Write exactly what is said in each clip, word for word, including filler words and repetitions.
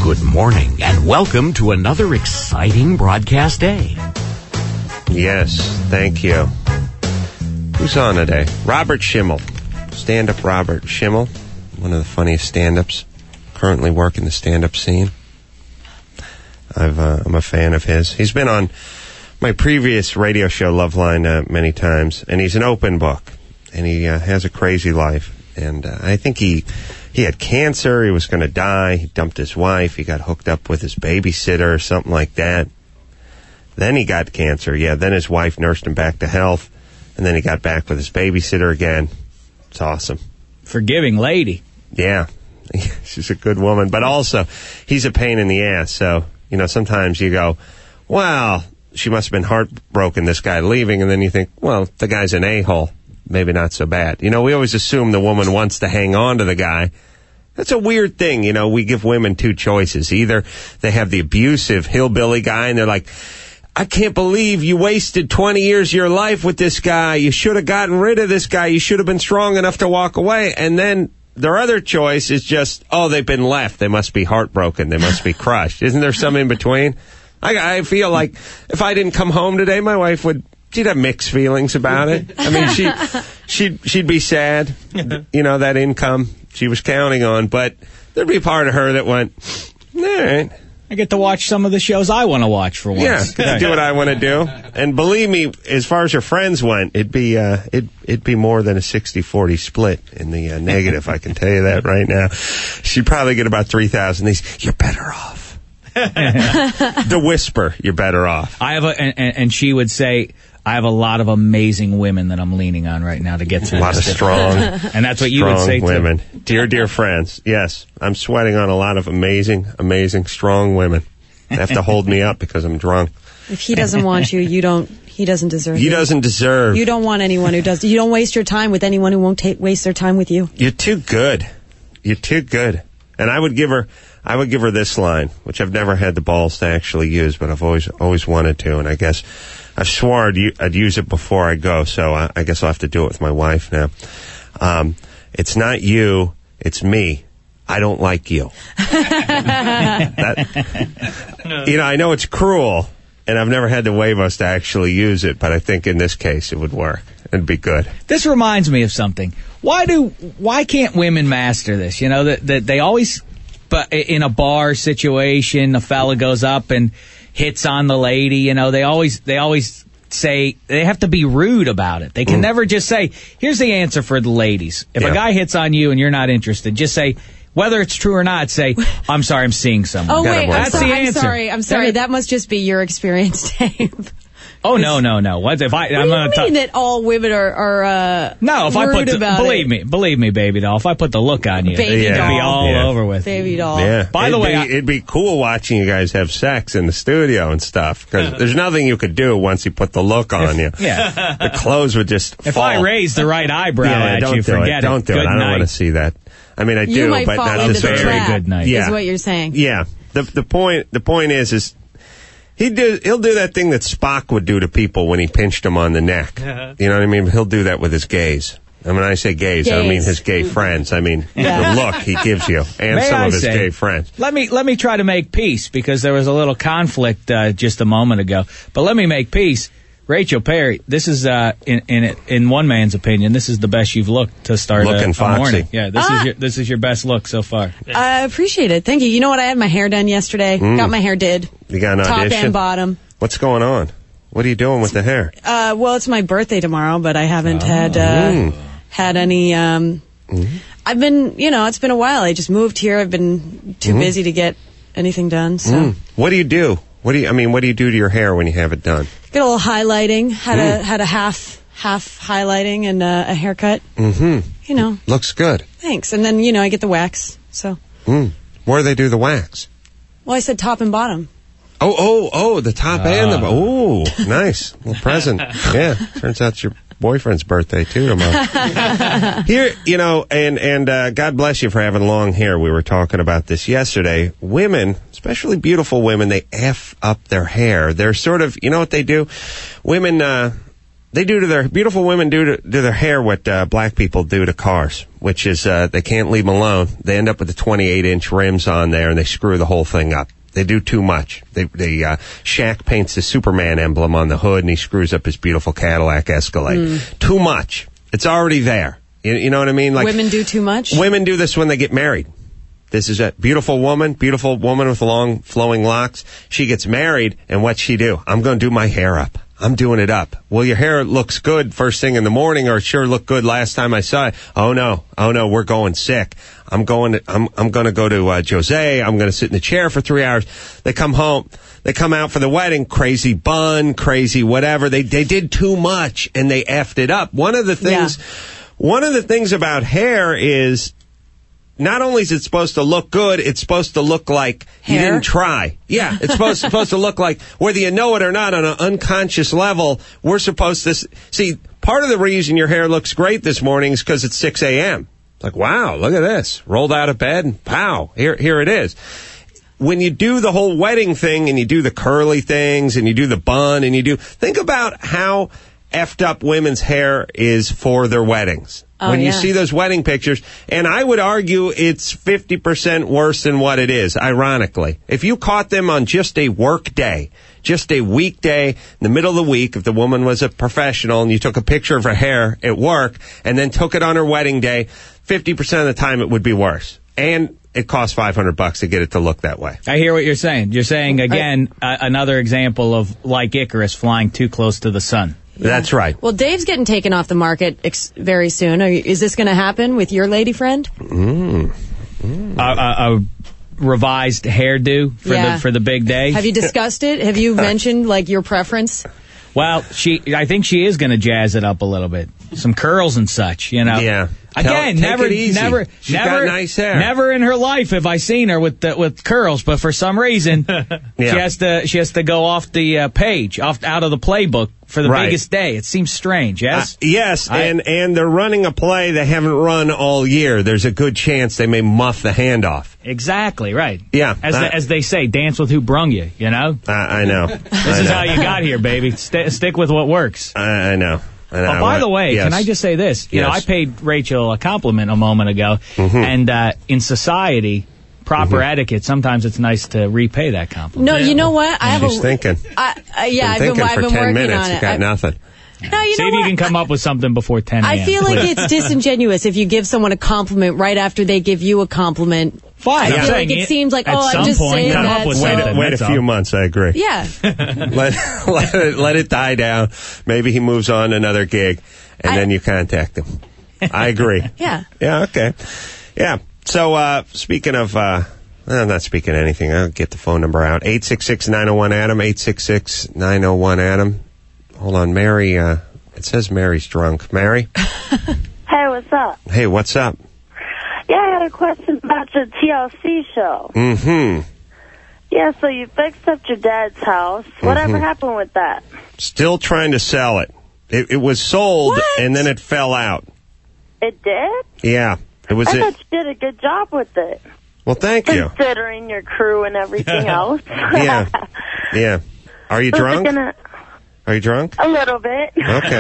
Good morning and welcome to another exciting broadcast day. Yes, thank you. Who's on today? Robert Schimmel. Stand-up Robert Schimmel. One of the funniest stand-ups. Currently working the stand-up scene. I've, uh, I'm a fan of his. He's been on my previous radio show, Loveline, uh, many times. And he's an open book. And he uh, has a crazy life. And uh, I think he... He had cancer. He was going to die. He dumped his wife. He got hooked up with his babysitter or something like that. Then he got cancer. Yeah, then his wife nursed him back to health. And then he got back with his babysitter again. It's awesome. Forgiving lady. Yeah. She's a good woman. But also, he's a pain in the ass. So, you know, sometimes you go, well, she must have been heartbroken, this guy leaving. And then you think, well, the guy's an a-hole. Maybe not so bad. You know, we always assume the woman wants to hang on to the guy. That's a weird thing. You know, we give women two choices. Either they have the abusive hillbilly guy and they're like, I can't believe you wasted twenty years of your life with this guy. You should have gotten rid of this guy. You should have been strong enough to walk away. And then their other choice is just, oh, they've been left. They must be heartbroken. They must be crushed. Isn't there some in between? I, I feel like if I didn't come home today, my wife would... She'd have mixed feelings about it. I mean, she, she'd, she'd be sad, you know, that income she was counting on. But there'd be a part of her that went, all right. I get to watch some of the shows I want to watch for once. Yeah, get to do what I want to do. And believe me, as far as her friends went, it'd be, uh, it'd, it'd be more than a sixty forty split in the uh, negative. I can tell you that right now. She'd probably get about three thousand these. You're better off. The whisper, you're better off. I have a, and, and she would say, I have a lot of amazing women that I'm leaning on right now to get through. A lot this of strong, and that's what you would say, women. too. Dear, dear friends, yes, I'm sweating on a lot of amazing, amazing, strong women. They have to hold me up because I'm drunk. If he doesn't want you, you don't. He doesn't deserve you. He doesn't deserve. You don't want anyone who does. You don't waste your time with anyone who won't take waste their time with you. You're too good. You're too good. And I would give her, I would give her this line, which I've never had the balls to actually use, but I've always, always wanted to, and I guess. I've swore I'd, I'd use it before I go, so I, I guess I'll have to do it with my wife now. Um, it's not you, it's me. I don't like you. that, you know, I know it's cruel, and I've never had the huevos to actually use it, but I think in this case it would work. It'd be good. This reminds me of something. Why do why can't women master this? You know, that, that they always, but in a bar situation, a fella goes up and hits on the lady, you know, they always they always say they have to be rude about it. They can mm. never just say, here's the answer for the ladies. If yeah. a guy hits on you and you're not interested, just say, whether it's true or not, say, I'm sorry, I'm seeing someone. Oh, wait, I'm, That's so, the I'm answer. sorry, I'm sorry. That must just be your experience, Dave. Oh, no, no, no. What if I, what I'm do gonna you t- mean that all women are, are uh, no, if rude I put the, about believe it? me, believe me, baby doll, if I put the look on you, baby it'd doll. be all yeah. over with. Baby doll. Yeah. By it'd the way, be, I, it'd be cool watching you guys have sex in the studio and stuff, because there's nothing you could do once you put the look on you. Yeah. The clothes would just If fall. I raise the right eyebrow yeah, at don't you, do forget it. Don't do Good it. I don't night. want to see that. I mean, I You do, might but fall not into this the very trap, good night. Yeah. is what you're saying. Yeah. The the point the point is is he do he'll do that thing that Spock would do to people when he pinched him on the neck. Uh-huh. You know what I mean? He'll do that with his gaze. And when I say gaze, gaze. I don't mean his gay friends. I mean yeah. the look he gives you and May some I of his say, gay friends. Let me let me try to make peace, because there was a little conflict uh, just a moment ago. But let me make peace. Rachel Perry, this is, uh, in, in in one man's opinion, this is the best you've looked to start Looking a, a foxy. morning. Yeah, this Ah. is your this is your best look so far. I appreciate it. Thank you. You know what? I had my hair done yesterday. Mm. Got my hair did. You got an Top audition? and bottom. What's going on? What are you doing with the hair? Uh, well, it's my birthday tomorrow, but I haven't oh. had uh, Mm. had any. Um, mm-hmm. I've been, you know, it's been a while. I just moved here. I've been too mm-hmm. busy to get anything done. So, mm. What do you do? What do you? I mean, what do you do to your hair when you have it done? Get a little highlighting. Had mm. a had a half half highlighting and uh, a haircut. Mm-hmm. You know, looks good. Thanks. And then you know, I get the wax. So, mm. Where do they do the wax? Well, I said top and bottom. Oh, oh, oh, the top uh. and the bottom. Oh, nice. Well, present. Yeah. Turns out it's your boyfriend's birthday, too, tomorrow. Here, you know, and, and uh, God bless you for having long hair. We were talking about this yesterday. Women, especially beautiful women, they F up their hair. They're sort of, you know what they do? Women, uh, they do to their, beautiful women do to, to their hair what uh, black people do to cars, which is uh, they can't leave them alone. They end up with the twenty-eight inch rims on there, and they screw the whole thing up. They do too much. They, they uh, Shaq paints the Superman emblem on the hood, and he screws up his beautiful Cadillac Escalade. Mm. Too much. It's already there. You, you know what I mean? Like women do too much? Women do this when they get married. This is a beautiful woman, beautiful woman with long, flowing locks. She gets married, and what's she do? I'm going to do my hair up. I'm doing it up. Well, your hair looks good first thing in the morning, or it sure looked good last time I saw it. Oh no, oh no, we're going sick. I'm going to, I'm, I'm going to go to uh, Jose. I'm going to sit in the chair for three hours. They come home. They come out for the wedding. Crazy bun, crazy whatever. They, they did too much and they effed it up. One of the things, yeah. one of the things about hair is, not only is it supposed to look good, it's supposed to look like Hair? you didn't try. Yeah, it's supposed, supposed to look like, whether you know it or not, on an unconscious level, we're supposed to... See, part of the reason your hair looks great this morning is because it's six a.m. It's like, wow, look at this. Rolled out of bed, and pow, here, here it is. When you do the whole wedding thing, and you do the curly things, and you do the bun, and you do... Think about how effed up women's hair is for their weddings. Oh, when you yeah. see those wedding pictures, and I would argue it's fifty percent worse than what it is, ironically. If you caught them on just a work day, just a weekday, in the middle of the week, if the woman was a professional and you took a picture of her hair at work and then took it on her wedding day, fifty percent of the time it would be worse. And it costs five hundred bucks to get it to look that way. I hear what you're saying. You're saying, again, uh, another example of, like Icarus, flying too close to the sun. Yeah. That's right. Well, Dave's getting taken off the market ex- very soon. Are you, is this going to happen with your lady friend? Mm. Mm. A, a, a revised hairdo for yeah. the for the big day. Have you discussed it? Have you mentioned like your preference? Well, she, I think she is going to jazz it up a little bit. Some curls and such, you know. Yeah. Again, Tell, never, take it easy. never, She's never, got nice hair. Never in her life have I seen her with the, with curls, but for some reason, yeah. she has to she has to go off the uh, page, off out of the playbook for the right. biggest day. It seems strange. Yes, uh, yes, I, and and they're running a play they haven't run all year. There's a good chance they may muff the handoff. Exactly right. Yeah, as uh, the, as they say, dance with who brung you. You know. Uh, I know. This I is know. how you got here, baby. St- stick with what works. I, I know. Oh, by the way, yes. can I just say this? You yes. know, I paid Rachel a compliment a moment ago, mm-hmm. and uh, in society, proper mm-hmm. etiquette, sometimes it's nice to repay that compliment. No, you know what? I have She's a, thinking. I, uh, yeah, been I've been, thinking I've for been ten working minutes. on You it. got I, nothing. No, you See know if what? you can come up with something before ten a.m. I feel like please. it's disingenuous if you give someone a compliment right after they give you a compliment. Fine. I I'm feel saying like it, it, seems like, at oh, I'm some just point, saying come that. up with so- Wait, something. wait a That's few all. months, I agree. Yeah. let, let, it, let it die down. Maybe he moves on to another gig, and I- then you contact him. I agree. Yeah. Yeah, okay. Yeah. So, uh, speaking of, uh, I'm not speaking of anything. I'll get the phone number out. eight six six, nine oh one, Adam, eight six six, nine oh one, Adam. Hold on, Mary, uh, it says Mary's drunk. Mary? Hey, what's up? Hey, what's up? Yeah, I had a question about your T L C show. Mm-hmm. Yeah, so you fixed up your dad's house. Whatever Mm-hmm. happened with that? Still trying to sell it. It, it was sold, What? and then it fell out. It did? Yeah. It was I it. thought you did a good job with it. Well, thank you. Considering your crew and everything else. Yeah. Yeah. Are you Was it drunk? gonna- Are you drunk? A little bit.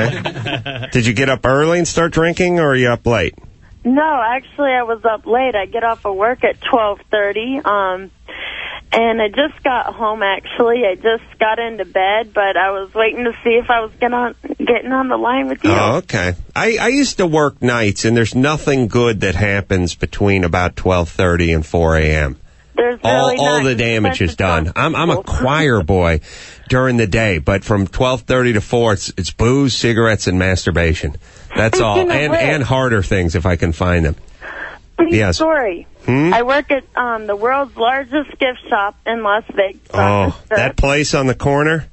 Okay. Did you get up early and start drinking, or are you up late? No, actually, I was up late. I get off of work at twelve thirty, um, and I just got home, actually. I just got into bed, but I was waiting to see if I was gonna getting on the line with you. Oh, okay. I, I used to work nights, and there's nothing good that happens between about twelve thirty and four a.m. There's All really all not. the damage is That's done. I'm I'm a impossible. choir boy during the day, but from twelve thirty to four, it's it's booze, cigarettes, and masturbation. That's all, Speaking of and which- and harder things if I can find them. Funny Yes. story. Hmm? I work at um, the world's largest gift shop in Las Vegas. Oh, that place on the corner.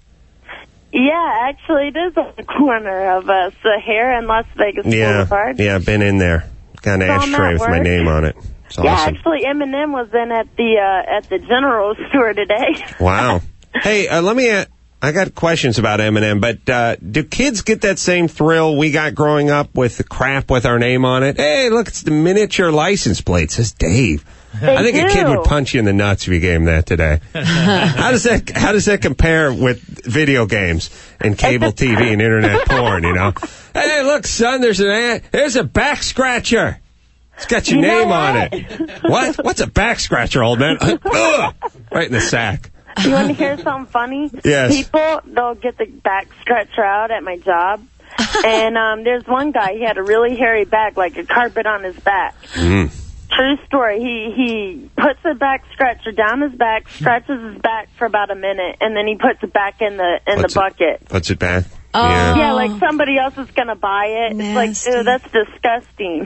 Yeah, actually, it is on the corner of uh, Sahara and Las Vegas Yeah, Boulevard. yeah, I've been in there. Got an Saw 'em ashtray at with my work. name on it. It's Yeah, awesome. actually, Eminem was in at the uh, at the general store today. Wow. Hey, uh, let me. Uh, I got questions about Eminem, but uh, do kids get that same thrill we got growing up with the crap with our name on it? Hey, look, it's the miniature license plate. It says Dave. They I think do. a kid would punch you in the nuts if you gave him that today. How does that How does that compare with video games and cable T V and internet porn? You know, hey, look, son, there's an ad, there's a back scratcher. It's got your You know name on what? it. What? What's a back scratcher, old man? Ugh! Right in the sack. You want to hear something funny? Yes. People, they'll get the back stretcher out at my job. And um, there's one guy, he had a really hairy back, like a carpet on his back. Mm. True story. He he puts the back scratcher down his back, scratches his back for about a minute, and then he puts it back in the in Puts the it- bucket. Puts it back. Oh. Yeah. Yeah, like somebody else is going to buy it. Nasty. It's like, ew, that's disgusting.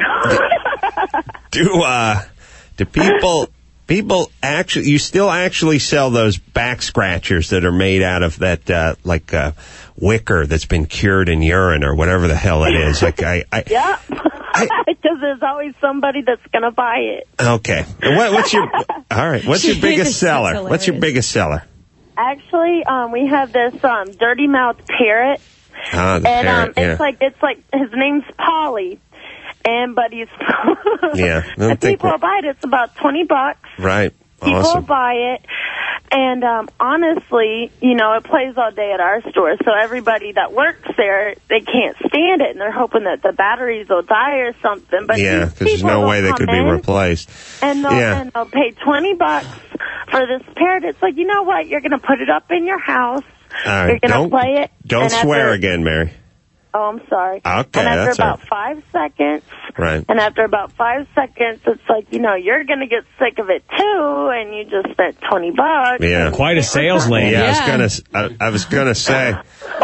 Do uh, do people people actually? You still actually sell those back scratchers that are made out of that uh, like uh, wicker that's been cured in urine or whatever the hell it is. Like I, I Yeah, because there's always somebody that's going to buy it. okay. What, what's your all right? What's your biggest That's seller? What's your hilarious. biggest seller? Actually, um, we have this um, dirty mouth parrot, Ah, the and parrot. um, yeah. it's like it's like his name's Polly, and but he's Yeah, I don't and think people we're- buy it. It's about twenty bucks. right. People Awesome. buy it, and um, honestly, you know, it plays all day at our store. So everybody that works there, they can't stand it, and they're hoping that the batteries will die or something. But Yeah, these because there's people no will way they come could be in, replaced. And they'll, Yeah. and they'll pay twenty bucks for this parrot. It's like, you know what? You're going to put it up in your house. All right. You're going Don't to play it. don't and swear after, again, Mary. Oh, I'm sorry. Okay, and after that's all about right. five seconds, Right. and after about five seconds, it's like, you know, you're going to get sick of it too, and you just spent twenty bucks. Yeah. Quite a sales lady. Yeah, Yeah. I was gonna. I, I was gonna say.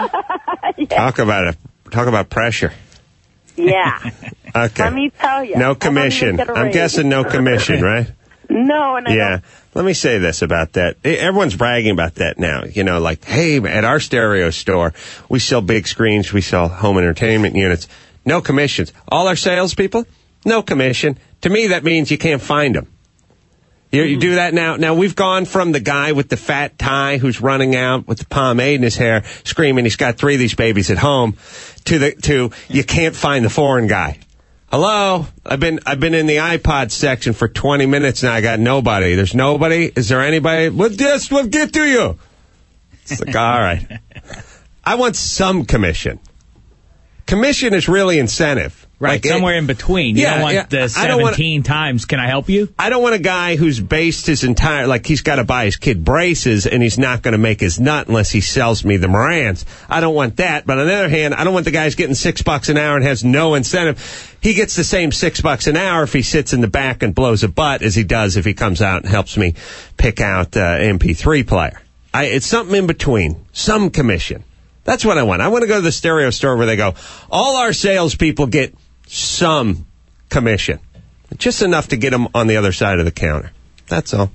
Talk about it. Talk about pressure. Yeah. Okay. Let me tell you. No commission. I'm guessing no commission, right? No, and I Yeah. don't- Let me say this about that. Eh, Everyone's bragging about that now. You know, like, hey, at our stereo store, we sell big screens, we sell home entertainment units. No commissions. All our salespeople, no commission. To me, that means you can't find them. You, you do that now. Now, we've gone from the guy with the fat tie who's running out with the pomade in his hair, screaming he's got three of these babies at home, to the to you can't find the foreign guy. Hello, I've been I've been in the iPod section for twenty minutes now. I got nobody. There's nobody. Is there anybody? Well, this will get to you. It's like, all right. I want some commission. Commission is really incentive. Right, Like, it- somewhere in between. You Yeah, don't want yeah. the I don't wanna- seventeen times, can I help you? I don't want a guy who's based his entire, like he's got to buy his kid braces and he's not going to make his nut unless he sells me the Morans. I don't want that. But on the other hand, I don't want the guy who's getting six bucks an hour and has no incentive. He gets the same six bucks an hour if he sits in the back and blows a butt as he does if he comes out and helps me pick out uh, M P three player. I, it's something in between. Some commission. That's what I want. I want to go to the stereo store where they go, all our salespeople get some commission. Just enough to get them on the other side of the counter. That's all.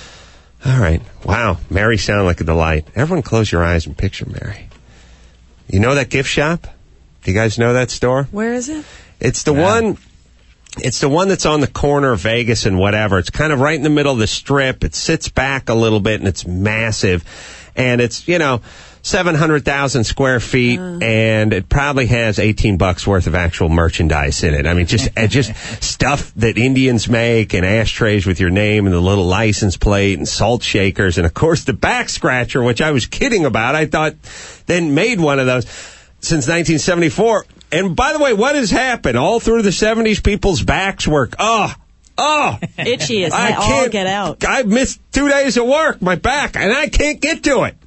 All right. Wow. Mary sounded like a delight. Everyone close your eyes and picture Mary. You know that gift shop? Do you guys know that store? Where is it? It's the one... It's the one that's on the corner of Vegas and whatever. It's kind of right in the middle of the strip. It sits back a little bit, and it's massive. And it's, you know, seven hundred thousand square feet, uh. and it probably has eighteen bucks worth of actual merchandise in it. I mean, just just stuff that Indians make, and ashtrays with your name and the little license plate, and salt shakers, and, of course, the back scratcher, which I was kidding about. I thought they made one of those since nineteen seventy-four. And by the way, what has happened? All through the seventies, people's backs work. Oh, oh. Itchy as I all can't get out. I missed two days of work, my back, and I can't get to it.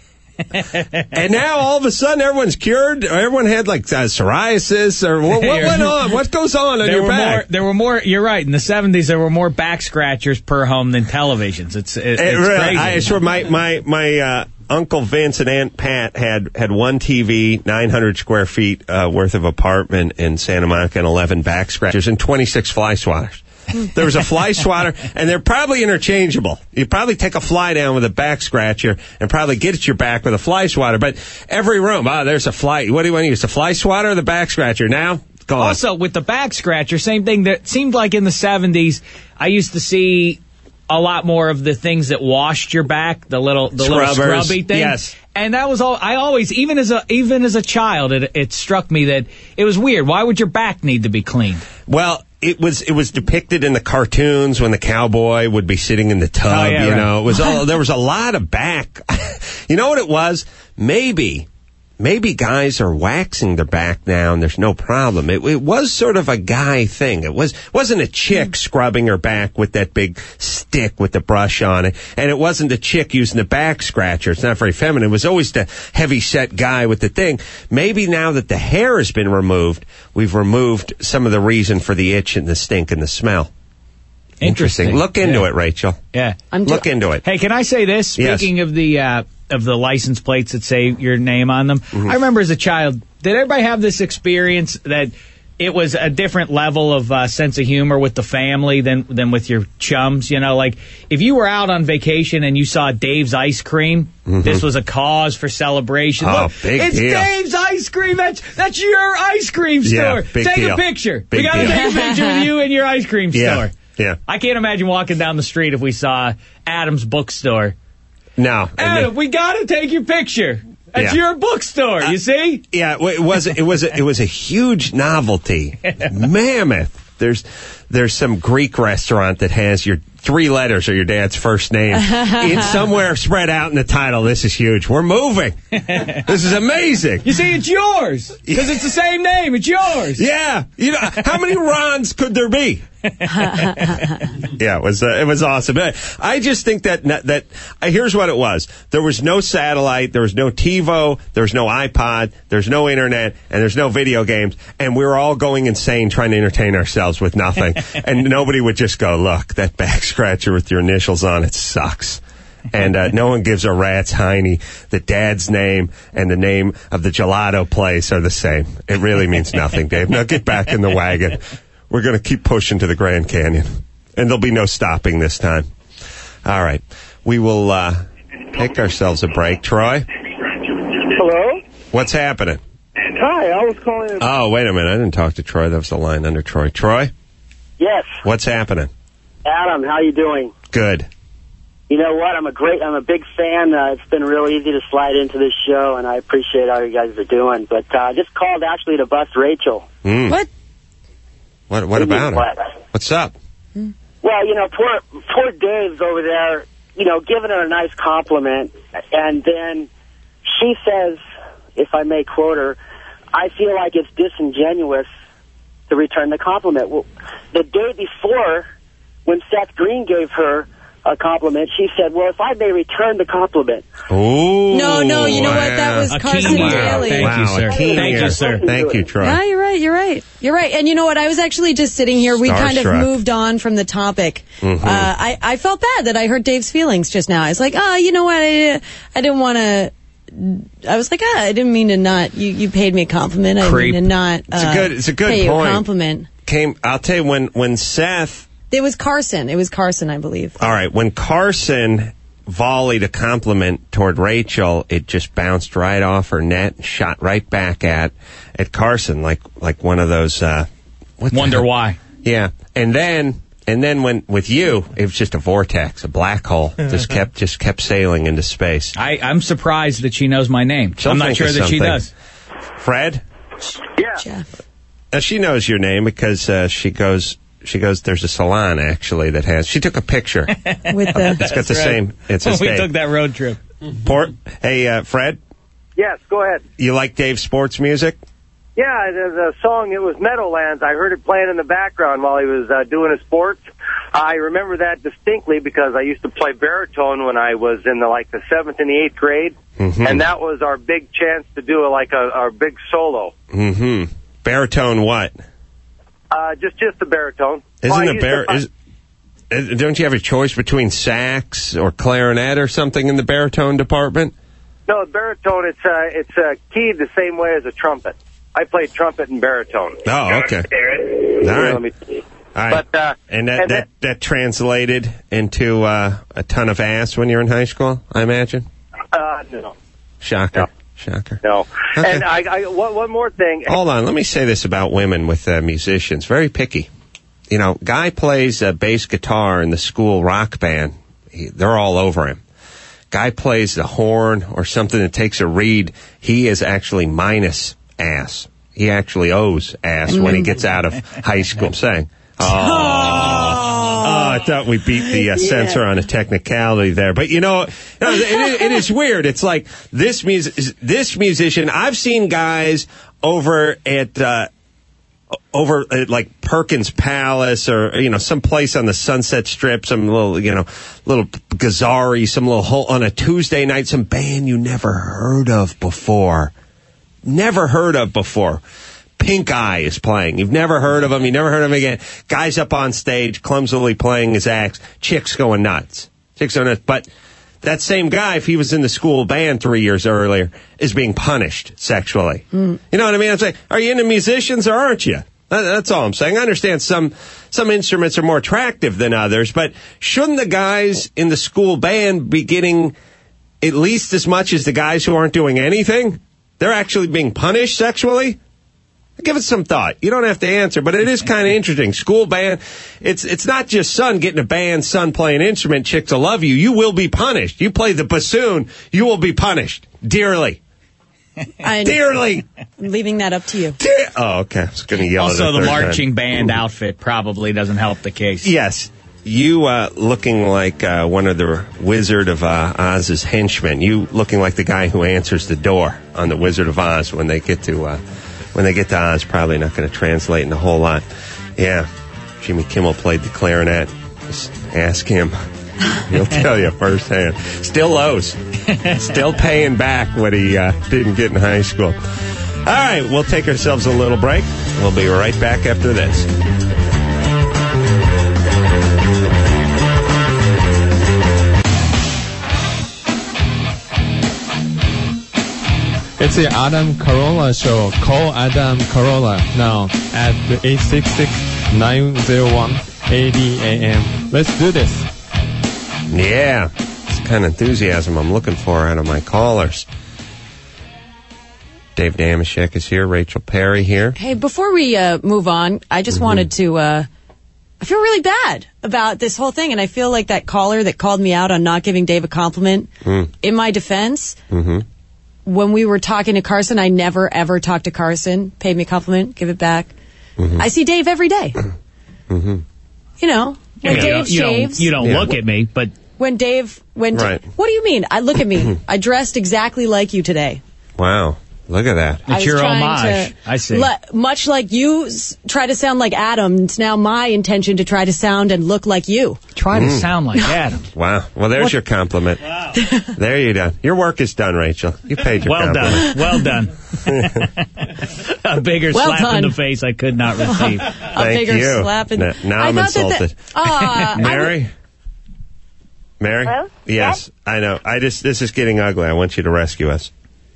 And now all of a sudden everyone's cured. Everyone had like uh, psoriasis or what, what went on? What goes on on there your were back? More, there were more. You're right. In the seventies, there were more back scratchers per home than televisions. It's it, It it's really, crazy. I swear, my my my uh, Uncle Vince and Aunt Pat had had one T V, nine hundred square feet uh, worth of apartment in Santa Monica, and eleven back scratchers and twenty-six fly swatters. There was a fly swatter, and they're probably interchangeable. You probably take a fly down with a back scratcher and probably get at your back with a fly swatter. But every room, ah, oh, there's a fly. What do you want to use, the fly swatter or the back scratcher? Now, gone. Also, with the back scratcher, same thing. That seemed like in the seventies, I used to see a lot more of the things that washed your back, the little the Scrubbers, little scrubby thing. yes. And that was all. I always, even as a even as a child, it, it struck me that it was weird. Why would your back need to be cleaned? Well, it was it was depicted in the cartoons when the cowboy would be sitting in the tub. Oh, yeah, you right. know, it was all there was a lot of back. You know what it was? Maybe. Maybe guys are waxing their back now and there's no problem. It, it was sort of a guy thing. It was, wasn't a chick scrubbing her back with that big stick with the brush on it. And it wasn't a chick using the back scratcher. It's not very feminine. It was always the heavy-set guy with the thing. Maybe now that the hair has been removed, we've removed some of the reason for the itch and the stink and the smell. Interesting. Interesting. Look into Yeah. it, Rachel. Yeah. I'm Look into it. Hey, can I say this? Yes. Speaking of the uh, of the license plates that say your name on them, Mm-hmm. I remember as a child, did everybody have this experience that it was a different level of uh, sense of humor with the family than than with your chums? You know, like if you were out on vacation and you saw Dave's Ice Cream, this was a cause for celebration. Mm-hmm. Oh, Look, big it's deal. Dave's Ice Cream. That's that's your ice cream Yeah, store. big Take deal. a picture. Big we got to deal. take a picture with you and your ice cream Yeah. store. Yeah. I can't imagine walking down the street if we saw Adam's bookstore. No. and Adam, the- we got to take your picture. That's Yeah. your bookstore, you see? Yeah, it was it was a, it was a huge novelty, mammoth. There's there's some Greek restaurant that has your three letters or your dad's first name. It's somewhere spread out in the title. This is huge. We're moving. This is amazing. You see, it's yours because it's the same name. It's yours. Yeah, you know how many Rons could there be? Yeah, it was uh, it was awesome. I just think that that uh, here's what it was. There was no satellite, there was no TiVo, there was no iPod, there's no internet, and there's no video games, and we were all going insane trying to entertain ourselves with nothing. And nobody would just go, "Look, that back scratcher with your initials on it sucks." And uh, no one gives a rat's hiney. The dad's name and the name of the gelato place are the same. It really means nothing, Dave. Now get back in the wagon. We're going to keep pushing to the Grand Canyon. And there'll be no stopping this time. All right. We will uh, take ourselves a break. Troy? Hello? What's happening? Hi, I was calling... Oh, wait a minute. I didn't talk to Troy. That was the line under Troy. Troy? Yes. What's happening? Adam, how you doing? Good. You know what? I'm a great, I'm a big fan. Uh, it's been real easy to slide into this show, and I appreciate all you guys are doing. But uh, I just called actually to bust Rachel. Mm. What? What, what about What? her? What's up? Well, you know, poor, poor Dave's over there, you know, giving her a nice compliment, and then she says, if I may quote her, I feel like it's disingenuous to return the compliment. Well, the day before, when Seth Green gave her a compliment, she said, well, if I may return the compliment. Ooh. No, no, you know what? That was A Carson keen ear. Daly. Thank wow, you, sir. a keen Thank ear. you, sir. Thank you, Troy. Yeah, you're right. You're right. You're right. And you know what? I was actually just sitting here. We kind of Starstruck. moved on from the topic. Mhm. Uh, I, I felt bad that I hurt Dave's feelings just now. I was like, oh, you know what? I, I didn't want to. I was like, ah, I didn't mean to not. You, you paid me a compliment. I Creep. didn't mean to not. Uh, It's a good- it's a good pay point. You a compliment. Came, I'll tell you, when, when Seth... It was Carson. It was Carson, I believe. All right, when Carson volleyed a compliment toward Rachel, it just bounced right off her net and shot right back at at Carson, like like one of those. Uh, what the Wonder hell? why. Yeah, and then and then when with you, it was just a vortex, a black hole, just kept just kept sailing into space. I, I'm surprised that she knows my name. She'll I'm not think sure of that she something. does. Fred, Yeah. Jeff. uh, she knows your name because uh, she goes. She goes. There's a salon actually that has. She took a picture. With the. It's got the same. It says we Dave. took that road trip. Port. Hey, uh, Fred, Yes, go ahead. you like Dave's sports music? Yeah, there's a song, it was Meadowlands. I heard it playing in the background while he was uh, doing his sports. I remember that distinctly because I used to play baritone when I was in the like the seventh and the eighth grade, Mhm. and that was our big chance to do a, like a our big solo. Mm-hmm. Baritone what? Uh, just just the baritone. Isn't Well, I a used to bar? fi- Is, uh, don't you have a choice between sax or clarinet or something in the baritone department? No, baritone. It's uh, it's uh, keyed the same way as a trumpet. I played trumpet and baritone. Oh, okay. All All right. Let me see. All right. But, uh, and that, and that, that translated into uh, a ton of ass when you were in high school, I imagine? Uh, no, Shocker. No. Shocker. no. Okay. And I, I one, one more thing. Hold on. Let me say this about women with uh, musicians. Very picky. You know, guy plays uh, bass guitar in the school rock band. He, they're all over him. Guy plays the horn or something that takes a reed. He is actually minus ass. He actually owes ass when he gets out of high school. I'm saying. Oh, oh, I thought we beat the uh, censor on a technicality there. But, you know, it, it, it is weird. It's like this, mus- this musician, I've seen guys over at... Uh, over at like Perkins Palace or, you know, some place on the Sunset Strip, some little, you know, little Gazzari, some little hole on a Tuesday night, some band you never heard of before. Never heard of before. Pink Eye is playing. You've never heard of him. You never heard of him again. Guy's up on stage, clumsily playing his axe. Chicks going nuts. Chicks going nuts. But that same guy, if he was in the school band three years earlier, is being punished sexually. Mm. You know what I mean? I'm saying, are you into musicians or aren't you? That's all I'm saying. I understand some some instruments are more attractive than others, but shouldn't the guys in the school band be getting at least as much as the guys who aren't doing anything? They're actually being punished sexually? Give it some thought. You don't have to answer, but it is kind of interesting. School band, it's it's not just son getting a band, son playing an instrument, chicks will love you. You will be punished. You play the bassoon, you will be punished. Dearly. I'm Dearly. leaving that up to you. De- oh, okay. I was going to yell also, at it. Also, the marching time. band outfit probably doesn't help the case. Yes. You uh, looking like uh, one of the Wizard of uh, Oz's henchmen. You looking like the guy who answers the door on the Wizard of Oz when they get to... Uh, When they get to Oz, probably not going to translate in a whole lot. Yeah, Jimmy Kimmel played the clarinet. Just ask him. He'll tell you firsthand. Still owes. Still paying back what he uh, didn't get in high school. All right, we'll take ourselves a little break. We'll be right back after this. It's the Adam Carolla Show. Call Adam Carolla now at eight six six, nine zero one, eight zero A M. Let's do this. Yeah, it's the kind of enthusiasm I'm looking for out of my callers. Dave Damashek is here. Rachel Perry here. Hey, before we uh, move on, I just mm-hmm. wanted to... Uh, I feel really bad about this whole thing, and I feel like that caller that called me out on not giving Dave a compliment. Mm. In my defense... Mm-hmm. When we were talking to Carson, I never, ever talked to Carson. Paid me a compliment, give it back. Mm-hmm. I see Dave every day. Mm-hmm. You know, when yeah, Dave you shaves. Don't, you don't yeah. look at me, but... When Dave... when right. da- What do you mean? I Look at me. I dressed exactly like you today. Wow. Look at that. It's your homage. To, I see. Le- much like you s- try to sound like Adam, it's now my intention to try to sound and look like you. Try to mm. sound like Adam. Wow. Well, there's what? your compliment. Wow. There you go. Your work is done, Rachel. You paid your well compliment. Well done. Well done. A bigger well slap done. in the face I could not receive. A Thank bigger you. slap in... Now, now I'm insulted. That the, uh, Mary? Mary? Hello? Yes, I know. I just This is getting ugly. I want you to rescue us.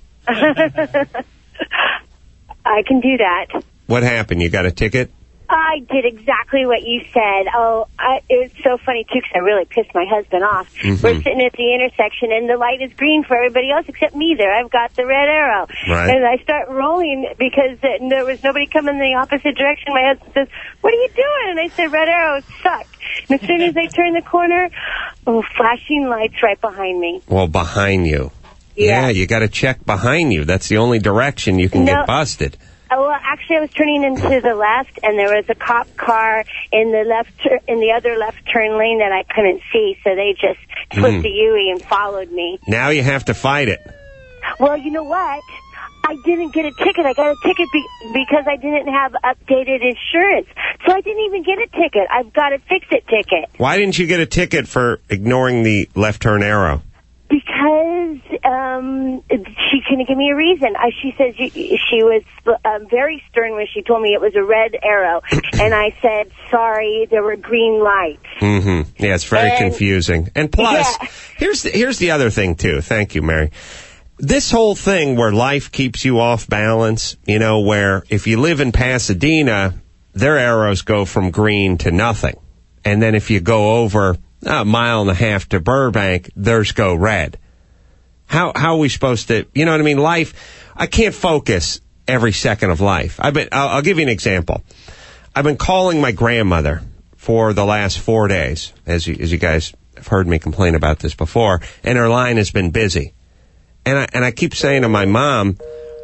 I can do that. What happened? You got a ticket? I did exactly what you said. Oh, I, it was so funny, too, because I really pissed my husband off. Mm-hmm. We're sitting at the intersection, and the light is green for everybody else except me there. I've got the red arrow. Right. And I start rolling because there was nobody coming in the opposite direction. My husband says, what are you doing? And I said, red arrows suck. And as soon as I turn the corner, oh, flashing lights right behind me. Well, behind you. Yeah, yeah you got to check behind you. That's the only direction you can no. get busted. Oh, well, actually, I was turning into the left, and there was a cop car in the left, tur- in the other left turn lane that I couldn't see, so they just flipped mm. the U-E and followed me. Now you have to fight it. Well, you know what? I didn't get a ticket. I got a ticket be- because I didn't have updated insurance. So I didn't even get a ticket. I've got a fix-it ticket. Why didn't you get a ticket for ignoring the left turn arrow? Because um, she couldn't give me a reason. I, she says she, she was uh, very stern when she told me it was a red arrow. And I said, sorry, there were green lights. Mm-hmm. Yeah, it's very and, confusing. And plus, yeah. here's the, here's the other thing, too. Thank you, Mary. This whole thing where life keeps you off balance, you know, where if you live in Pasadena, their arrows go from green to nothing. And then if you go over a mile and a half to Burbank, theirs go red. How how are we supposed to, you know what I mean? Life, I can't focus every second of life. I've been, I'll, I'll give you an example. I've been calling my grandmother for the last four days, as you, as you guys have heard me complain about this before, and her line has been busy. And I, and I keep saying to my mom,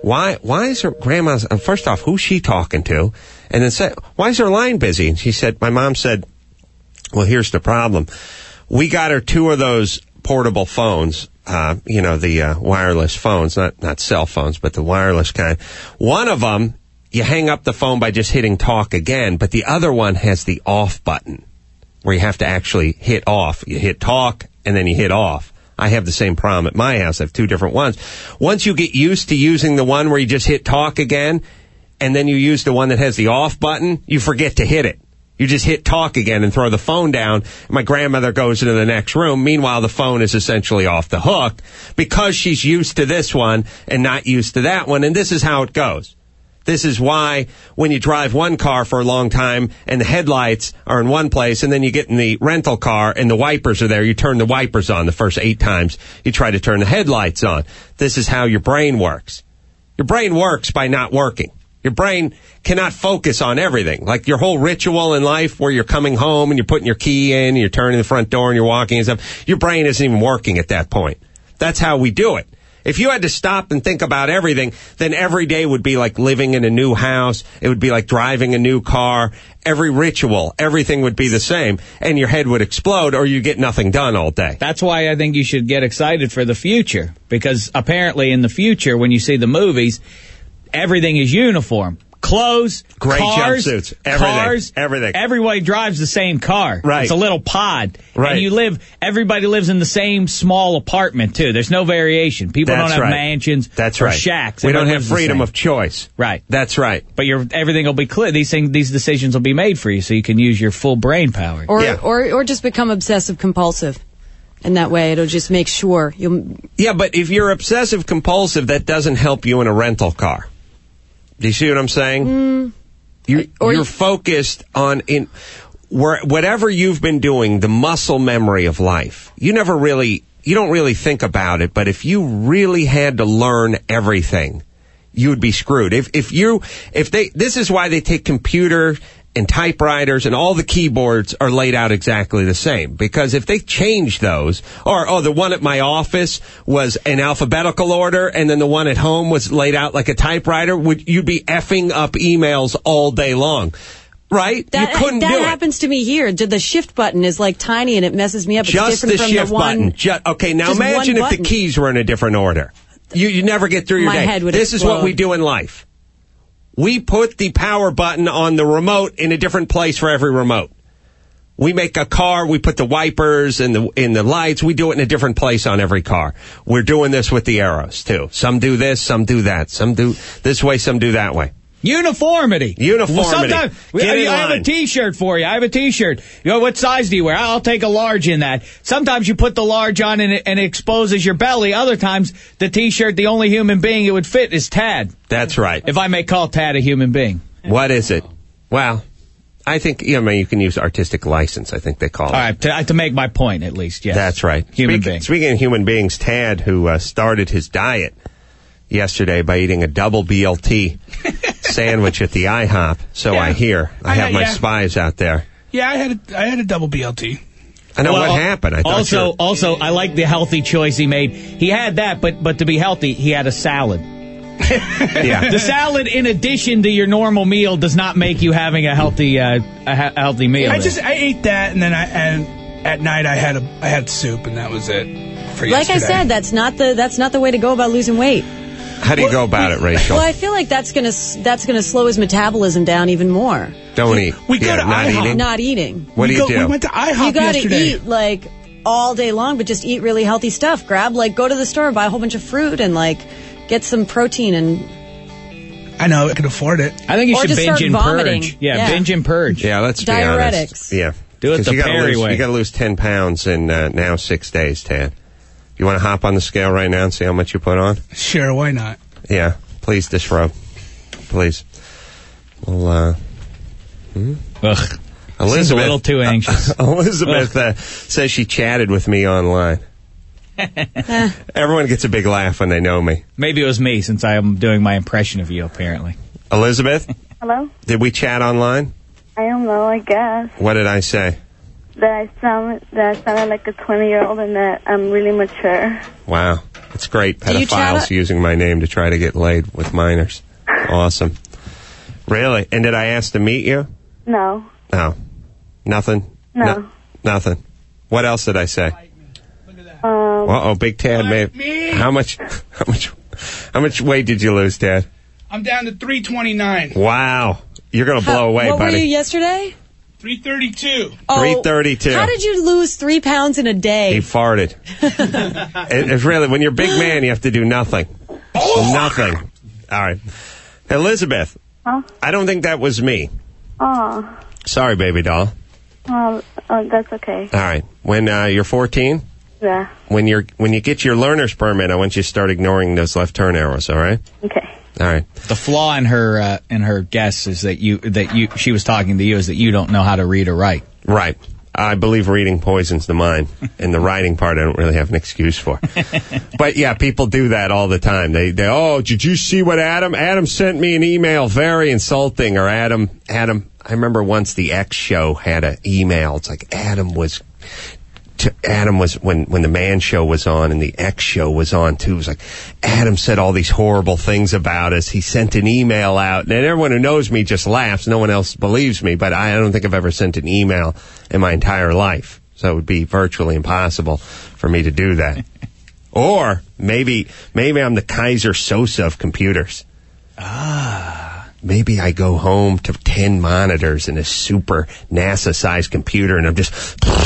why why is her grandma's, uh, first off, who's she talking to? And then say, why is her line busy? And she said, my mom said, well, here's the problem. We got her two of those portable phones, uh, you know, the uh, wireless phones, not, not cell phones, but the wireless kind. One of them, you hang up the phone by just hitting talk again, but the other one has the off button where you have to actually hit off. You hit talk and then you hit off. I have the same problem at my house. I have two different ones. Once you get used to using the one where you just hit talk again, and then you use the one that has the off button, you forget to hit it. You just hit talk again and throw the phone down. My grandmother goes into the next room. Meanwhile, the phone is essentially off the hook because she's used to this one and not used to that one. And this is how it goes. This is why when you drive one car for a long time and the headlights are in one place and then you get in the rental car and the wipers are there, you turn the wipers on the first eight times you try to turn the headlights on. This is how your brain works. Your brain works by not working. Your brain cannot focus on everything. Like your whole ritual in life where you're coming home and you're putting your key in, and you're turning the front door and you're walking and stuff. Your brain isn't even working at that point. That's how we do it. If you had to stop and think about everything, then every day would be like living in a new house. It would be like driving a new car. Every ritual, everything would be the same, and your head would explode or you get nothing done all day. That's why I think you should get excited for the future, because apparently in the future, when you see the movies, everything is uniform. Clothes, great cars, jumpsuits, everything, cars, everything. Everybody drives the same car. Right. It's a little pod. Right. And you live, everybody lives in the same small apartment, too. There's no variation. People That's don't have right. mansions That's or right. shacks. We don't Everyone have lives the freedom same. of choice. Right. That's right. But your everything will be clear. These things, these decisions will be made for you, so you can use your full brain power. Or, Yeah. or, or just become obsessive compulsive. And that way it'll just make sure you'll... Yeah, but if you're obsessive compulsive, that doesn't help you in a rental car. Do you see what I'm saying? Mm. You, Or you're you- focused on in where, whatever you've been doing, the muscle memory of life. You never really, you don't really think about it, but if you really had to learn everything, you would be screwed. If if you if they this is why they take computer and typewriters and all the keyboards are laid out exactly the same. Because if they change those, or, oh, the one at my office was in alphabetical order and then the one at home was laid out like a typewriter, would you'd be effing up emails all day long. Right? That, you couldn't that do it. happens to me here. The shift button is like tiny and it messes me up. It's Just different the from shift the one, button. Ju- okay, now just imagine one if the button. keys were in a different order. You you never get through your My day. head would This is what explode. we do in life. We put the power button on the remote in a different place for every remote. We make a car, we put the wipers and the in the lights, we do it in a different place on every car. We're doing this with the arrows, too. Some do this, some do that. Some do this way, some do that way. Uniformity. Uniformity. Well, sometimes, Get I, in I have a line. T-shirt for you. I have a T-shirt. You know, what size do you wear? I'll take a large in that. Sometimes you put the large on and it, and it exposes your belly. Other times, the T-shirt, the only human being it would fit is Tad. That's right. If I may call Tad a human being. What is it? Well, I think, you know, I mean, you can use artistic license, I think they call it. All right, to, to make my point, at least, yes. That's right. Human Speak- being. Speaking of human beings, Tad, who uh, started his diet yesterday by eating a double B L T sandwich at the IHOP, so Yeah. I hear. I, I have got- my yeah. spies out there. Yeah, I had a, I had a double B L T. I know Well, what happened. I thought also, you also, I like the healthy choice he made. He had that, but but to be healthy, he had a salad. yeah. The salad, in addition to your normal meal, does not make you having a healthy uh, a he- healthy meal. I just I ate that, and then I and at night I had a I had soup, and that was it for Like I yesterday. said, that's not the that's not the way to go about losing weight. How do you go about it, Rachel? Well, I feel like that's gonna s- that's gonna slow his metabolism down even more. Don't eat. we go yeah, to not IHOP. eating. Not eating. What do we you go, do? We went to IHOP You gotta yesterday. eat like all day long, but just eat really healthy stuff. Grab like go to the store, buy a whole bunch of fruit, and like get some protein and. I know I can afford it. I think you Or should just binge start and vomiting. purge. Yeah, Yeah. binge and purge. Yeah, let's be Diuretics. honest. Yeah. Do it 'Cause the you gotta Perry lose, way. You got to lose ten pounds in uh, now six days, Tad. You want to hop on the scale right now and see how much you put on? Sure, why not? Yeah. Please disrobe. Please. Well, uh... Hmm? Ugh. Elizabeth, Seems a little too anxious. Elizabeth uh, says she chatted with me online. Everyone gets a big laugh when they know me. Maybe it was me, since I am doing my impression of you, apparently. Elizabeth, Hello? did we chat online? I don't know, I guess. What did I say? That I sound that I sounded like a twenty year old and that I'm really mature. Wow. It's great. Do you Pedophiles chat- using my name to try to get laid with minors. Awesome. Really? And did I ask to meet you? No. No. Nothing? No. Nothing. What else did I say? Um, Uh-oh, Big Tad. May, how much, how much, how much weight did you lose, Dad? I'm down to three twenty-nine. Wow. You're going to blow How- away, what buddy. were you yesterday? three thirty-two. Oh, three thirty-two. How did you lose three pounds in a day? He farted. it, it's really, when you're a big man, you have to do nothing. Nothing. All right. Elizabeth, Huh? I don't think that was me. Oh. Sorry, baby doll. Oh, oh, that's okay. All right. When uh, you're fourteen, Yeah. when you're when you get your learner's permit, I want you to start ignoring those left turn arrows, all right? Okay. All right. The flaw in her uh, in her guess is that you that you she was talking to you is that you don't know how to read or write. Right. I believe reading poisons the mind, and the writing part I don't really have an excuse for. But yeah, people do that all the time. They, they, oh, did you see what Adam? Adam sent me an email, very insulting. Or Adam, Adam. I remember once the X show had an email. It's like Adam was, to, Adam was when when the Man Show was on and the X show was on too. It was like Adam said all these horrible things about us. He sent an email out, and everyone who knows me just laughs. No one else believes me, but I don't think I've ever sent an email in my entire life. So it would be virtually impossible for me to do that. Or maybe maybe I'm the Kaiser Sosa of computers. Ah. Maybe I go home to ten monitors and a super NASA-sized computer, and I'm just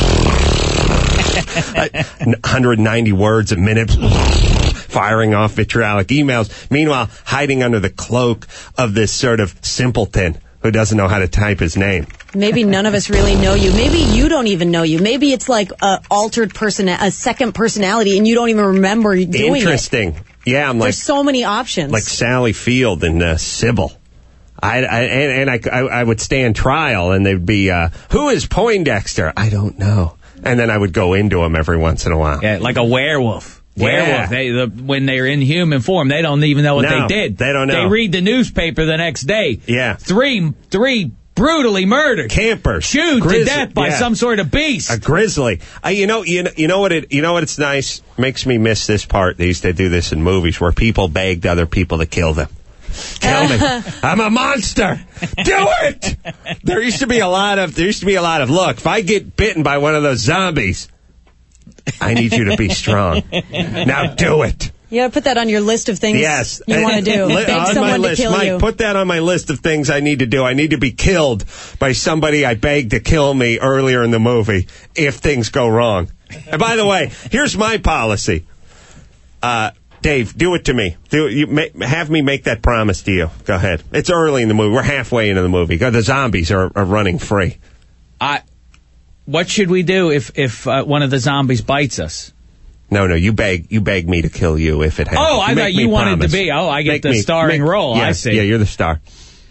one hundred ninety words a minute firing off vitriolic emails. Meanwhile, hiding under the cloak of this sort of simpleton who doesn't know how to type his name. Maybe none of us really know you. Maybe you don't even know you. Maybe it's like a altered person, a second personality, and you don't even remember doing it. Interesting. Yeah, I'm like There's so many options. like Sally Field and uh, Sybil. I, I and, and I, I I would stand trial, and they'd be, uh, who is Poindexter? I don't know. And then I would go into them every once in a while. Yeah, like a werewolf. Yeah. Werewolf. They, the, when they're in human form, they don't even know what No, they did. they don't know. They read the newspaper the next day. Yeah. Three, three brutally murdered. Campers. Chewed Grizzly- to death by yeah. some sort of beast. A grizzly. Uh, you know, you know, you know what it. You know what it's nice. Makes me miss this part. They used to do this in movies where people begged other people to kill them. Kill me. I'm a monster. Do it. There used to be a lot of. There used to be a lot of. Look, if I get bitten by one of those zombies, I need you to be strong. Now do it. You gotta put that on your list of things Yes. you want to do. Li- Beg on my someone to list. kill Mike, you. put that on my list of things I need to do. I need to be killed by somebody I begged to kill me earlier in the movie if things go wrong. And by the way, here's my policy. Uh, Dave, do it to me. Do you ma- have me make that promise to you? Go ahead. It's early in the movie. We're halfway into the movie. The zombies are, are running free. I. What should we do if if uh, one of the zombies bites us? No, no, you beg, you beg me to kill you if it happens. Oh, I Make thought me you wanted promise. to be. Oh, I get Make the me- starring make- role. Yeah, I see. Yeah, you're the star.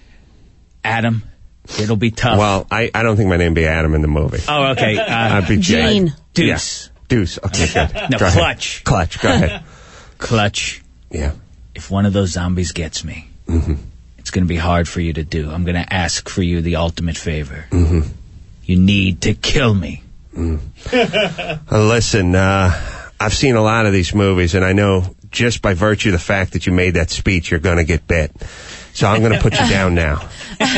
Adam, it'll be tough. Well, I, I don't think my name would be Adam in the movie. Oh, okay. Uh, I'd be Jay. Gene. Deuce. Yeah. Deuce. Okay, good. No, Go ahead. Clutch. Clutch. Go ahead. Clutch. Yeah. If one of those zombies gets me, Mm-hmm. it's going to be hard for you to do. I'm going to ask for you the ultimate favor. Mm-hmm. You need to kill me. Mm. Uh, listen, uh, I've seen a lot of these movies, and I know just by virtue of the fact that you made that speech, you're going to get bit. So I'm going to put you down now.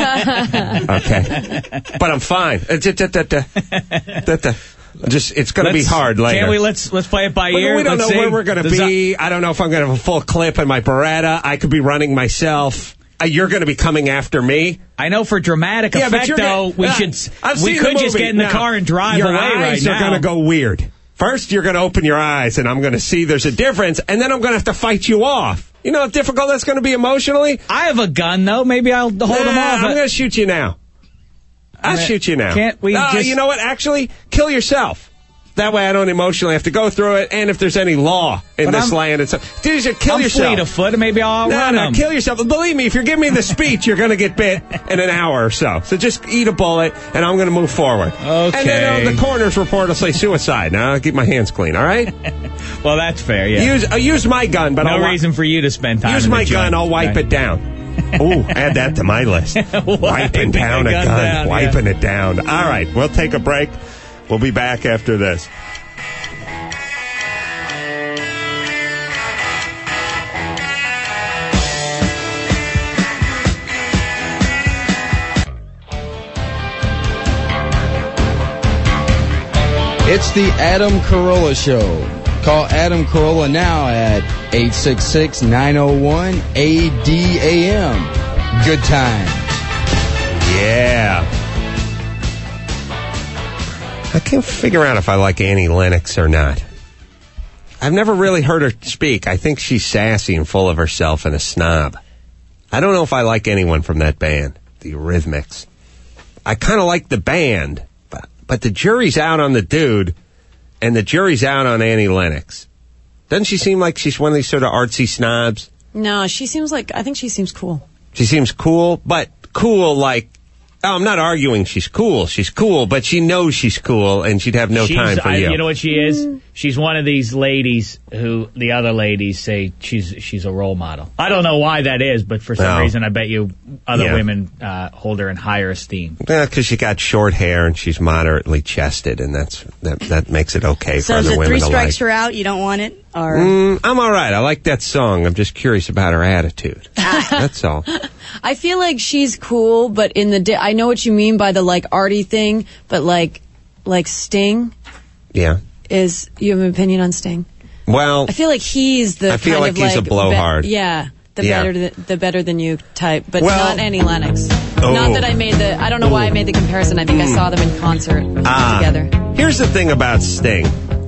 Okay? But I'm fine. Uh, da- da- da- da- da- da. Just, it's going to be Let's- hard later. Can't we? Let's let's play it by But ear. we don't Let's know see. where we're going to The zo- be. I don't know if I'm going to have a full clip in my Beretta. I could be running myself. Uh, you're going to be coming after me. I know for dramatic Yeah, but effect, you're though, gonna- we uh, should I've we seen could the just movie. get in the No. car and drive your away right eyes now. are going to go weird. First, you're going to open your eyes, and I'm going to see there's a difference, and then I'm going to have to fight you off. You know how difficult that's going to be emotionally? I have a gun, though. Maybe I'll hold Nah, them off. I'm going to shoot you now. I'll Uh, shoot you now. can't we Uh, just- You know what? Actually, kill yourself. That way I don't emotionally have to go through it, and if there's any law in But this I'm- land, it's, dude, you should kill I'm yourself. fleet of foot, and maybe I'll No, run no, them. kill yourself. Believe me, if you're giving me the speech, you're going to get bit in an hour or so. So just eat a bullet, and I'm going to move forward. Okay. And then uh, the coroner's report will say suicide. Now, I'll keep my hands clean, all right? Well, that's fair, yeah. Use, I'll use my gun, but no I'll... reason for you to spend time Use in my the gun, joint. I'll wipe Okay. it down. Ooh, add that to my list. Wiping Wiping down a a gun, gun down, wiping yeah. it down. All right, we'll take a break. We'll be back after this. It's the Adam Carolla Show. Call Adam Carolla now at eight six six, nine oh one, A D A M. Good times. Yeah. I can't figure out if I like Annie Lennox or not. I've never really heard her speak. I think she's sassy and full of herself and a snob. I don't know if I like anyone from that band, the Eurythmics. I kind of like the band, but, but the jury's out on the dude, and the jury's out on Annie Lennox. Doesn't she seem like she's one of these sort of artsy snobs? No, she seems like, I think she seems cool. She seems cool, but cool like, oh, I'm not arguing she's cool. She's cool, but she knows she's cool, and she'd have no she's, time for I, you. You know what she is? She's one of these ladies who the other ladies say she's she's a role model. I don't know why that is, but for some No. reason, I bet you other Yeah. women uh, hold her in higher esteem. Yeah, because she got short hair and she's moderately chested, and that's that, that makes it okay So for is other it women three to strikes like. you're out? You don't want it? Or Mm, I'm all right. I like that song. I'm just curious about her attitude. That's all. I feel like she's cool, but in the, di- I know what you mean by the like arty thing, but like, like Sting Yeah. is, you have an opinion on Sting? Well, I feel like he's the I feel kind like of he's a like blowhard. Be- yeah, the Yeah. better th- the better than you type, but Well- not Annie Lennox. Oh. Not that I made the. I don't know why I made the comparison. I think I saw them in concert Ah. together. Here's the thing about Sting.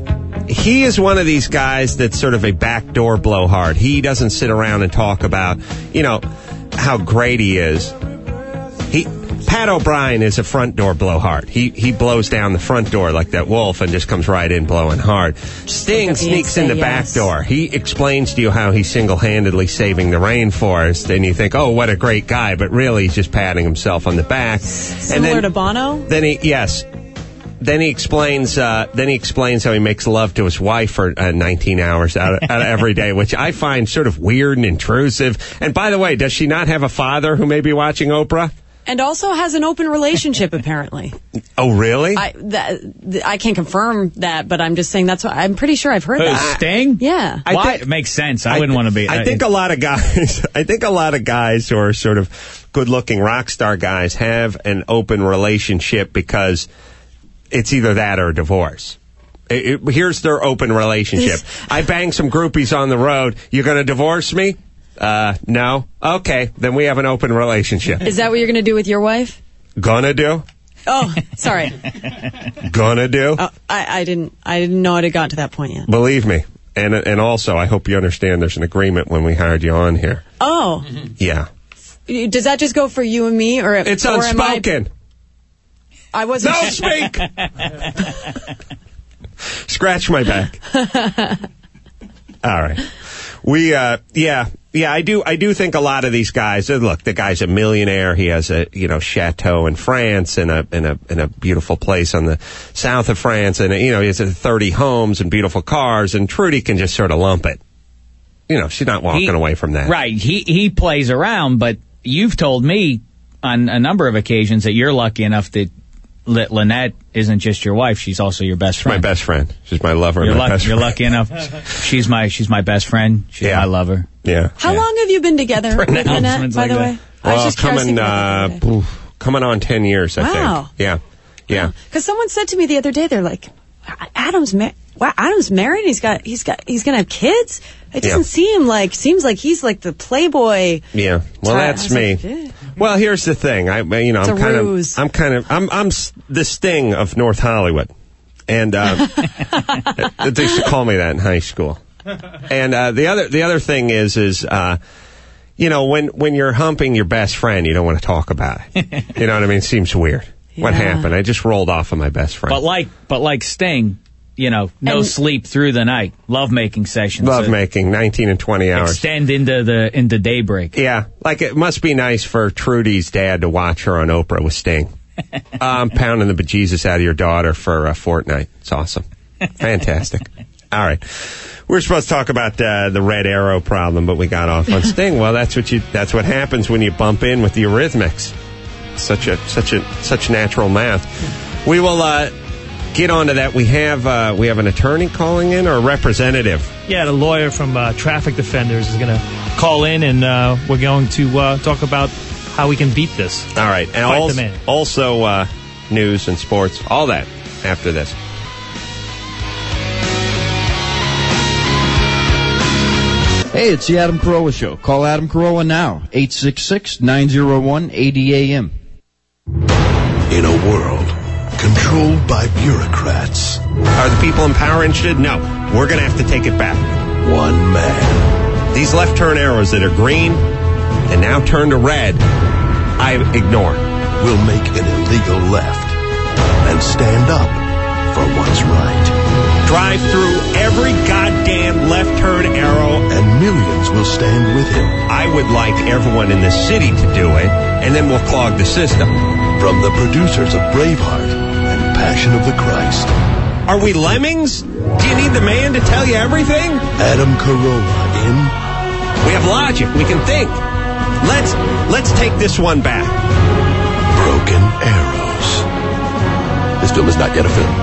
He is one of these guys that's sort of a backdoor blowhard. He doesn't sit around and talk about, you know, how great he is. He, Pat O'Brien is a front door blowhard. He he blows down the front door like that wolf and just comes right in blowing hard. Sting like a sneaks in the Beyonce, back yes. door. He explains to you how he's single-handedly saving the rainforest, and you think, oh, what a great guy, but really he's just patting himself on the back. Similar and then, to Bono. Then he, yes. Then he explains. Uh, then he explains how he makes love to his wife for uh, nineteen hours out of, out of every day, which I find sort of weird and intrusive. And by the way, does she not have a father who may be watching Oprah? And also has an open relationship, apparently. Oh, really? I that, th- I can't confirm that, but I'm just saying that's what I'm pretty sure I've heard Who, that. Sting? Yeah. I Why? think- It makes sense. I, wouldn't want to be. I uh, think a lot of guys. I think a lot of guys who are sort of good-looking rock star guys have an open relationship because it's either that or a divorce. It, it, here's their open relationship. I banged some groupies on the road. You going to divorce me? Uh, no. Okay, then we have an open relationship. Is that what you're going to do with your wife? Gonna do? Oh, sorry. Gonna do? Oh, I, I didn't. I didn't know it had gotten to that point yet. Believe me. And and also, I hope you understand there's an agreement when we hired you on here. Oh, Yeah. does that just go for you and me, or It's or am I- unspoken. I wasn't. Don't speak. Scratch my back. All right. We, uh, yeah, yeah, I do, I do think a lot of these guys, uh, look, the guy's a millionaire. He has a, you know, chateau in France and a, in a, in a beautiful place on the south of France. And, you know, he has thirty homes and beautiful cars, and Trudy can just sort of lump it. You know, she's not walking He- away from that. Right. He he plays around, but you've told me on a number of occasions that you're lucky enough that L- Lynette isn't just your wife; she's also your best My friend. best friend. She's my lover. You're, and my luck- best you're friend. lucky enough. She's my she's my best friend. She's Yeah. my lover. Yeah. How long have you been together with Lynette, announcements by like the that. way? I was Well, just curious coming, about that uh, the other day. oof, coming on ten years, I Wow. think. Yeah. Yeah. Because someone said to me the other day, they're like, Adam's ma- wow, Adam's married. He's got he's got he's gonna have kids. It doesn't Yeah. seem like seems like he's like the playboy. Yeah, well, Ty- that's I me. was like, "Eh." Well, here's the thing. I, you know, It's I'm a kind ruse. of, I'm kind of, I'm, I'm s- the Sting of North Hollywood, and uh, they used to call me that in high school. And uh, the other, the other thing is, is uh, you know, when when you're humping your best friend, you don't want to talk about it. You know what I mean? It seems weird. What Yeah. happened? I just rolled off of my best friend. But like but like Sting, you know, no And- sleep through the night, love making sessions, Love uh, making, nineteen and twenty hours. extend into the into daybreak. Yeah, like it must be nice for Trudy's dad to watch her on Oprah with Sting. I'm pounding the bejesus out of your daughter for a fortnight. It's awesome. Fantastic. All right. We were supposed to talk about uh, the Red Arrow problem, but we got off on Sting. Well, that's what you that's what happens when you bump in with the Eurythmics. Such a such a such natural math. We will uh, get onto that. We have uh, we have an attorney calling in or a representative. Yeah, the lawyer from uh, Traffic Defenders is going to call in, and uh, we're going to uh, talk about how we can beat this. All right. And Fight also, the man. also uh, news and sports, all that after this. Hey, it's the Adam Carolla Show. Call Adam Carolla now, eight six six, nine oh one, A D A M. In a world controlled by bureaucrats. Are the people in power interested? No. We're going to have to take it back. One man. These left turn arrows that are green and now turn to red, I ignore. Will make an illegal left and stand up for what's right. Drive through every goddamn left turn arrow. And millions will stand with him. I would like everyone in the city to do it, and then we'll clog the system. From the producers of Braveheart and Passion of the Christ. Are we lemmings? Do you need the man to tell you everything? Adam Carolla in... We have logic. We can think. Let's, let's take this one back. Broken Arrows. This film is not yet a film.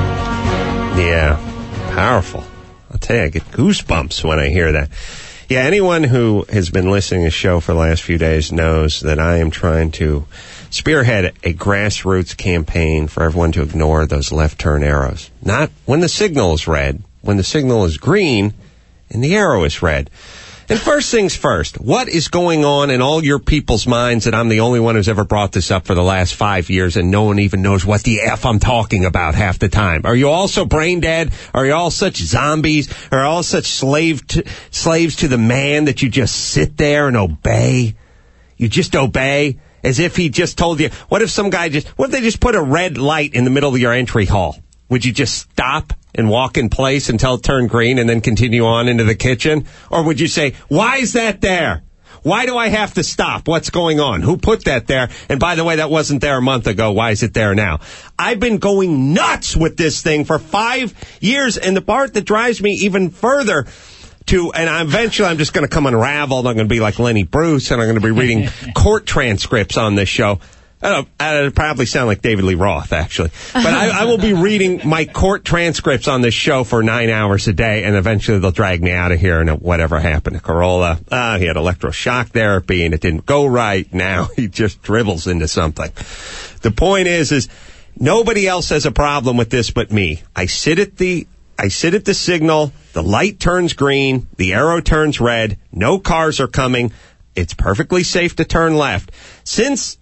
Yeah. Powerful. I'll tell you, I get goosebumps when I hear that. Yeah, anyone who has been listening to the show for the last few days knows that I am trying to spearhead a grassroots campaign for everyone to ignore those left turn arrows. Not when the signal is red, when the signal is green and the arrow is red. And first things first, what is going on in all your people's minds that I'm the only one who's ever brought this up for the last five years and no one even knows what the F I'm talking about half the time? Are you all so brain dead? Are you all such zombies? Are you all such slave to, slaves to the man that you just sit there and obey? You just obey as if he just told you. What if some guy just, what if they just put a red light in the middle of your entry hall? Would you just stop and walk in place until it turned green and then continue on into the kitchen? Or would you say, why is that there? Why do I have to stop? What's going on? Who put that there? And by the way, that wasn't there a month ago. Why is it there now? I've been going nuts with this thing for five years. And the part that drives me even further to, and eventually I'm just going to come unraveled. I'm going to be like Lenny Bruce and I'm going to be reading court transcripts on this show. I don't, I'd probably sound like David Lee Roth, actually. But I, I will be reading my court transcripts on this show for nine hours a day, and eventually they'll drag me out of here, and whatever happened to Carolla. Uh, he had electroshock therapy, and it didn't go right. Now he just dribbles into something. The point is, is nobody else has a problem with this but me. I sit at the... I sit at the signal, the light turns green, the arrow turns red, no cars are coming, it's perfectly safe to turn left. Since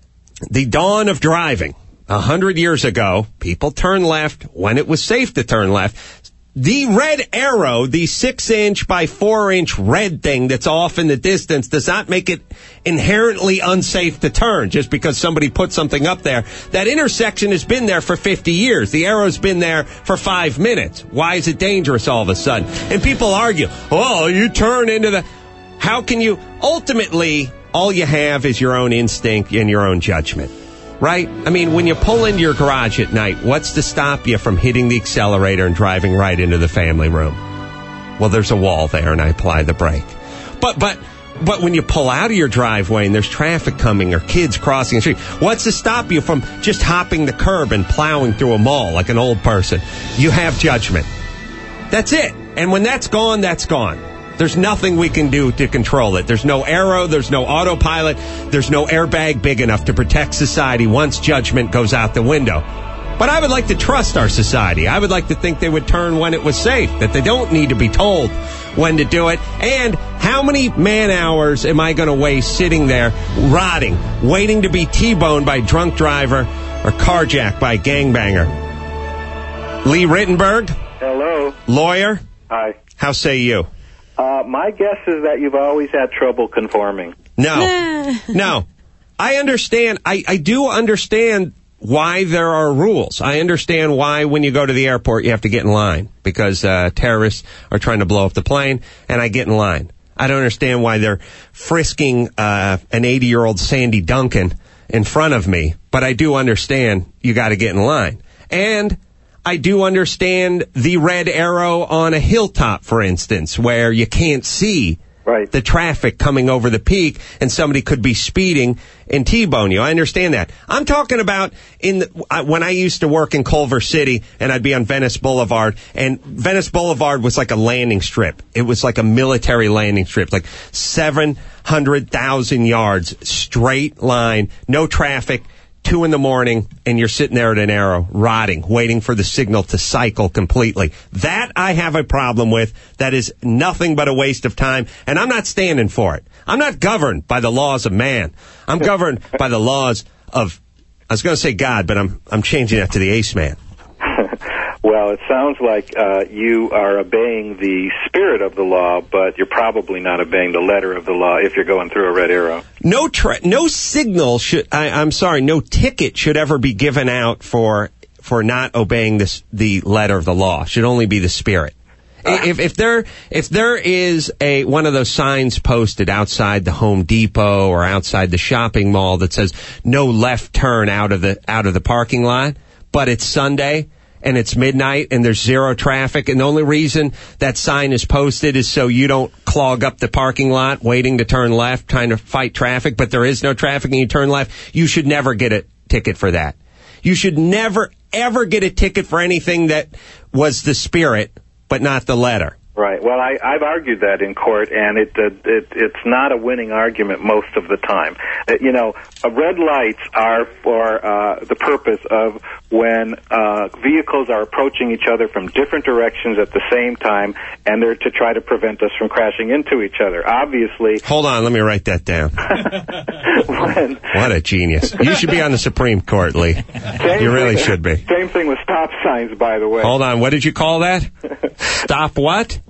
the dawn of driving, a hundred years ago, people turned left when it was safe to turn left. The red arrow, the six-inch by four-inch red thing that's off in the distance, does not make it inherently unsafe to turn just because somebody put something up there. That intersection has been there for fifty years. The arrow's been there for five minutes. Why is it dangerous all of a sudden? And people argue, oh, you turn into the... How can you... Ultimately, all you have is your own instinct and your own judgment. Right? I mean, when you pull into your garage at night, what's to stop you from hitting the accelerator and driving right into the family room? Well, there's a wall there, and I apply the brake. But, but, but when you pull out of your driveway and there's traffic coming or kids crossing the street, what's to stop you from just hopping the curb and plowing through a mall like an old person? You have judgment. That's it. And when that's gone, that's gone. There's nothing we can do to control it. There's no arrow. There's no autopilot. There's no airbag big enough to protect society once judgment goes out the window. But I would like to trust our society. I would like to think they would turn when it was safe, that they don't need to be told when to do it. And how many man hours am I going to waste sitting there rotting, waiting to be T-boned by a drunk driver or carjacked by a gangbanger? Lee Rittenberg? Hello. Lawyer? Hi. How say you? Uh, my guess is that you've always had trouble conforming. No. No. I understand. I, I do understand why there are rules. I understand why when you go to the airport you have to get in line because uh, terrorists are trying to blow up the plane, and I get in line. I don't understand why they're frisking uh, an eighty-year-old Sandy Duncan in front of me, but I do understand you got to get in line. And I do understand the red arrow on a hilltop, for instance, where you can't see right. the traffic coming over the peak and somebody could be speeding and T-bone you. I understand that. I'm talking about in the, uh, when I used to work in Culver City and I'd be on Venice Boulevard, and Venice Boulevard was like a landing strip. It was like a military landing strip, like seven hundred thousand yards, straight line, no traffic, two in the morning and you're sitting there at an arrow, rotting, waiting for the signal to cycle completely. That I have a problem with. That is nothing but a waste of time, and I'm not standing for it. I'm not governed by the laws of man. I'm governed by the laws of, I was going to say God, but I'm I'm changing that to the Ace Man. Well, it sounds like uh, you are obeying the spirit of the law, but you're probably not obeying the letter of the law if you're going through a red arrow. No tra- no signal should, I, I'm sorry, no ticket should ever be given out for for not obeying this, the letter of the law. Should only be the spirit. If if there if there is a one of those signs posted outside the Home Depot or outside the shopping mall that says no left turn out of the out of the parking lot, but it's Sunday and it's midnight and there's zero traffic, and the only reason that sign is posted is so you don't clog up the parking lot waiting to turn left, trying to fight traffic, but there is no traffic and you turn left, you should never get a ticket for that. You should never, ever get a ticket for anything that was the spirit, but not the letter. Right. Well, I, I've argued that in court, and it, uh, it it's not a winning argument most of the time. Uh, you know, uh, red lights are for uh, the purpose of when uh, vehicles are approaching each other from different directions at the same time, and they're to try to prevent us from crashing into each other. Obviously. Hold on, let me write that down. when, what a genius. You should be on the Supreme Court, Lee. You really thing, should be. Same thing with stop signs, by the way. Hold on, what did you call that? Stop what?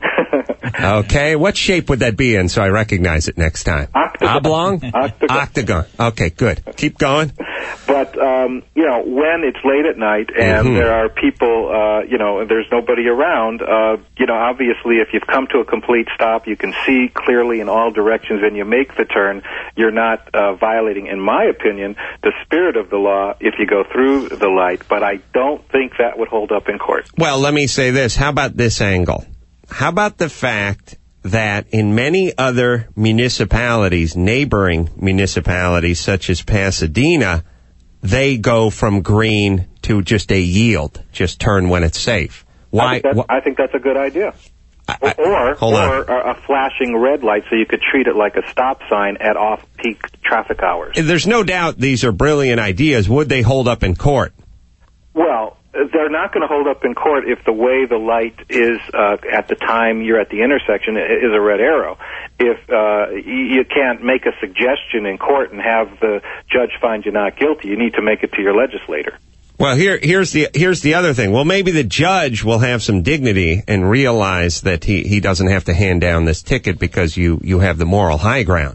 Okay, what shape would that be in so I recognize it next time? Octagon. Oblong? Octagon. Octagon. Okay, good. Keep going. But, um, you know, when it's late at night and Mm-hmm. there are people, uh, you know, there's nobody around, uh, you know, obviously if you've come to a complete stop, you can see clearly in all directions and you make the turn, you're not uh, violating, in my opinion, the spirit of the law if you go through the light. But I don't think that would hold up in court. Well, let me say this. How about this angle? How about the fact that in many other municipalities, neighboring municipalities such as Pasadena, they go from green to just a yield, just turn when it's safe? Why? I think that's, I think that's a good idea. I, or hold or a, a flashing red light so you could treat it like a stop sign at off-peak traffic hours. There's no doubt these are brilliant ideas. Would they hold up in court? Well, they're not going to hold up in court if the way the light is uh, at the time you're at the intersection is a red arrow. If uh, you can't make a suggestion in court and have the judge find you not guilty, you need to make it to your legislator. Well, here, here's the here's the other thing. Well, maybe the judge will have some dignity and realize that he, he doesn't have to hand down this ticket because you, you have the moral high ground.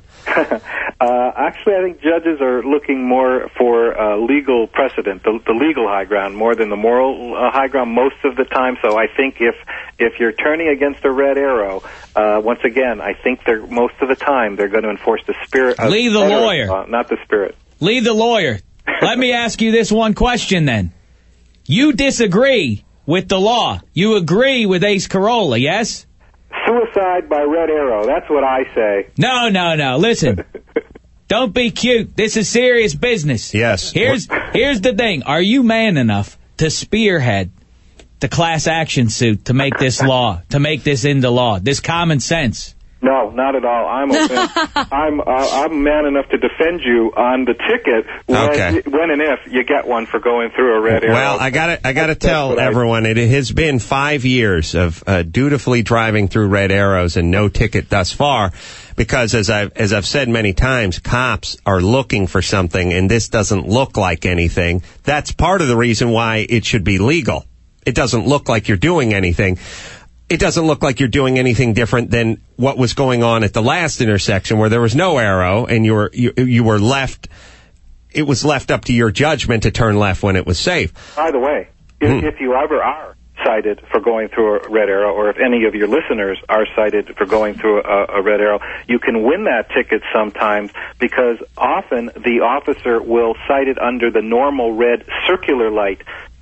Uh, actually, I think judges are looking more for uh, legal precedent, the, the legal high ground, more than the moral uh, high ground most of the time. So I think if if you're turning against a red arrow, uh, once again, I think they're most of the time they're going to enforce the spirit of Lee the letter, lawyer. Uh, not the spirit. Lee the lawyer. Let me ask you this one question then. You disagree with the law. You agree with Ace Carolla, yes? Suicide by red arrow. That's what I say. No, no, no. Listen. Don't be cute. This is serious business. Yes. Here's here's the thing. Are you man enough to spearhead the class action suit to make this law, to make this into law, this common sense? No, not at all. I'm a, I'm uh, I'm man enough to defend you on the ticket when, Okay. when and if you get one for going through a red arrow. Well, I got to I got to That's- that's tell what I- everyone it has been five years of uh, dutifully driving through red arrows and no ticket thus far, because as I've as I've said many times, cops are looking for something, and this doesn't look like anything. That's part of the reason why it should be legal. It doesn't look like you're doing anything. It doesn't look like you're doing anything different than what was going on at the last intersection where there was no arrow and you were you, you were left. It was left up to your judgment to turn left when it was safe. By the way, if, if you ever are cited for going through a red arrow, or if any of your listeners are cited for going through a, a red arrow, you can win that ticket sometimes because often the officer will cite it under the normal red circular light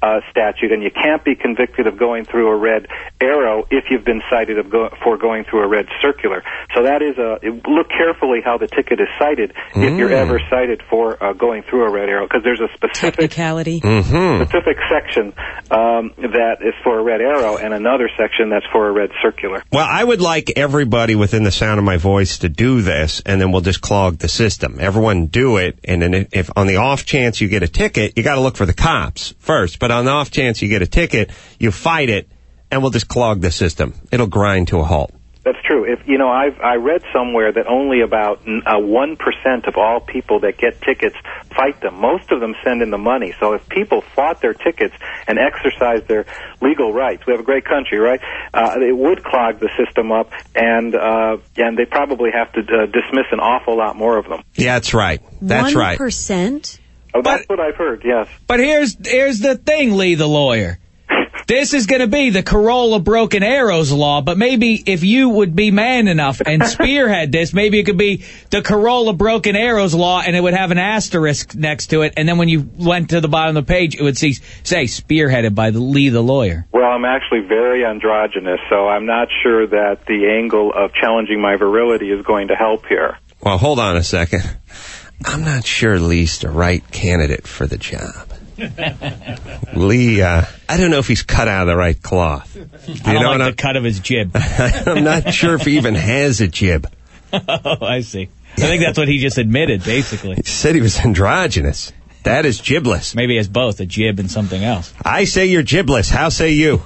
uh, statute, and you can't be convicted of going through a red arrow if you've been cited of go- for going through a red circular. So that is a look carefully how the ticket is cited mm. if you're ever cited for uh, going through a red arrow, because there's a specific technicality, mm-hmm. specific section um, that is for a red arrow, and another section that's for a red circular. Well, I would like everybody within the sound of my voice to do this, and then we'll just clog the system. Everyone do it, and then if on the off chance you get a ticket, you got to look for the cops first. But on the off chance you get a ticket, you fight it, and we'll just clog the system. It'll grind to a halt. That's true. If you know, I've I read somewhere that only about uh, one percent of all people that get tickets fight them. Most of them send in the money. So if people fought their tickets and exercised their legal rights, we have a great country, right? Uh, it would clog the system up, and uh, and they probably have to uh, dismiss an awful lot more of them. Yeah, that's right. That's right. One percent. Oh, that's what I've heard. Yes. But here's here's the thing, Lee the lawyer. This is going to be the Corolla Broken Arrows law, but maybe if you would be man enough and spearhead this, maybe it could be the Corolla Broken Arrows law, and it would have an asterisk next to it, and then when you went to the bottom of the page, it would see, say spearheaded by the Lee the lawyer. Well, I'm actually very androgynous, so I'm not sure that the angle of challenging my virility is going to help here. Well, hold on a second. I'm not sure Lee's the right candidate for the job. Lee, uh, I don't know if he's cut out of the right cloth. You I don't know like the I'm, cut of his jib. I'm not sure if he even has a jib. Oh, I see. I think that's what he just admitted, basically. He said he was androgynous. That is jibless. Maybe he has both, a jib and something else. I say you're jibless. How say you?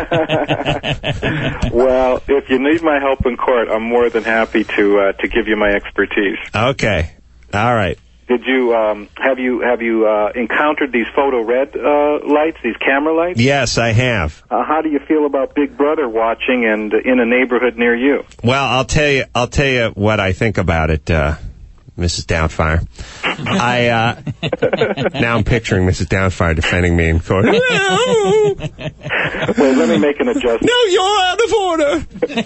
Well, if you need my help in court, I'm more than happy to uh, to give you my expertise. Okay. All right. Did you um, have you have you uh, encountered these photo red uh, lights, these camera lights? Yes, I have. Uh, how do you feel about Big Brother watching and uh, in a neighborhood near you? Well, I'll tell you. I'll tell you what I think about it, uh, Missus Doubtfire. I uh, now I'm picturing Missus Doubtfire defending me in court. Wait, let me make an adjustment. No, you're out of order.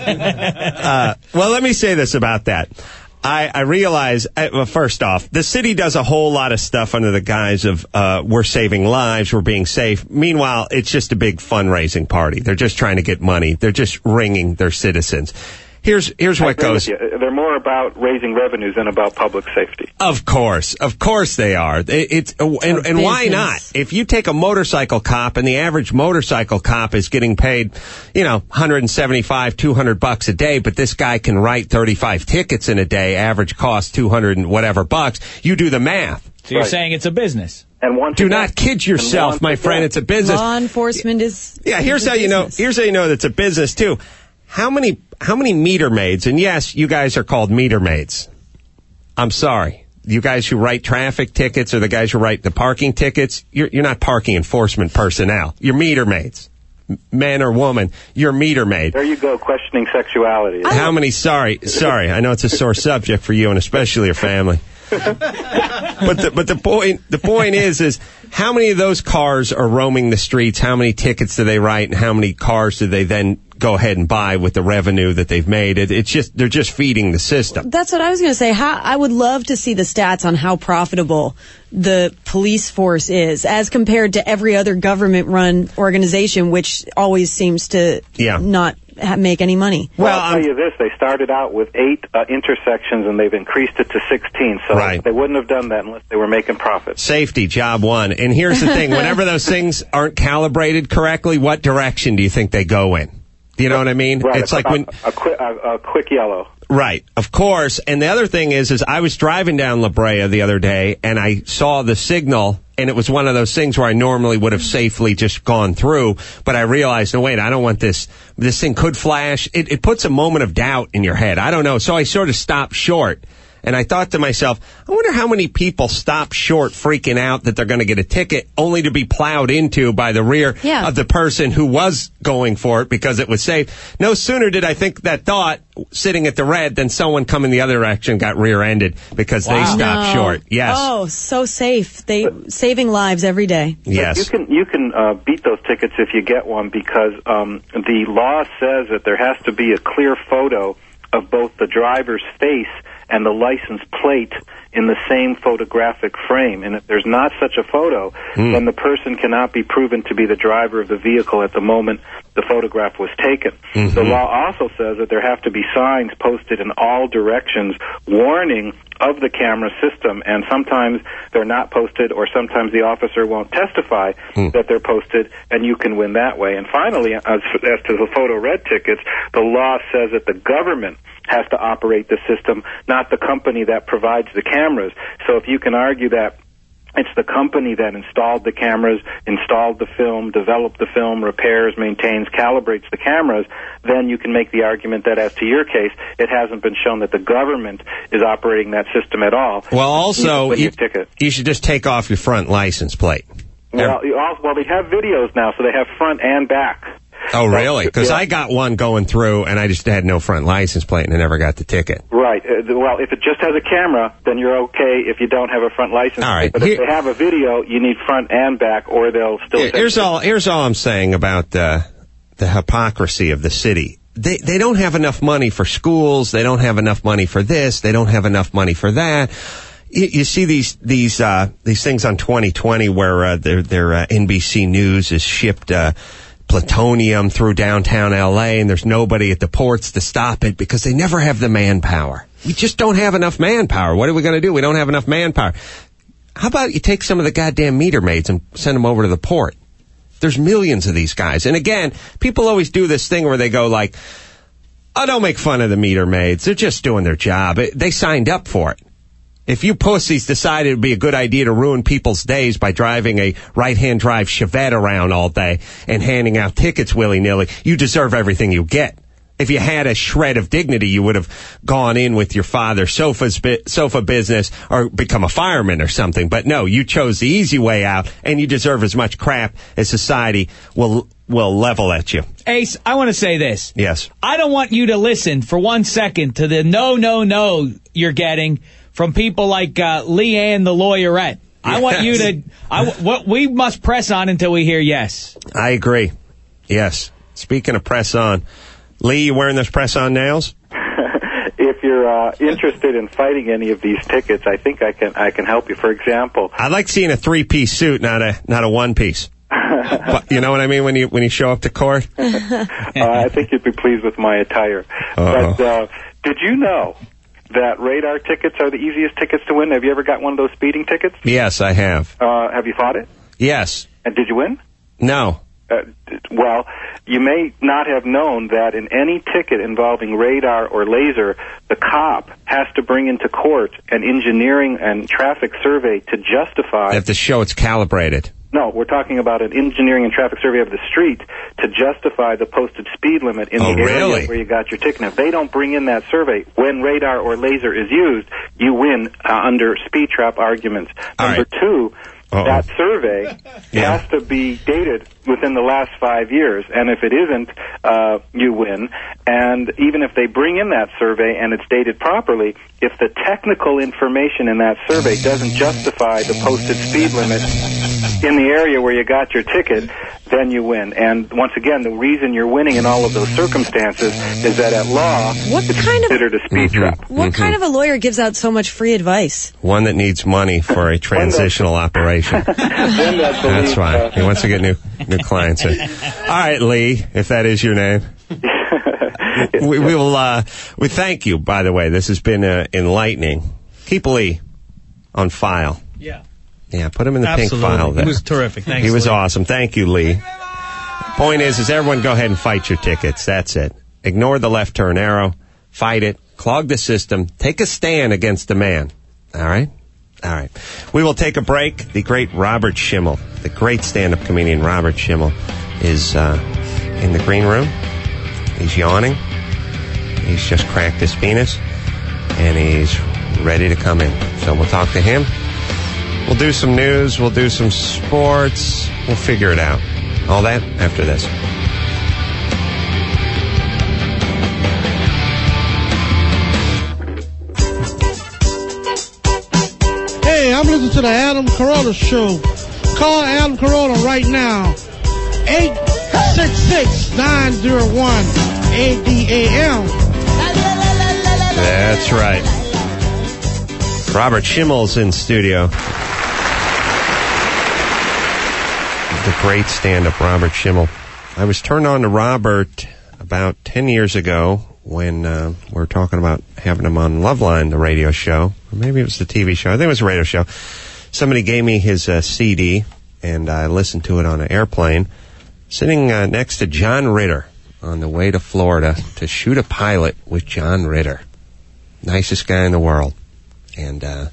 uh, well, let me say this about that. I, I realize, uh, well, first off, the city does a whole lot of stuff under the guise of uh, we're saving lives, we're being safe. Meanwhile, it's just a big fundraising party. They're just trying to get money. They're just ringing their citizens. Here's here's what goes. They're more about raising revenues than about public safety. Of course, of course they are. It, it's and, and why not? If you take a motorcycle cop and the average motorcycle cop is getting paid, you know, one hundred seventy-five, two hundred bucks a day, but this guy can write thirty-five tickets in a day, average cost two hundred and whatever bucks. You do the math. So you're right. saying it's a business. And once do again, not kid yourself, my friend. It's a business. Law enforcement is. Yeah, here's is how you know. Here's how you know that it's a business too. How many how many meter maids, and yes, you guys are called meter maids. I'm sorry. You guys who write traffic tickets or the guys who write the parking tickets, you're, you're not parking enforcement personnel. You're meter maids. Man or woman, you're meter maid. There you go, questioning sexuality. How many, sorry, sorry, I know it's a sore subject for you and especially your family. but the, but the point the point is is how many of those cars are roaming the streets? How many tickets do they write, and how many cars do they then go ahead and buy with the revenue that they've made? It, it's just they're just feeding the system. That's what I was going to say. How, I would love to see the stats on how profitable the police force is as compared to every other government-run organization, which always seems to yeah. not ha- make any money. Well, well I'll tell you this. They started out with eight uh, intersections, and they've increased it to sixteen. So right. they wouldn't have done that unless they were making profit. Safety, job one. And here's the thing. Whenever those things aren't calibrated correctly, what direction do you think they go in? Do you know what I mean? Right, it's like a, when a, quick, a, a quick yellow. Right, of course. And the other thing is, is I was driving down La Brea the other day, and I saw the signal, and it was one of those things where I normally would have safely just gone through, but I realized, no, wait, I don't want this. This thing could flash. It, it puts a moment of doubt in your head. I don't know. So I sort of stopped short. And I thought to myself, I wonder how many people stop short freaking out that they're going to get a ticket only to be plowed into by the rear yeah. of the person who was going for it because it was safe. No sooner did I think that thought sitting at the red than someone coming the other direction got rear-ended because wow. they stopped no. short. Yes. Oh, so safe. They saving lives every day. Yes. You can you can uh, beat those tickets if you get one because um, the law says that there has to be a clear photo of both the driver's face and the license plate in the same photographic frame. And if there's not such a photo, Hmm. then the person cannot be proven to be the driver of the vehicle at the moment the photograph was taken. Mhm. The law also says that there have to be signs posted in all directions warning of the camera system, and sometimes they're not posted, or sometimes the officer won't testify Hmm. that they're posted, and you can win that way. And finally, as, as to the photo red tickets, the law says that the government has to operate the system, not the company that provides the cameras. So if you can argue that it's the company that installed the cameras, installed the film, developed the film, repairs, maintains, calibrates the cameras, then you can make the argument that, as to your case, it hasn't been shown that the government is operating that system at all. Well, also, With you, your ticket. you should just take off your front license plate. Well, you also, well, they have videos now, so they have front and back. Oh, really? Because Yeah. I got one going through, and I just had no front license plate, and I never got the ticket. Right. Uh, well, if it just has a camera, then you're okay if you don't have a front license. All right. But if they have a video, you need front and back, or they'll still... Here- Here's all. Here's all I'm saying about uh, the hypocrisy of the city. They they don't have enough money for schools. They don't have enough money for this. They don't have enough money for that. You, you see these these uh, these things on twenty twenty where uh, their their uh, N B C News is shipped uh, plutonium through downtown L A, and there's nobody at the ports to stop it because they never have the manpower. We just don't have enough manpower. What are we going to do? We don't have enough manpower. How about you take some of the goddamn meter maids and send them over to the port? There's millions of these guys. And again, people always do this thing where they go like, oh, don't make fun of the meter maids. They're just doing their job. It, they signed up for it. If you pussies decided it would be a good idea to ruin people's days by driving a right-hand drive Chevette around all day and handing out tickets willy-nilly, you deserve everything you get. If you had a shred of dignity, you would have gone in with your father's sofa's bi- sofa business or become a fireman or something. But no, you chose the easy way out, and you deserve as much crap as society will will level at you. Ace, I want to say this. Yes. I don't want you to listen for one second to the no, no, no you're getting from people like uh, Leanne the lawyerette. I want you to, I, what we must press on until we hear yes. I agree. Yes. Speaking of press on, Lee, you wearing those press on nails? If you're uh, interested in fighting any of these tickets, I think I can I can help you. For example, I like seeing a three piece suit, not a not a one piece. But you know what I mean when you when you show up to court? uh, I think you'd be pleased with my attire. Uh-oh. But uh, did you know that radar tickets are the easiest tickets to win? Have you ever got one of those speeding tickets? Yes, I have. Uh, have you fought it? Yes. And did you win? No. Uh, d- well, you may not have known that in any ticket involving radar or laser, the cop has to bring into court an engineering and traffic survey to justify... They have to show it's calibrated. No, we're talking about an engineering and traffic survey of the street to justify the posted speed limit in Oh, the area really? where you got your ticket. And if they don't bring in that survey, when radar or laser is used, you win uh, under speed trap arguments. All Number right. two, Uh-oh. that survey Yeah. has to be dated within the last five years. And if it isn't, uh, you win. And even if they bring in that survey and it's dated properly, if the technical information in that survey doesn't justify the posted speed limit in the area where you got your ticket, then you win. And once again, the reason you're winning in all of those circumstances is that at law, What it's kind of- considered a speed trap. What kind of a lawyer gives out so much free advice? One that needs money for a transitional operation. That's right. He wants to get new new clients in. All right, Lee, if that is your name. we, we will. Uh, we thank you. By the way, this has been uh, enlightening. Keep Lee on file. Yeah. Yeah, put him in the Absolutely. pink file there. He was terrific. Thanks, He was Lee. awesome. Thank you, Lee. Point is, is everyone go ahead and fight your tickets. That's it. Ignore the left turn arrow. Fight it. Clog the system. Take a stand against the man. All right? All right. We will take a break. The great Robert Schimmel, the great stand-up comedian Robert Schimmel, is uh, in the green room. He's yawning. He's just cracked his penis. And he's ready to come in. So we'll talk to him. We'll do some news. We'll do some sports. We'll figure it out. All that after this. Hey, I'm listening to the Adam Carolla Show. Call Adam Carolla right now. eight six six, nine oh one, A D A M. That's right. Robert Schimmel's in studio. The great stand-up Robert Schimmel. I was turned on to Robert about ten years ago when uh, we were talking about having him on Loveline, the radio show. Or maybe it was the T V show. I think it was a radio show. Somebody gave me his uh, C D, and I listened to it on an airplane, sitting uh, next to John Ritter on the way to Florida to shoot a pilot with John Ritter. Nicest guy in the world. And uh,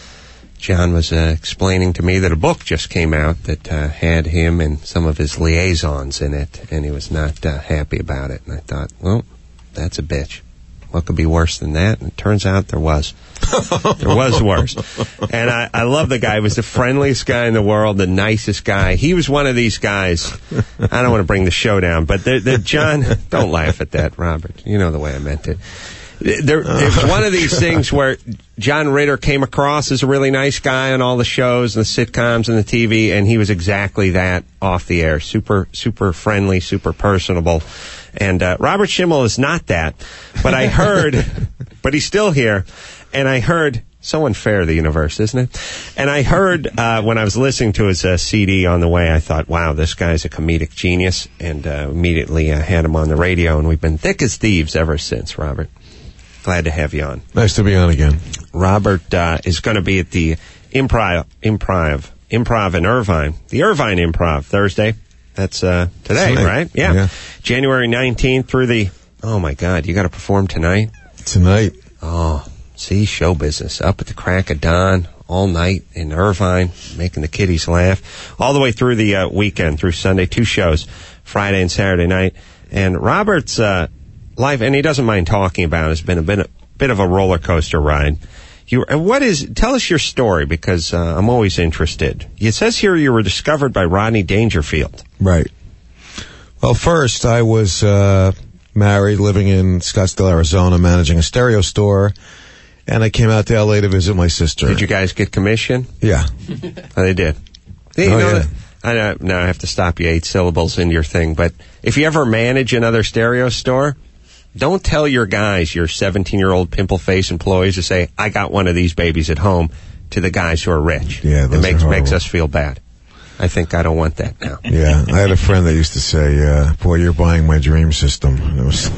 John was uh, explaining to me that a book just came out that uh, had him and some of his liaisons in it, and he was not uh, happy about it. And I thought, well, that's a bitch. What could be worse than that? And it turns out there was. There was worse. And I, I love the guy. He was the friendliest guy in the world, the nicest guy. He was one of these guys. I don't want to bring the show down, but the, the John, don't laugh at that, Robert. You know the way I meant it. There, it's one of these things where John Ritter came across as a really nice guy on all the shows and the sitcoms and the T V, and he was exactly that off the air. Super, super friendly, super personable. And uh, Robert Schimmel is not that. But I heard, but he's still here, and I heard, so unfair, the universe, isn't it? And I heard uh, when I was listening to his uh, C D on the way, I thought, wow, this guy's a comedic genius, and uh, immediately uh, had him on the radio, and we've been thick as thieves ever since, Robert. Glad to have you on. Nice to be on again. Robert uh, is going to be at the Improv, Improv, Improv in Irvine, the Irvine Improv, Thursday. That's uh, today, Tonight. right? Yeah. yeah. January nineteenth through the, oh my God, you got to perform tonight? Tonight. Oh, see, show business. Up at the crack of dawn, all night in Irvine, making the kiddies laugh. All the way through the uh, weekend, through Sunday, two shows, Friday and Saturday night. And Robert's uh, life, and he doesn't mind talking about it, has been a bit, a bit of a roller coaster ride. You, what is? Tell us your story, because uh, I'm always interested. It says here you were discovered by Rodney Dangerfield. Right. Well, first I was uh, married, living in Scottsdale, Arizona, managing a stereo store, and I came out to L A to visit my sister. Did you guys get commission? Yeah. Oh, they did. They, you oh, know, yeah. I know, now I have to stop you eight syllables into your thing, but if you ever manage another stereo store, don't tell your guys, your seventeen-year-old pimple-face employees, to say, I got one of these babies at home, to the guys who are rich. Yeah, those it makes are makes horrible. us feel bad. I think I don't want that now. Yeah, I had a friend that used to say, uh, boy, you're buying my dream system. And it was...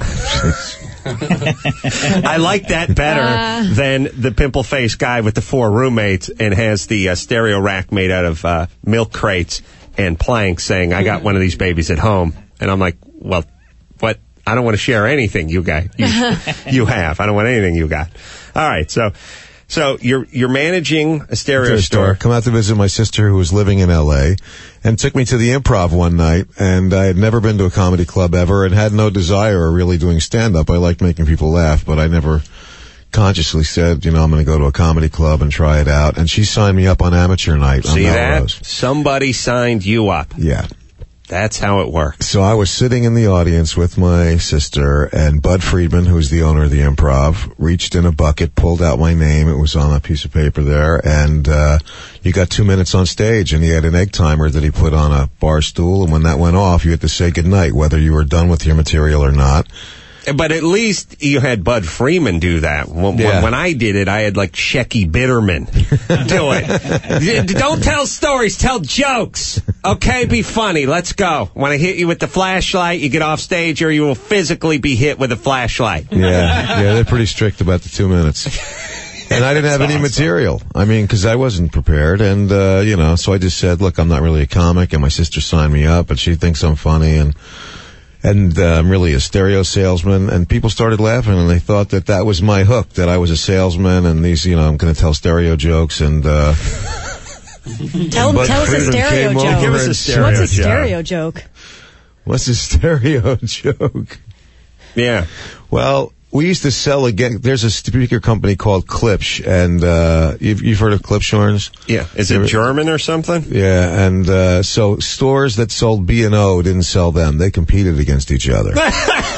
I like that better Uh. than the pimple-faced guy with the four roommates and has the uh, stereo rack made out of uh, milk crates and planks saying, I got one of these babies at home. And I'm like, well, what? I don't want to share anything you got. You, you have. I don't want anything you got. All right, so so you're you're managing a stereo store. Come out to visit my sister who was living in L A and took me to the Improv one night, and I had never been to a comedy club ever and had no desire of really doing stand-up. I liked making people laugh, but I never consciously said, you know, I'm going to go to a comedy club and try it out. And she signed me up on amateur night. See on that? Melrose. Somebody signed you up. Yeah. That's how it works. So I was sitting in the audience with my sister, and Bud Friedman, who's the owner of the Improv, reached in a bucket, pulled out my name. It was on a piece of paper there, and uh, you got two minutes on stage, and he had an egg timer that he put on a bar stool, and when that went off, you had to say goodnight, whether you were done with your material or not. But at least you had Bud Freeman do that. When, Yeah. when I did it, I had like Shecky Bitterman do it. Don't tell stories, tell jokes. Okay, be funny. Let's go. When I hit you with the flashlight, you get off stage, or you will physically be hit with a flashlight. Yeah, yeah, they're pretty strict about the two minutes. And I didn't have That's any awesome. material. I mean, because I wasn't prepared. And, uh, you know, so I just said, look, I'm not really a comic. And my sister signed me up, and she thinks I'm funny. And and uh, I'm really a stereo salesman. And people started laughing, and they thought that that was my hook, that I was a salesman. And these, you know, I'm going to tell stereo jokes. And uh, Tell, Bud tell us a Friedman stereo came joke. over Give us a and- stereo What's a joke. stereo joke? what's a stereo joke? Yeah. Well, we used to sell again. There's a speaker company called Klipsch, and uh, you've, you've heard of Klipsch horns? Yeah. Is it German or something? Yeah, and uh, so stores that sold B and O didn't sell them. They competed against each other. and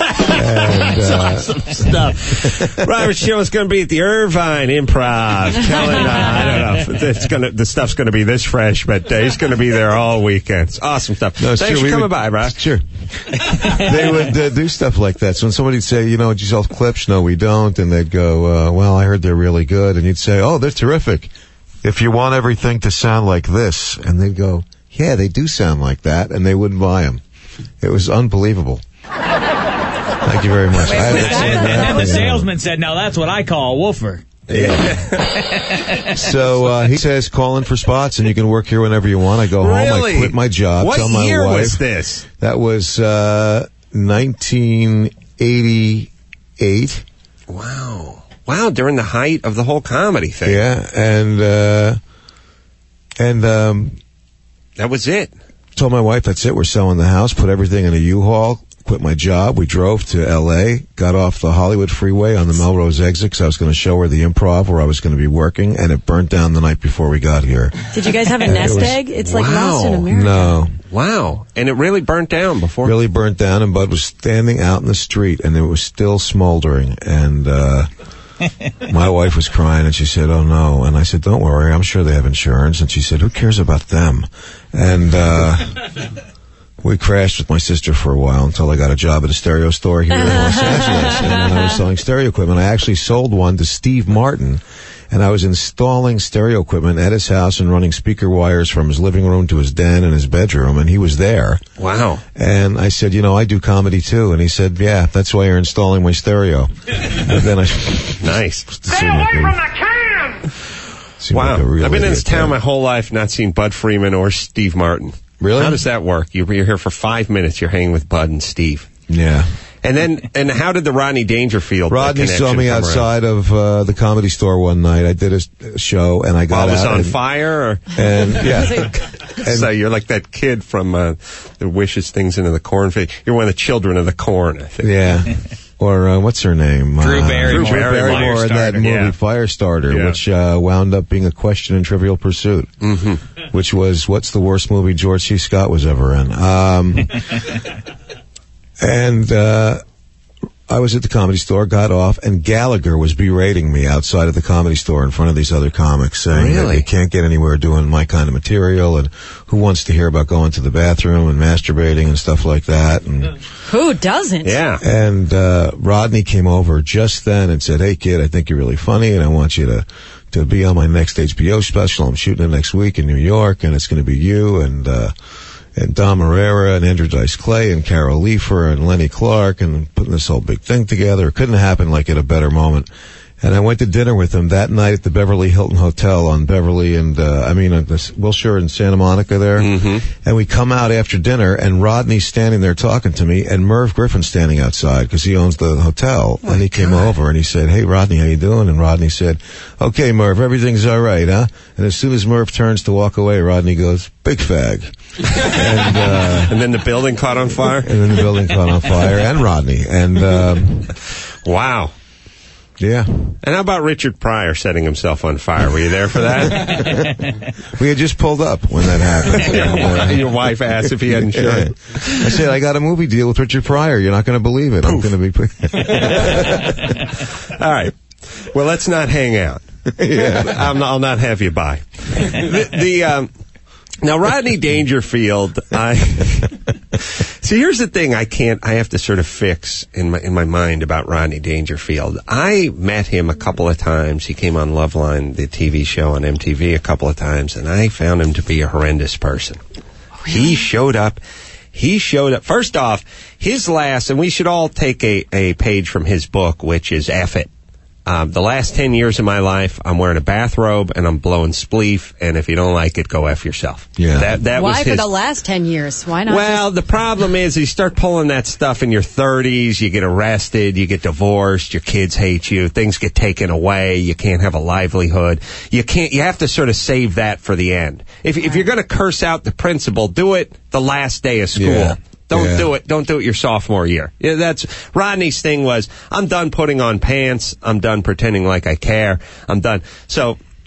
And, That's uh, awesome stuff. Robert Show is going to be at the Irvine Improv. Telling, uh, I don't know if it's going to, the stuff's going to be this fresh, but uh, he's going to be there all weekend. It's awesome stuff. No, Thanks sure, for we coming would- by, Rob. Sure. They would uh, do stuff like that. So when somebody'd say, you know, do you sell clips? No, we don't. And they'd go, uh, well, I heard they're really good. And you'd say, oh, they're terrific. If you want everything to sound like this. And they'd go, yeah, they do sound like that. And they wouldn't buy them. It was unbelievable. Thank you very much. I haven't seen And that then the thing. salesman said, "No, that's what I call a woofer." Yeah. So uh, he says, call in for spots, and you can work here whenever you want. I go home, Really? I quit my job, What tell my year wife. was this? That was uh, nineteen eighty-eight. Wow. Wow, during the height of the whole comedy thing. Yeah, and uh, and um, that was it. Told my wife, that's it. We're selling the house. Put everything in a U-Haul. Quit my job. We drove to L A. Got off the Hollywood freeway on the Melrose exit because I was going to show her the Improv where I was going to be working, and it burnt down the night before we got here. Did you guys have a And it nest was- egg? It's like Wow. Lost in America. No. Wow. And it really burnt down before. Really burnt down, and Bud was standing out in the street, and it was still smoldering. And uh, my wife was crying, and she said, oh, no. And I said, don't worry, I'm sure they have insurance. And she said, who cares about them? And uh, we crashed with my sister for a while until I got a job at a stereo store here in Los Angeles. And then I was selling stereo equipment. I actually sold one to Steve Martin. And I was installing stereo equipment at his house and running speaker wires from his living room to his den and his bedroom, and he was there. Wow. And I said, you know, I do comedy too. And he said, yeah, that's why you're installing my stereo. And then I... Nice. Stay away from the can! Wow. Like a real I've been in this idiot town there. my whole life, not seen Bud Freeman or Steve Martin. Really? How does that work? You're, you're here for five minutes. You're hanging with Bud and Steve. Yeah. And then, and how did the Rodney Dangerfield Rodney connection saw me come around? outside of uh, the Comedy Store one night. I did a s- show, and I got While it was out. on and, fire? Or? And, yeah. So you're like that kid from uh, that wishes things into the cornfield. You're one of the children of the corn, I think. Yeah. Or uh, what's her name? Drew Uh, Barrymore. Drew Barrymore in that Firestarter. movie Yeah. Firestarter, Yeah. which uh, wound up being a question in Trivial Pursuit, Mm-hmm. which was, what's the worst movie George C. Scott was ever in? Um, and uh, I was at the Comedy Store, got off, and Gallagher was berating me outside of the Comedy Store in front of these other comics, saying that Really? you can't get anywhere doing my kind of material, and who wants to hear about going to the bathroom and masturbating and stuff like that. And Who doesn't? Yeah. and uh, Rodney came over just then and said, hey, kid, I think you're really funny, and I want you to, to be on my next H B O special. I'm shooting it next week in New York, and it's going to be you and uh, and Dom Herrera and Andrew Dice Clay and Carol Leifer and Lenny Clark and putting this whole big thing together. It couldn't happen like at a better moment. And I went to dinner with him that night at the Beverly Hilton Hotel on Beverly and, uh, I mean, uh, this Wilshire and Santa Monica there. Mm-hmm. And we come out after dinner, and Rodney's standing there talking to me, and Merv Griffin's standing outside because he owns the hotel. and he came over, and he said, hey, Rodney, how you doing? And Rodney said, okay, Merv, everything's all right, huh? And as soon as Merv turns to walk away, Rodney goes, big fag. and, uh, And then the building caught on fire? and then the building caught on fire, and Rodney. And, um, Wow. yeah. And how about Richard Pryor setting himself on fire? Were you there for that? We had just pulled up when that happened. And, uh, Your wife asked if he had insurance. I said, I got a movie deal with Richard Pryor. You're not going to believe it. I'm going to be... All right. Well, let's not hang out. Yeah. I'm, I'll not have you by. The, the um, now Rodney Dangerfield. I see. Here's the thing. I can't. I have to sort of fix in my in my mind about Rodney Dangerfield. I met him a couple of times. He came on Loveline, the T V show on M T V, a couple of times, and I found him to be a horrendous person. He showed up. He showed up. First off, his last, and we should all take a, a page from his book, which is F It. Um, the last ten years of my life, I'm wearing a bathrobe and I'm blowing spleef, and if you don't like it, go F yourself. Yeah. That, that Why was for his... the last ten years? Why not? Well, the problem is you start pulling that stuff in your thirties, you get arrested, you get divorced, your kids hate you, things get taken away, you can't have a livelihood. You can't, you have to sort of save that for the end. If, if you're going to curse out the principal, do it the last day of school. Yeah. Don't Yeah. do it. Don't do it your sophomore year. Yeah, that's Rodney's thing was, I'm done putting on pants. I'm done pretending like I care. I'm done. So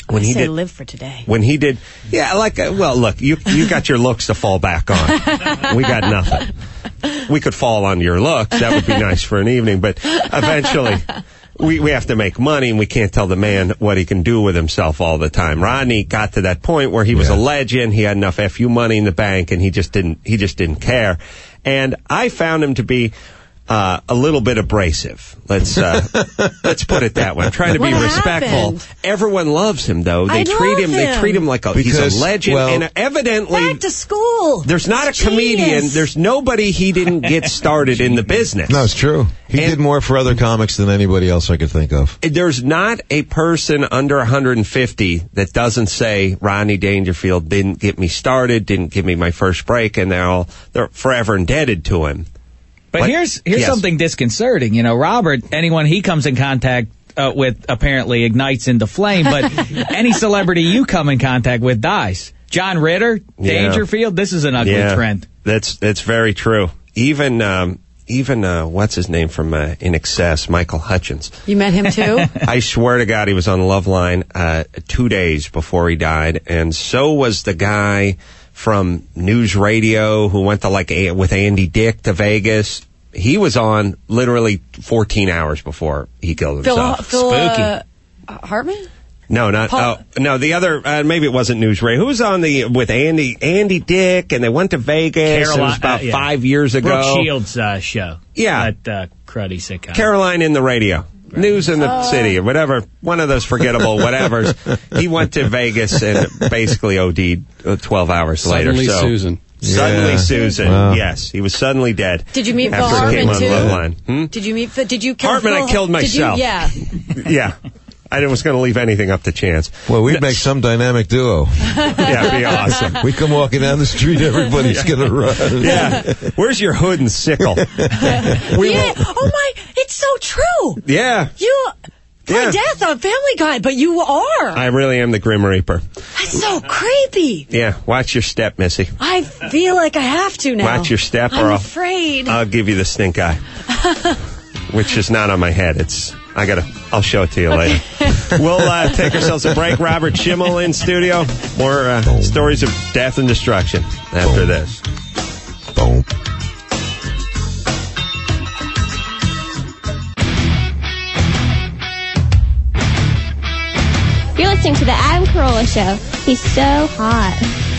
When I he say did, live for today. When he did, yeah, like, uh, well, look, you you got your looks to fall back on. We got nothing. We could fall on your looks. That would be nice for an evening, but eventually we, we have to make money, and we can't tell the man what he can do with himself all the time. Rodney got to that point where he was Yeah. a legend. He had enough F U money in the bank, and he just didn't he just didn't care. And I found him to be Uh, a little bit abrasive. Let's uh, let's put it that way. I'm trying to be What respectful. happened? Everyone loves him, though. They I treat love him. They him. treat him like a, Because, he's a legend. well- and evidently, Back to school. there's not It's a comedian. genius. There's nobody he didn't get started in the business. No, it's true. He And- did more for other comics than anybody else I could think of. There's not a person under one hundred fifty that doesn't say Rodney Dangerfield didn't get me started, didn't give me my first break, and they're all they're forever indebted to him. But What? here's here's Yes. something disconcerting. You know, Robert, anyone he comes in contact uh, with apparently ignites into flame, but any celebrity you come in contact with dies. John Ritter, Yeah. Dangerfield, this is an ugly Yeah, trend. That's that's very true. Even um, even uh, what's his name from uh, In Excess, Michael Hutchins. You met him too? I swear to God, he was on Loveline uh, two days before he died, and so was the guy from News Radio who went to like a, with Andy Dick to Vegas. He was on literally fourteen hours before he killed Phil, himself. Phil Spooky. uh, Hartman? No, not Paul- oh, no. The other uh, maybe it wasn't News Radio. Who was on the with Andy Andy Dick, and they went to Vegas. It was about uh, yeah. five years ago. Brooke Shields' uh, show. Yeah. That uh, cruddy sitcom. Caroline in the radio. News in the Oh. city or whatever. One of those forgettable whatevers. He went to Vegas and basically O D'd uh, twelve hours later. Suddenly So, Susan. Suddenly Yeah. Susan. Wow. Yes, he was suddenly dead. Did you meet Phil after he came Hartman on too? Loveline. Hmm? Did you meet Phil? Did you kill Hartman, I Phil? killed Did you- myself. yeah. Yeah. I was going to leave anything up to chance. Well, we'd make some dynamic duo. Yeah, it'd be awesome. We come walking down the street, everybody's going to run. Yeah. Where's your hood and sickle? We yeah. will- Oh my! It's so true. Yeah. You play Yeah. death on Family Guy, but you are. I really am the Grim Reaper. That's so creepy. Yeah. Watch your step, Missy. I feel like I have to now. Watch your step, I'm or I'll, afraid. I'll give you the stink eye, which is not on my head. It's I gotta. I'll show it to you later. We'll uh, take ourselves a break. Robert Schimmel in studio. More uh, stories of death and destruction after this. Boom. You're listening to the Adam Carolla Show. He's so hot.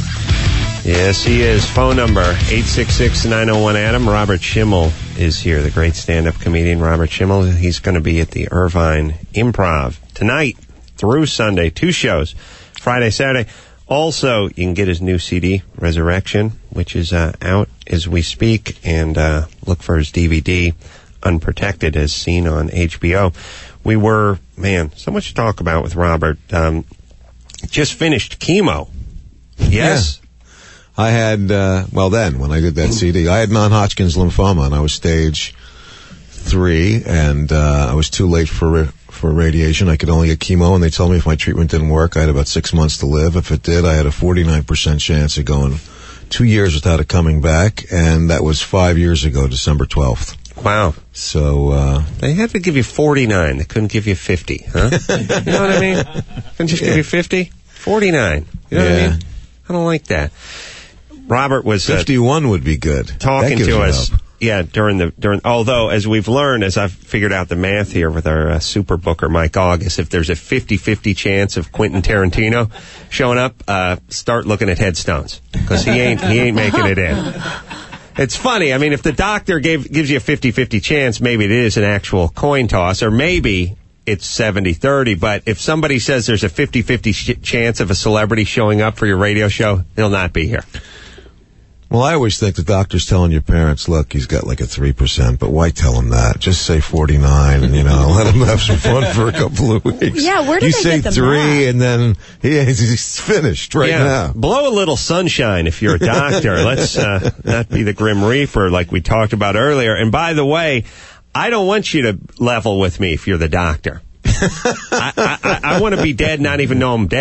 Yes, he is. Phone number eight six six, nine oh one, Adam. Robert Schimmel is here, the great stand-up comedian Robert Schimmel. He's going to be at the Irvine Improv tonight through Sunday. Two shows, Friday, Saturday. Also, you can get his new C D, Resurrection, which is uh, out as we speak, and uh, look for his D V D, Unprotected, as seen on H B O. We were, man, so much to talk about with Robert. Um, just finished chemo. Yes. Yeah. I had, uh, well then, when I did that C D, I had non-Hodgkin's lymphoma, and I was stage three, and uh, I was too late for for radiation. I could only get chemo, and they told me if my treatment didn't work, I had about six months to live. If it did, I had a forty-nine percent chance of going two years without it coming back, and that was five years ago, December twelfth. Wow. So, uh... They had to give you forty-nine. They couldn't give you fifty, huh? You know what I mean? Couldn't just give you fifty? forty-nine. You know what I Yeah. mean? I don't like that. Robert was uh, fifty-one would be good. talking That gives to you us. hope. Yeah, during the during. Although, as we've learned, as I've figured out the math here with our uh, super booker Mike August, if there's a fifty-fifty chance of Quentin Tarantino showing up, uh, start looking at headstones because he ain't he ain't making it in. It's funny. I mean, if the doctor gave gives you a fifty-fifty chance, maybe it is an actual coin toss, or maybe it's seventy thirty. But if somebody says there's a fifty-fifty sh- chance of a celebrity showing up for your radio show, he'll not be here. Well, I always think the doctor's telling your parents, look, he's got like a three percent, but why tell him that? Just say forty-nine and, you know, let him have some fun for a couple of weeks. Yeah, where do you they say get the three math? and then he, he's finished right yeah, now. blow a little sunshine if you're a doctor. Let's uh, not be the Grim Reaper like we talked about earlier. And by the way, I don't want you to level with me if you're the doctor. I, I, I want to be dead, not even know I'm dead.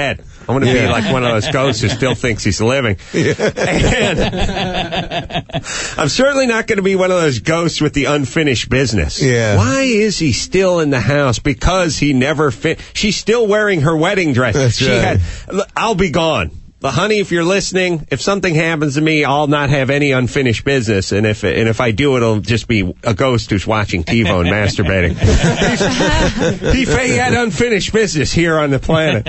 I'm going to Yeah. be like one of those ghosts who still thinks he's living. And I'm certainly not going to be one of those ghosts with the unfinished business. Yeah. Why is he still in the house? Because he never fit. She's still wearing her wedding dress. That's she right. had. I'll be gone. But honey, if you're listening, if something happens to me, I'll not have any unfinished business, and if and if I do, it'll just be a ghost who's watching TiVo and masturbating. he, he had unfinished business here on the planet.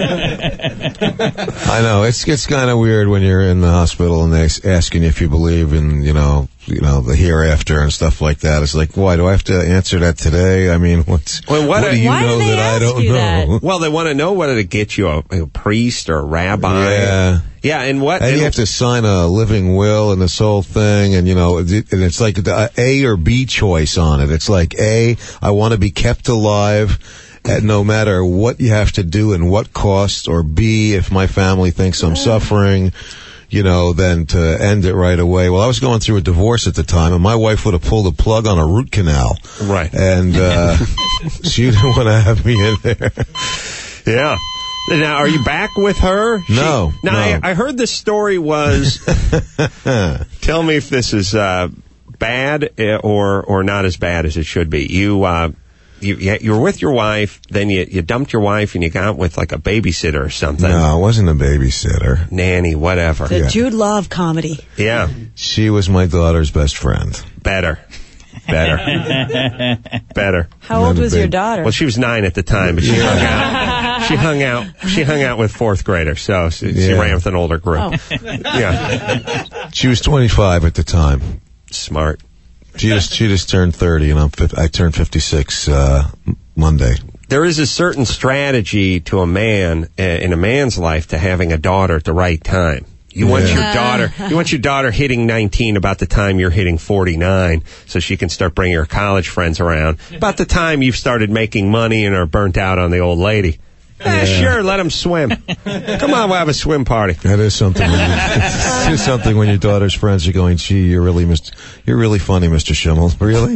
I know it's it's kind of weird when you're in the hospital and they s- asking if you believe in you know you know the hereafter and stuff like that. It's like, why do I have to answer that today? I mean, what's Well, what what a- do you Why do know they that I ask don't you know? Well, they want to know whether to get you a, a priest or a rabbi. Yeah. Yeah, and what? And and- you have to sign a living will and this whole thing, and you know, it- and it's like the A or B choice on it. It's like A, I want to be kept alive, and no matter what you have to do and what cost, or B, if my family thinks I'm suffering, you know, then to end it right away. Well, I was going through a divorce at the time, and my wife would have pulled a plug on a root canal, right? And uh, she didn't want to have me in there. Yeah. Now, are you back with her? No, She, now, no. I, I heard the story was. Tell me if this is uh, bad uh, or or not as bad as it should be. You uh, you you you were with your wife, then you you dumped your wife, and you got with like a babysitter or something. No, it wasn't a babysitter. Nanny, whatever. The Jude Law of comedy. Yeah. She was my daughter's best friend. Better. Better. Better. How old was your daughter? Well, she was nine at the time, but she hung out. She hung out. She hung out with fourth graders, so she, she Yeah. ran with an older group. Oh. Yeah. She was twenty-five at the time. Smart. She just she just turned thirty, and I'm fif- I turned fifty-six uh, m- Monday. There is a certain strategy to a man uh, in a man's life to having a daughter at the right time. You want Yeah. your daughter. You want your daughter hitting nineteen about the time you're hitting forty-nine, so she can start bringing her college friends around. About the time you've started making money and are burnt out on the old lady. Eh, sure, let them swim. Come on, we'll have a swim party. That is something. When you, it's just something when your daughter's friends are going, "Gee, you're really Mister You're really funny, Mister Schimmel." Really?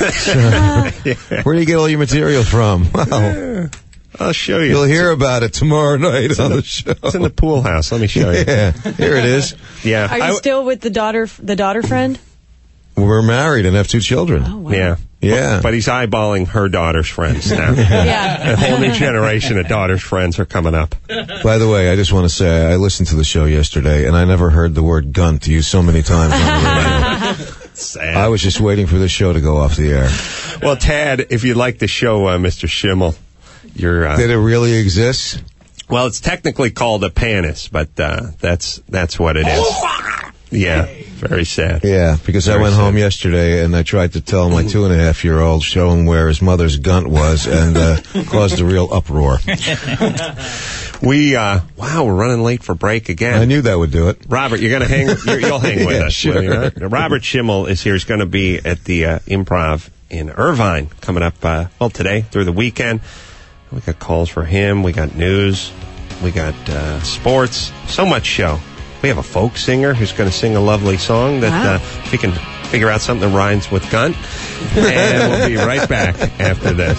Sure. Where do you get all your material from? Wow. I'll show you. You'll hear about it tomorrow night on in the, the show. It's in the pool house. Let me show you. Yeah, here it is. Yeah. Are you I- still with the daughter, the daughter friend? We're married and have two children. Oh, wow. Yeah. Yeah. But, but he's eyeballing her daughter's friends now. Yeah. A whole new generation of daughter's friends are coming up. By the way, I just want to say I listened to the show yesterday, and I never heard the word "gunt" used so many times on the radio. Sad. I was just waiting for this show to go off the air. Well, Tad, if you'd like the show, uh, Mister Schimmel, you're... Uh, Did it really exist? well, it's technically called a panis, but uh, that's that's what it is. Yeah, very sad. Yeah, because I Very went sad. home yesterday and I tried to tell my two and a half year old, show him where his mother's gunt was, and uh, caused a real uproar. We, uh, wow, we're running late for break again. I knew that would do it. Robert, you're going to hang, you're, you'll hang with Yeah, us. sure. will you not? Robert Schimmel is here. He's going to be at the uh, Improv in Irvine coming up, uh, well, today through the weekend. We got calls for him. We got news. We got uh, sports. So much show. We have a folk singer who's going to sing a lovely song that Wow. uh, if he can figure out something that rhymes with gun. And we'll be right back after this.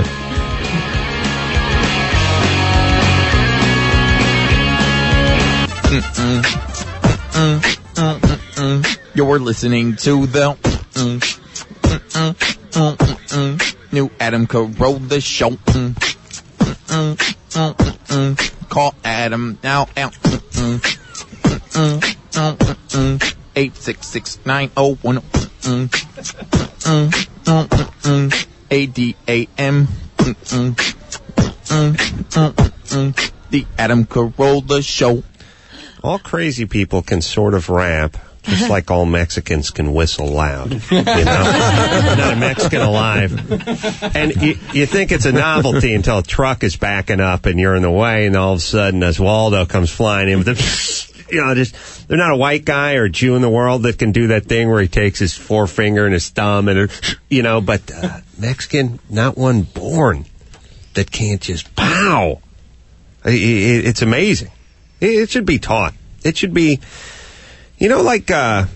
You're listening to the mm, mm, mm, mm, mm, mm, new Adam Carolla show. Mm, mm, mm, mm, mm. Call Adam now. Mm, mm, mm, mm, mm, mm. eight six six nine oh one mm, mm, mm, mm, mm. A D A M. Mm, mm, mm, mm, mm, mm. The Adam Carolla show. All crazy people can sort of rap, just like all Mexicans can whistle loud. You know? Not a Mexican alive. And you, you think it's a novelty until a truck is backing up and you're in the way, and all of a sudden Oswaldo comes flying in with the, you know, just, they're not a white guy or a Jew in the world that can do that thing where he takes his forefinger and his thumb and, you know, but uh, Mexican, not one born that can't just pow. It, it, it's amazing. It should be taught. It should be, you know, like uh,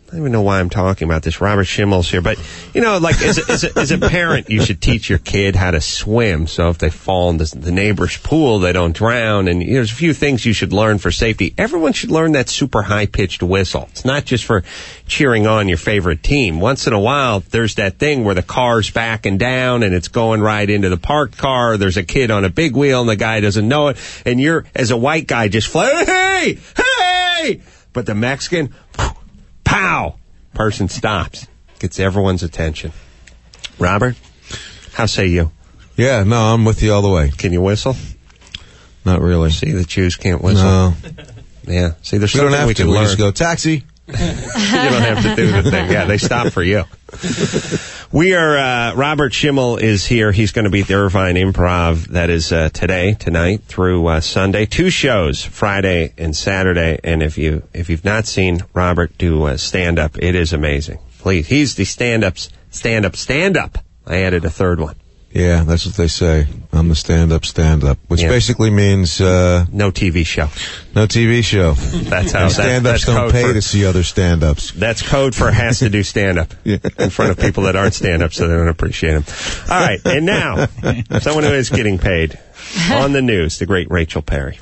I don't even know why I'm talking about this. Robert Schimmel's here. But, you know, like, as a, as a, as a parent, you should teach your kid how to swim. So if they fall into the neighbor's pool, they don't drown. And you know, there's a few things you should learn for safety. Everyone should learn that super high-pitched whistle. It's not just for cheering on your favorite team. Once in a while, there's that thing where the car's backing down and it's going right into the parked car. There's a kid on a big wheel and the guy doesn't know it. And you're, as a white guy, just fly, hey, hey! But the Mexican... Pow! Person stops. Gets everyone's attention. Robert, how say you? Yeah, no, I'm with you all the way. Can you whistle? Not really. See, the Jews can't whistle. No. Yeah. See, there's we something don't have we to. can We learn. just go, taxi. You don't have to do the thing. Yeah, they stop for you. We are, uh, Robert Schimmel is here. He's going to be at the Irvine Improv. That is uh, today, tonight, through uh, Sunday. Two shows, Friday and Saturday. And if, you, if you've not seen Robert do uh, stand-up, it is amazing. Please. He's the stand-up's stand-up stand-up. I added a third one. Yeah, that's what they say. I'm the stand-up stand-up, which Yeah. basically means... Uh, no T V show. No T V show. That's how And that, stand-ups that's don't code pay for, to see other stand-ups. That's code for has to do stand-up Yeah. in front of people that aren't stand-up, so they don't appreciate him. All right, and now, someone who is getting paid on the news, the great Rachel Perry.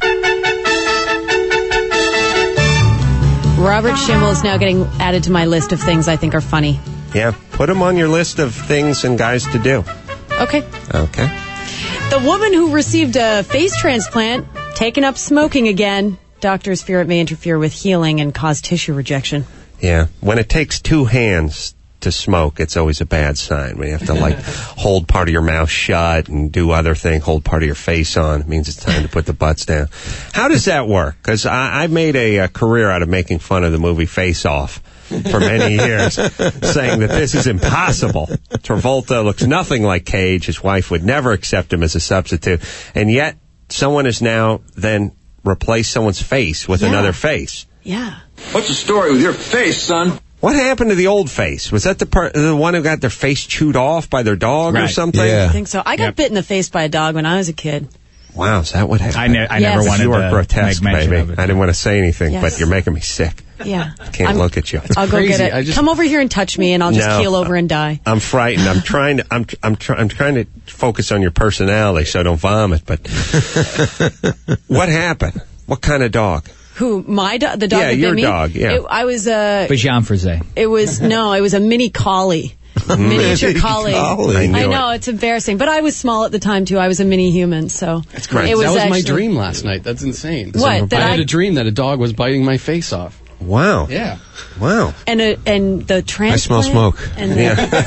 Robert Schimmel is now getting added to my list of things I think are funny. Yeah, put them on your list of things and guys to do. Okay. Okay. The woman who received a face transplant, taken up smoking again. Doctors fear it may interfere with healing and cause tissue rejection. Yeah, when it takes two hands to smoke, it's always a bad sign. When you have to, like, hold part of your mouth shut and do other things, hold part of your face on, it means it's time to put the butts down. How does that work? Because I, I made a, a career out of making fun of the movie Face Off for many years, saying that this is impossible. Travolta looks nothing like Cage. His wife would never accept him as a substitute. And yet, someone has now then replaced someone's face with Yeah. another face. Yeah. What's the story with your face, son? What happened to the old face? Was that the part, the one who got their face chewed off by their dog or Right. something? I think so. I got bit in the face by a dog when I was a kid. Wow, is that what happened? I, ne- I Yes. never wanted You are to grotesque, make mention baby. of it. I didn't want to say anything, Yes. but you're making me sick. Yeah. I can't I'm- look at you. I'll go get it. Come over here and touch me, and I'll just No. keel over and die. I'm frightened. I'm trying to. I'm. I'm. Try, I'm trying to focus on your personality so I don't vomit. But what happened? What kind of dog? Who? My dog? The dog Yeah, that bit your me? dog, yeah. It, I was a. Bajan Frise. It was no. It was a mini collie. Miniature Mini collie. collie. I knew I know it. it's embarrassing, but I was small at the time too. I was a mini human, so That's great. it was that was my actually- dream last night. That's insane. What, that I had I- a dream that a dog was biting my face off. Wow. Yeah. Wow. And a, and the transplant. I smell smoke. And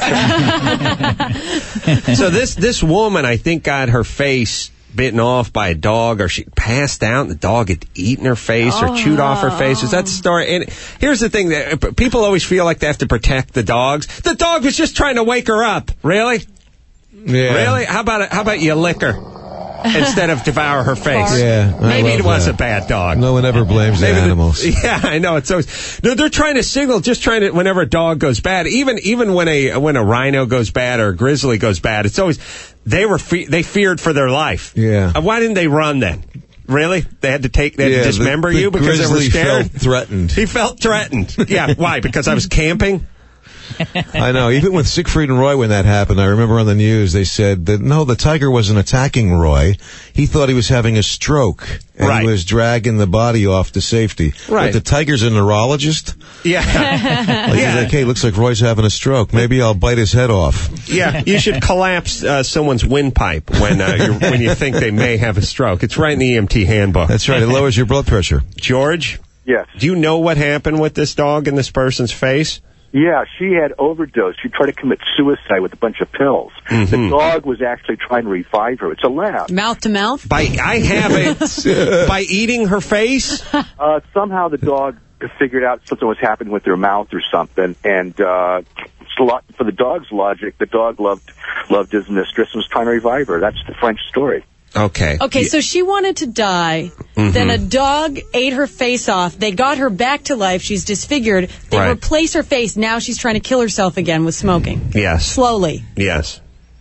the, So this this woman, I think, got her face bitten off by a dog, or she passed out and the dog had eaten her face or chewed off her face. Is that the story? And here's the thing, that people always feel like they have to protect the dogs. The dog was just trying to wake her up. Really? Yeah. Really? How about it? How about you lick her instead of devour her face? Yeah, I Maybe love it was that. a bad dog. No one ever blames the Maybe the- animals. yeah, I know. It's always, no, they're trying to signal, just trying to, whenever a dog goes bad, even, even when a, when a rhino goes bad or a grizzly goes bad, it's always, they were, fe- they feared for their life. Yeah. Uh, Why didn't they run then? Really? They had to take, they had Yeah, to the- dismember the you because they were grizzly scared? felt threatened. He felt threatened. Yeah, why? Because I was camping? I know. Even with Siegfried and Roy, when that happened, I remember on the news they said that no, the tiger wasn't attacking Roy. He thought he was having a stroke, and Right. he was dragging the body off to safety. Right. But the tiger's a neurologist. Yeah. Like, he's yeah. like, hey, looks like Roy's having a stroke. Maybe I'll bite his head off. Yeah, you should collapse uh, someone's windpipe when uh, you're, when you think they may have a stroke. It's right in the E M T handbook. That's right. It lowers your blood pressure. George? Yes. Do you know what happened with this dog in this person's face? Yeah, she had overdosed. She tried to commit suicide with a bunch of pills. Mm-hmm. The dog was actually trying to revive her. It's a lab. mouth to mouth. By I have it by eating her face. Uh, somehow the dog figured out something was happening with her mouth or something, and uh, it's a lot, for the dog's logic, the dog loved loved his mistress and was trying to revive her. That's the French story. Okay. Okay, so she wanted to die. Mhm. Then a dog ate her face off. They got her back to life. She's disfigured. They Right. replace her face. Now she's trying to kill herself again with smoking. Yes. Slowly. Yes.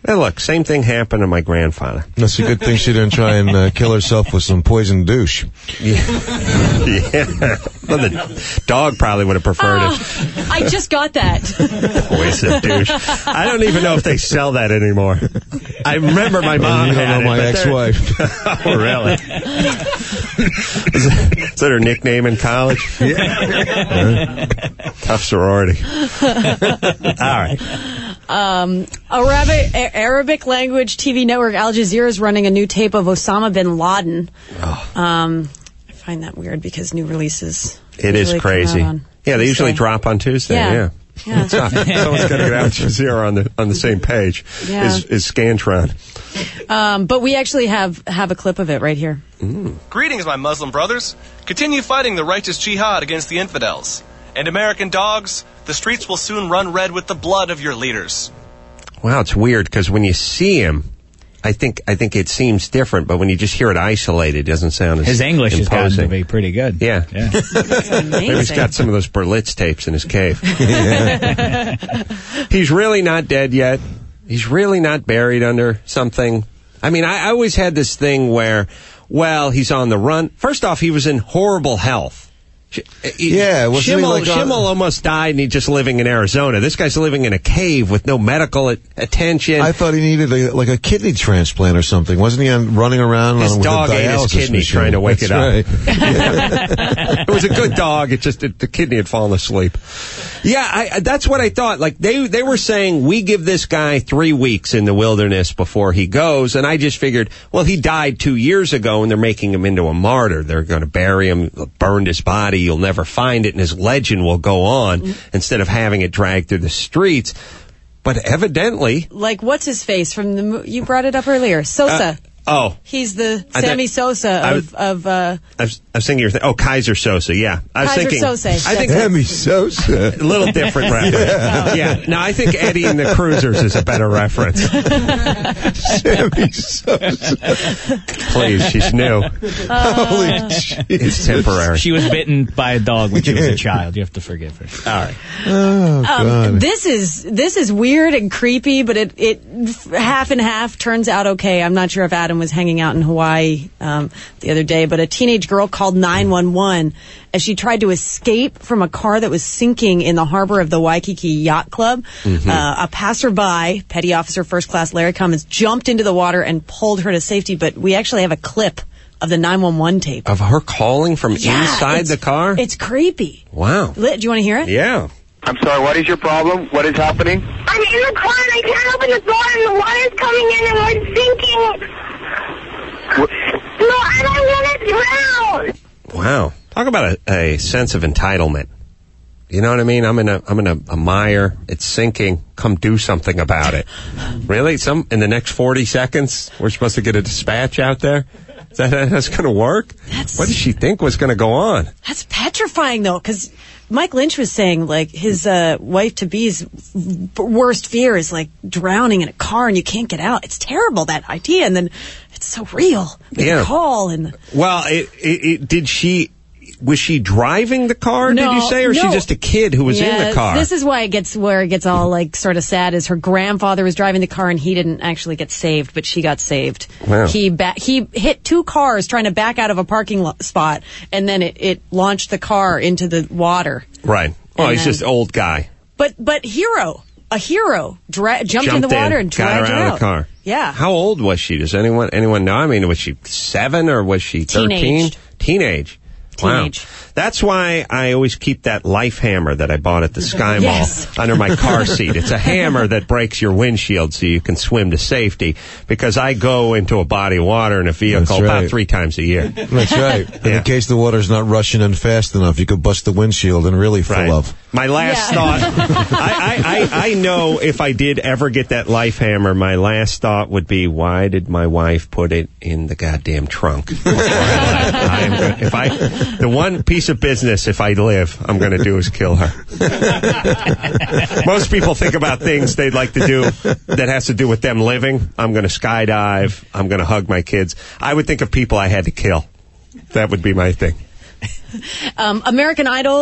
Hey, look, same thing happened to my grandfather. That's a good thing she didn't try and uh, kill herself with some poison douche. Yeah. yeah. Well, the dog probably would have preferred Oh, it. I just got that. Poison douche. I don't even know if they sell that anymore. I remember my mom You don't had know my it, but they're- ex-wife. Oh, really? is, that, is that her nickname in college? Yeah. Tough sorority. All right. Um, Arabic, A- Arabic language T V network Al Jazeera is running a new tape of Osama bin Laden. Oh. Um, I find that weird because new releases. It is usually come crazy. out on Yeah, they usually Tuesday. drop on Tuesday. Yeah. Yeah. Yeah. So, someone's got to get Al Jazeera on the on the same page. Yeah. Is is Scantron? Um, but we actually have have a clip of it right here. Greetings, my Muslim brothers. Continue fighting the righteous jihad against the infidels. And American dogs, the streets will soon run red with the blood of your leaders. Wow, it's weird because when you see him, I think I think it seems different, but when you just hear it isolated, it doesn't sound as His English has gotten imposing. to be pretty good. Yeah. Yeah. Maybe he's got some of those Berlitz tapes in his cave. He's really not dead yet. He's really not buried under something. I mean, I, I always had this thing where, well, he's on the run. First off, he was in horrible health. Yeah, wasn't he Schimmel, like on- Schimmel almost died and he's just living in Arizona. This guy's living in a cave with no medical at- attention. I thought he needed a, like a kidney transplant or something. Wasn't he on, running around His on, with dog a ate his dialysis kidney machine? trying to wake That's it up. right. It was a good dog. It just it, the kidney had fallen asleep. Yeah, I, that's what I thought. Like they they were saying, we give this guy three weeks in the wilderness before he goes, and I just figured, well, he died two years ago, and they're making him into a martyr. They're going to bury him, burned his body. You'll never find it, and his legend will go on instead of having it dragged through the streets. But evidently, Like, what's his face from the? mo- You brought it up earlier. Sosa. uh, oh. He's the I Sammy thought- Sosa I of of. Uh, I was, I was thinking, you're th- oh, Kaiser Sosa, yeah. I was Kaiser thinking, Sosa, I think Sammy Sosa. a little different reference. Yeah. yeah. No, I think Eddie and the Cruisers is a better reference. Sammy Sosa. Please, she's new. Holy Jesus. It's temporary. She was bitten by a dog when she was a child. You have to forgive her. All right. Oh, God. um, this is this is weird and creepy, but it it half and half turns out okay. I'm not sure if Adam was hanging out in Hawaii um, the other day, but a teenage girl called nine one one as she tried to escape from a car that was sinking in the harbor of the Waikiki Yacht Club. Mhm. Uh, a passerby, Petty Officer First Class Larry Cummins, jumped into the water and pulled her to safety. But we actually have a clip of the nine one one tape. Of her calling from Yeah, inside it's- the car? It's creepy. Wow. Lit, do you want to hear it? Yeah. I'm sorry, what is your problem? What is happening? I'm in the car and I can't open the door and the water's coming in and we're sinking. No, I don't want to drown. Wow. Talk about a, a sense of entitlement. You know what I mean? I'm in a I'm in a, a mire. It's sinking. Come do something about it. Really? Some in the next forty seconds, we're supposed to get a dispatch out there? Is that how that's going to work? That's- What did she think was going to go on? That's petrifying, though, because Mike Lynch was saying, like, his uh, wife-to-be's v- worst fear is, like, drowning in a car and you can't get out. It's terrible, that idea, and then it's so real. The Yeah. call and... Well, it, it, it, did she? Was she driving the car? No, did you say, or was she no. just a kid who was in Yeah, the car? This is why it gets where it gets all, like, sort of sad, is her grandfather was driving the car and he didn't actually get saved, but she got saved. Wow. He ba- he hit two cars trying to back out of a parking lo- spot, and then it, it launched the car into the water. Right. Oh, And he's then- just old guy. But but hero, a hero, dra- jumped, in the water and got dragged her her out out. of the car. Yeah. How old was she? Does anyone anyone know? I mean, was she seven or was she thirteen? Teenaged. Teenage. Teenage. Wow. That's why I always keep that life hammer that I bought at the Sky Mall Yes. under my car seat. It's a hammer that breaks your windshield so you can swim to safety, because I go into a body of water in a vehicle That's right. about three times a year. That's right. And Yeah. in case the water's not rushing in fast enough, you could bust the windshield and really full Right. of. My last Yeah. thought, I, I, I, I know if I did ever get that life hammer, my last thought would be, why did my wife put it in the goddamn trunk? before I left? I am gonna, if I, the one piece of business, if I live, I'm going to do is kill her. Most people think about things they'd like to do that has to do with them living. I'm going to skydive. I'm going to hug my kids. I would think of people I had to kill. That would be my thing. Um, American Idol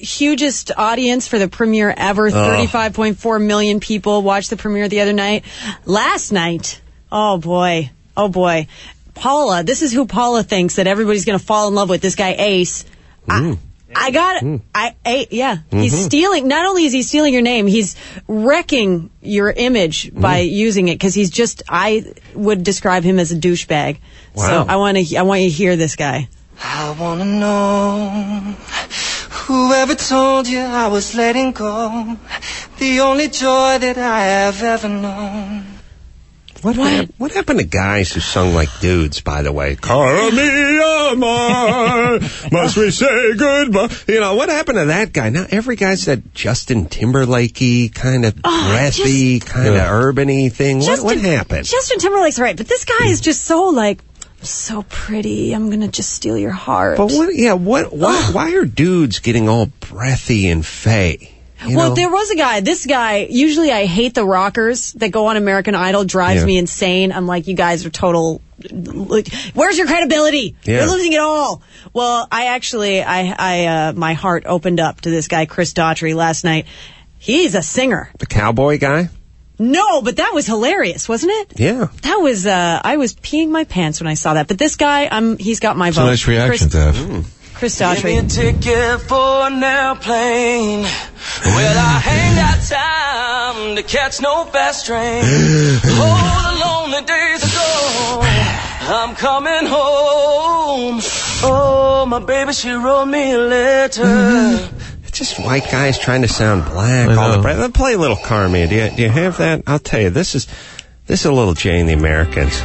hugest audience for the premiere ever. thirty-five point four million people watched the premiere the other night. Last night, oh boy, oh boy. Paula, this is who Paula thinks that everybody's going to fall in love with, this guy Ace. Mm. I, I got Mm. I, I yeah, Mm-hmm. he's stealing, not only is he stealing your name, he's wrecking your image by Mm. using it, because he's just, I would describe him as a douchebag. Wow. So I want to I want you to hear this guy. I wanna know whoever told you I was letting go, the only joy that I have ever known. What, hap- what happened to guys who sung like dudes, by the way? Call me Amar, must we say goodbye? You know, what happened to that guy? Now every guy's that Justin Timberlake-y, kind of Oh, breathy, kind of urban-y thing. What, what happened? Justin Timberlake's right, but this guy is just so like, so pretty, I'm gonna just steal your heart. But what, yeah, what, why, why are dudes getting all breathy and fey? You well, know? there was a guy, this guy, usually I hate the rockers that go on American Idol, drives Yeah. me insane. I'm like, you guys are total, like, where's your credibility? Yeah. You're losing it all. Well, I actually, I, I, uh, my heart opened up to this guy, Chris Daughtry, last night. He's a singer. The cowboy guy? No, but that was hilarious, wasn't it? Yeah. That was, uh, I was peeing my pants when I saw that. But this guy, um, he's got my It's vote. a nice reaction Chris, to have. Mm. Chris Give me a Daughtry. ticket for an airplane. Well, I ain't got time to catch no fast train. Oh, the lonely days ago. I'm coming home. Oh, my baby, she wrote me a letter. It's just white guys trying to sound black. All the bre- Let's play a little Carmen. Do you, do you have that? I'll tell you, this is this is a little Jay and the Americans.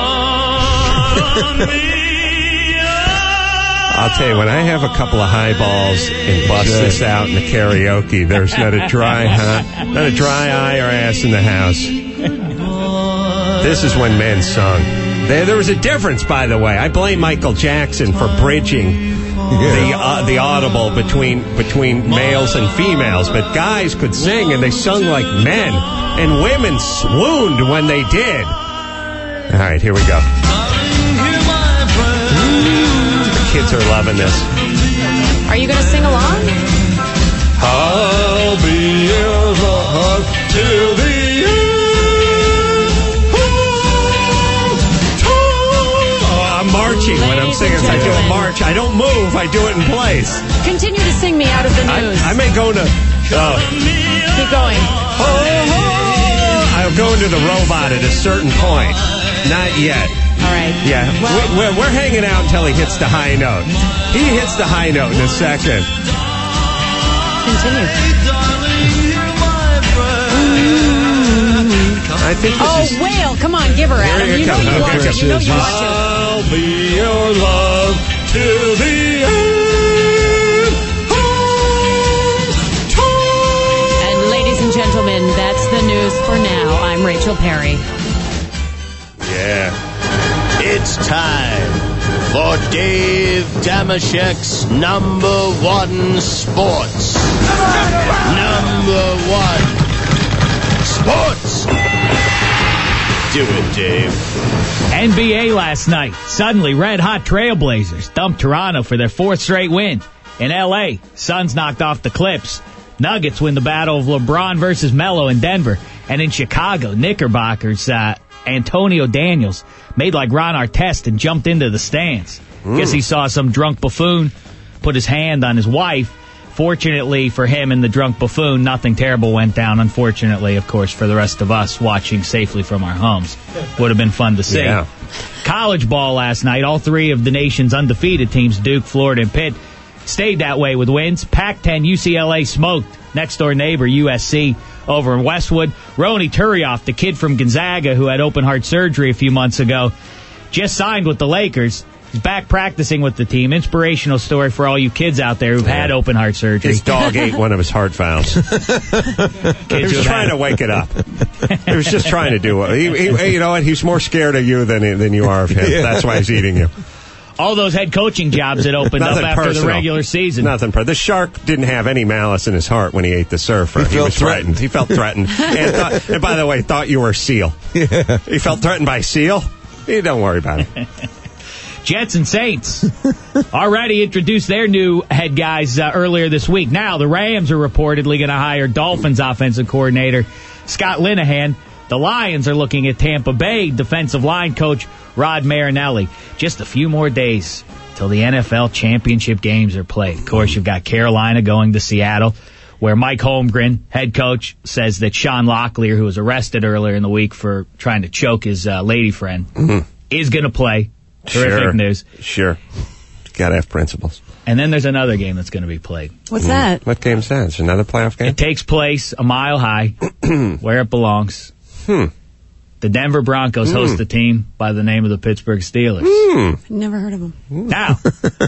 I'll tell you, when I have a couple of highballs and bust this out in the karaoke, there's not a dry eye, not a dry eye or ass in the house. This is when men sung. There, there was a difference, by the way. I blame Michael Jackson for bridging the uh, the audible between between males and females, but guys could sing and they sung like men, and women swooned when they did. All right, here we go. Kids are loving this. Are you going to sing along? I'll be yours till the end. Oh, I'm marching when I'm singing. I do a march. I don't move. I do it in place. Continue to sing me out of the news. I, I may go to. Oh. Keep going. I'll go into the robot at a certain point. Not yet. All right. Yeah, Well, we're, we're hanging out until he hits the high note. He hits the high note in a second. Continue. I think this Oh, is... whale. Come on, give her, Adam. Here it You know comes. you Okay, want to. Chris You know is- you want to. I'll be your love till the end. And ladies and gentlemen, that's the news for now. I'm Rachel Perry. Yeah. It's time for Dave Damashek's number one sports. Number one sports. Do it, Dave. N B A last night. Suddenly, red-hot Trailblazers dumped Toronto for their fourth straight win. In L A, Suns knocked off the Clips. Nuggets win the battle of LeBron versus Melo in Denver. And in Chicago, Knickerbockers, uh, Antonio Daniels made like Ron Artest and jumped into the stands. Mm. Guess he saw some drunk buffoon put his hand on his wife. Fortunately for him and the drunk buffoon, nothing terrible went down. Unfortunately, of course, for the rest of us watching safely from our homes. Would have been fun to see. Yeah. College ball last night. All three of the nation's undefeated teams, Duke, Florida, and Pitt, stayed that way with wins. Pac ten U C L A smoked next-door neighbor U S C over in Westwood. Ronny Turioff, the kid from Gonzaga who had open-heart surgery a few months ago, just signed with the Lakers. He's back practicing with the team. Inspirational story for all you kids out there who've had open-heart surgery. His dog ate one of his heart valves. He was trying to wake it up. He was just trying to do it. He, he, you know what? He's more scared of you than than you are of him. Yeah. That's why he's eating you. All those head coaching jobs that opened up Nothing after personal. the regular season. Nothing. Per- the shark didn't have any malice in his heart when he ate the surfer. He He, felt was threatened. He felt threatened. and, thought, and by the way, thought you were a seal. Yeah. He felt threatened by a seal? Eh, don't worry about it. Jets and Saints already introduced their new head guys uh, earlier this week. Now the Rams are reportedly going to hire Dolphins offensive coordinator Scott Linehan. The Lions are looking at Tampa Bay defensive line coach Rod Marinelli. Just a few more days till the N F L championship games are played. Of course, you've got Carolina going to Seattle, where Mike Holmgren, head coach, says that Sean Locklear, who was arrested earlier in the week for trying to choke his uh, lady friend, mm-hmm. is going to play. Terrific sure. news. Sure. Got to have principles. And then there's another game that's going to be played. What's mm. that? What game's that? It's another playoff game? It takes place a mile high, where it belongs. Hmm. The Denver Broncos mm. host a team by the name of the Pittsburgh Steelers. Mm. Never heard of them. Now,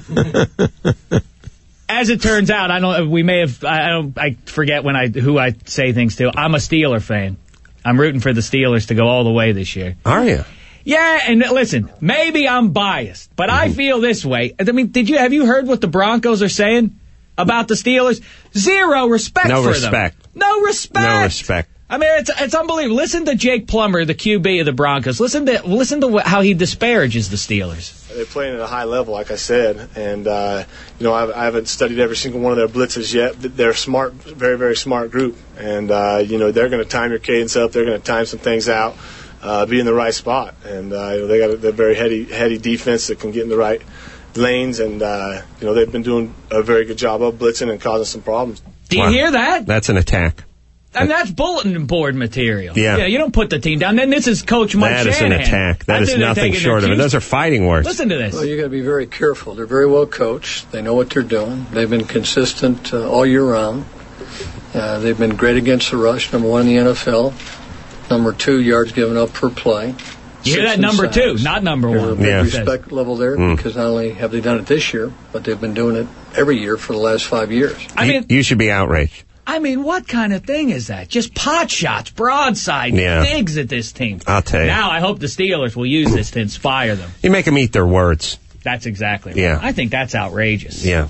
as it turns out, I don't. We may have. I don't. I forget when I who I say things to. I'm a Steeler fan. I'm rooting for the Steelers to go all the way this year. Are you? Yeah, and listen, maybe I'm biased, but mm-hmm. I feel this way. I mean, did you have you heard what the Broncos are saying about the Steelers? Zero respect no for respect. them. No respect. No respect. I mean, it's it's unbelievable. Listen to Jake Plummer, the Q B of the Broncos. Listen to listen to how he disparages the Steelers. They're playing at a high level, like I said, and uh, you know I've, I haven't studied every single one of their blitzes yet. They're smart, very very smart group, and uh, you know they're going to time your cadence up. They're going to time some things out, uh, be in the right spot, and uh, you know they got a, a very heady heady defense that can get in the right lanes, and uh, you know they've been doing a very good job of blitzing and causing some problems. Do you wow. hear that? That's an attack. And that's bulletin board material. Yeah. yeah. You don't put the team down. Then this is Coach Mike That Shanahan. is an attack. That is nothing short of it. Those are fighting words. Listen to this. Well, you got to be very careful. They're very well coached. They know what they're doing. They've been consistent uh, all year round. Uh, they've been great against the rush. Number one in the N F L. Number two, yards given up per play. You hear that? Number two, not number There's one. a big Yeah. respect level there Mm. because not only have they done it this year, but they've been doing it every year for the last five years. I you, mean, you should be outraged. I mean, what kind of thing is that? Just pot shots, broadside, Yeah. digs at this team. I'll tell you. Now I hope the Steelers will use this to inspire them. You make them eat their words. That's exactly right. Yeah. I think that's outrageous. Yeah.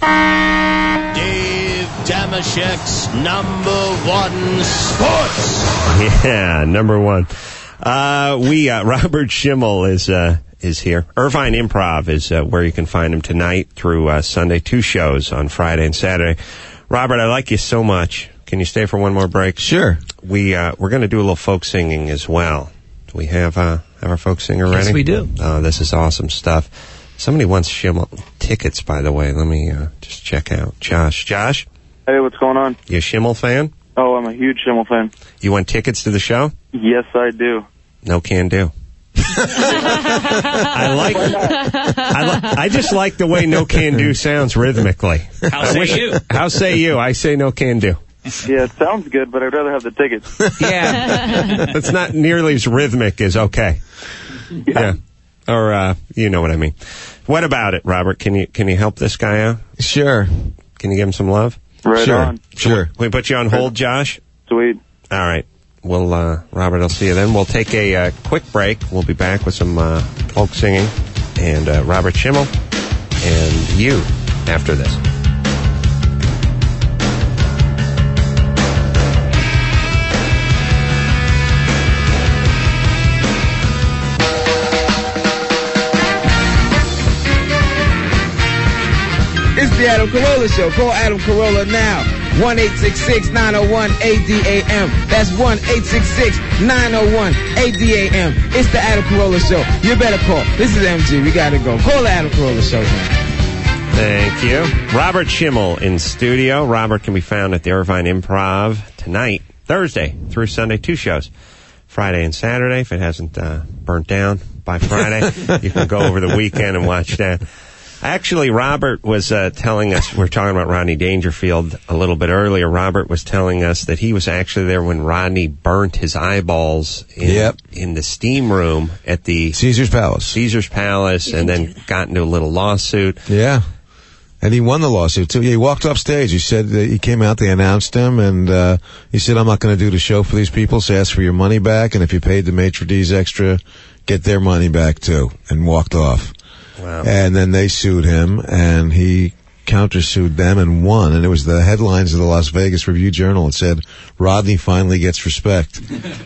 Dave Damashek's number one sports. Yeah, number one. Uh, we, uh, Robert Schimmel is, uh, is here. Irvine Improv is, uh, where you can find him tonight through, uh, Sunday. Two shows on Friday and Saturday. Robert, I like you so much. Can you stay for one more break? Sure. We, uh, we're gonna do a little folk singing as well. Do we have, uh, have our folk singer ready? Yes, we do. Oh, this is awesome stuff. Somebody wants Schimmel tickets, by the way. Let me, uh, just check out. Josh. Josh? Hey, what's going on? You a Schimmel fan? Oh, I'm a huge Schimmel fan. You want tickets to the show? Yes, I do. No can do. I like. I, li- I just like the way "no can do" sounds rhythmically. How I say wish- you? How say you? I say "no can do." Yeah, it sounds good, but I'd rather have the tickets. Yeah. It's not nearly as rhythmic as okay. Yeah. Yeah. Or uh, you know what I mean. What about it, Robert? Can you can you help this guy out? Sure. Can you give him some love? Right Sure. on. Sure. Can we put you on hold, Josh? Sweet. All right. Well, uh, Robert, I'll see you then. We'll take a uh, quick break. We'll be back with some uh, folk singing and uh, Robert Schimmel and you after this. It's the Adam Carolla Show. Call Adam Carolla now. one eight six six nine oh one A D A M. That's one eight six six nine oh one A D A M. It's the Adam Carolla Show. You better call. This is M G. We gotta go. Call the Adam Carolla Show now. Thank you. Robert Schimmel in studio. Robert can be found at the Irvine Improv tonight, Thursday through Sunday, two shows. Friday and Saturday. If it hasn't uh, burnt down by Friday, you can go over the weekend and watch that. Actually, Robert was uh, telling us, we were talking about Rodney Dangerfield a little bit earlier. Robert was telling us that he was actually there when Rodney burnt his eyeballs in, Yep. in the steam room at the Caesar's Palace. Caesar's Palace, and then got into a little lawsuit. Yeah. And he won the lawsuit, too. He walked off stage. He said that he came out, they announced him, and uh, he said, I'm not going to do the show for these people, so ask for your money back, and if you paid the maitre d's extra, get their money back, too, and walked off. Wow. And then they sued him, and he countersued them and won. And it was the headlines of the Las Vegas Review-Journal. It said, Rodney finally gets respect.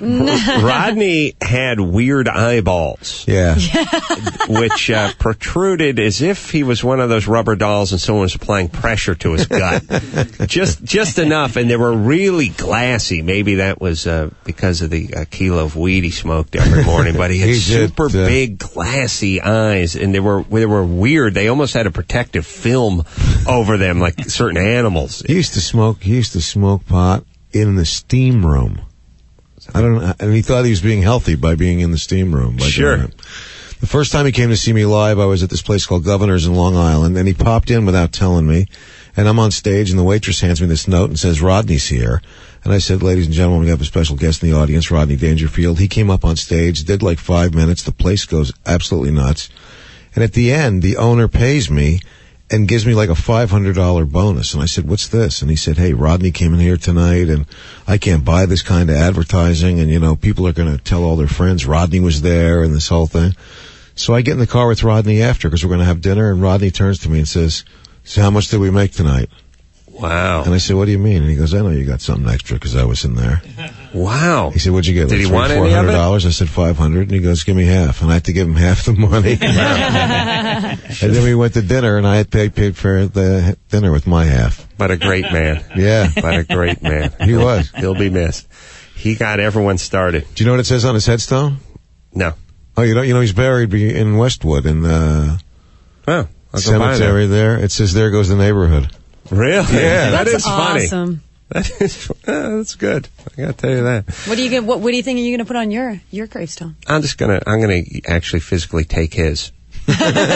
Rodney had weird eyeballs. Yeah. Which uh, protruded as if he was one of those rubber dolls and someone was applying pressure to his gut. just just enough, and they were really glassy. Maybe that was uh, because of the uh, kilo of weed he smoked every morning, but he had He did, super uh, big, glassy eyes, and they were they were weird. They almost had a protective film over them, like certain animals. He used to smoke. He used to smoke pot in the steam room. I don't know, and he thought he was being healthy by being in the steam room. By Sure. doing it. The first time he came to see me live, I was at this place called Governor's in Long Island, and he popped in without telling me. And I'm on stage, and the waitress hands me this note and says, Rodney's here. And I said, ladies and gentlemen, we have a special guest in the audience, Rodney Dangerfield. He came up on stage, did like five minutes. The place goes absolutely nuts. And at the end, the owner pays me and gives me like a five hundred dollars bonus. And I said, what's this? And he said, hey, Rodney came in here tonight, and I can't buy this kind of advertising. And, you know, people are going to tell all their friends Rodney was there and this whole thing. So I get in the car with Rodney after because we're going to have dinner, and Rodney turns to me and says, so how much did we make tonight? Wow. And I said, what do you mean? And he goes, I know you got something extra because I was in there. Wow. He said, what'd you get? Did like he three, want four any of hundred it? dollars? I said, five hundred. And he goes, give me half. And I had to give him half the money. And then we went to dinner, and I had paid, paid for the dinner with my half. But a great man. Yeah. But a great man. He was. He'll be missed. He got everyone started. Do you know what it says on his headstone? No. Oh, you know, you know, he's buried in Westwood in the oh, I'll go by cemetery there. It says, there goes the neighborhood. Really? Yeah. That That's is funny. awesome. That is, uh, that's good. I gotta tell you that. What do you get? What, what do you think are you going to put on your your gravestone? I'm just gonna, I'm gonna actually physically take his. Put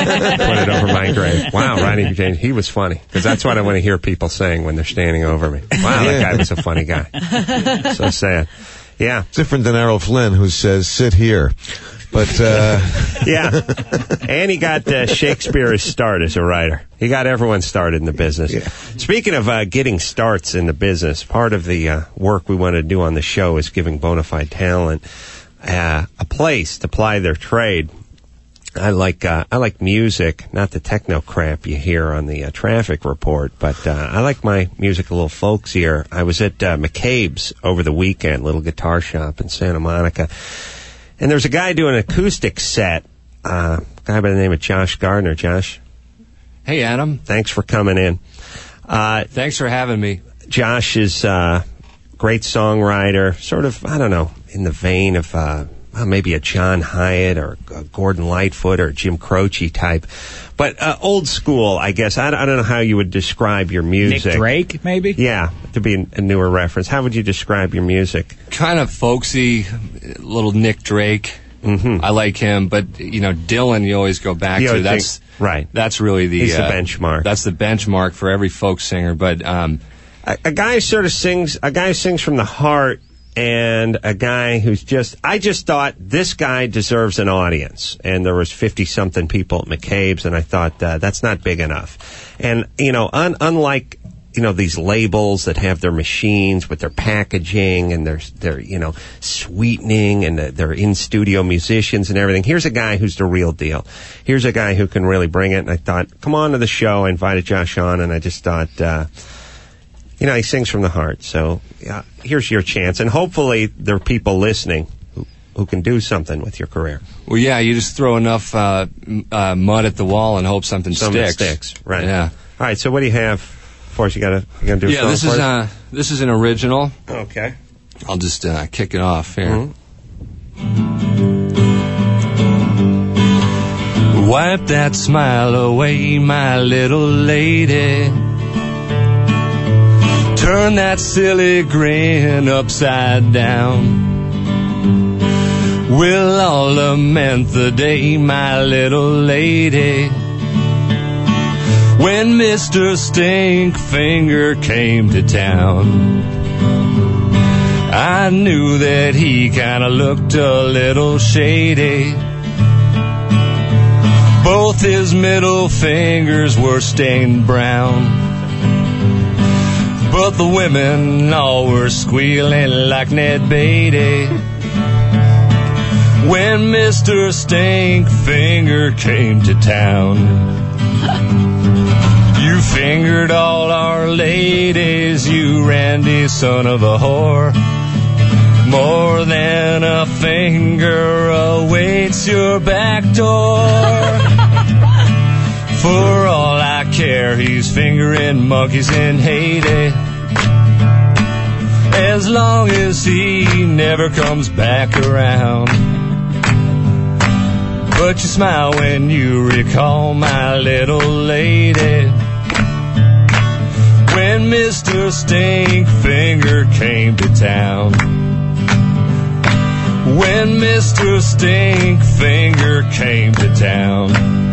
it over my grave. Wow, Rodney James, he was funny. Because that's what I want to hear people saying when they're standing over me. Wow, that guy was a funny guy. So sad. Yeah. Different than Errol Flynn, who says, sit here. But, uh... yeah. And he got uh, Shakespeare's start as a writer. He got everyone started in the business. Yeah. Speaking of uh, getting starts in the business, part of the uh, work we want to do on the show is giving bona fide talent uh, a place to ply their trade. I like uh, I like music, not the techno crap you hear on the uh, traffic report, but uh, I like my music a little folksier. I was at uh, McCabe's over the weekend, little guitar shop in Santa Monica, and there's a guy doing an acoustic set, uh, a guy by the name of Josh Gardner. Josh? Hey, Adam. Thanks for coming in. Uh, Thanks for having me. Josh is a uh, great songwriter, sort of, I don't know, in the vein of... Uh, Well, maybe a John Hyatt or a Gordon Lightfoot or a Jim Croce type. But uh, old school, I guess. I, I don't know how you would describe your music. Nick Drake, maybe? Yeah, to be a newer reference. How would you describe your music? Kind of folksy, little Nick Drake. Mm-hmm. I like him, but, you know, Dylan you always go back You to. always That's think- right. That's really the... He's the uh, benchmark. That's the benchmark for every folk singer, but... Um, a, a guy who sort of sings, a guy who sings from the heart, and a guy who's just, I just thought this guy deserves an audience. And there was fifty-something people at McCabe's, and I thought, uh, that's not big enough. And, you know, un- unlike, you know, these labels that have their machines with their packaging and their, their you know, sweetening and the, their in-studio musicians and everything, here's a guy who's the real deal. Here's a guy who can really bring it. And I thought, come on to the show. I invited Josh on, and I just thought, uh, you know, he sings from the heart. So yeah, here's your chance. And hopefully there are people listening who, who can do something with your career. well, yeah, you just throw enough uh, m- uh, mud at the wall and hope something, Something sticks. sticks. Right. Yeah. All right, so what do you have for us? You gotta, you gonna do a Yeah, song this for is, us? uh, this is an original. Okay. I'll just uh, kick it off here. Mm-hmm. Wipe that smile away, my little lady. Turn that silly grin upside down. We'll all lament the day, my little lady, when Mister Stinkfinger came to town. I knew that he kinda looked a little shady. Both his middle fingers were stained brown. But the women all were squealing like Ned Beatty when Mister Stinkfinger came to town. You You fingered all our ladies, you Randy, son of a whore. More than a finger awaits your back door. For all I care, he's fingering monkeys in Haiti. As long as he never comes back around. But you smile when you recall my little lady. When Mister Stinkfinger came to town. When Mister Stinkfinger came to town.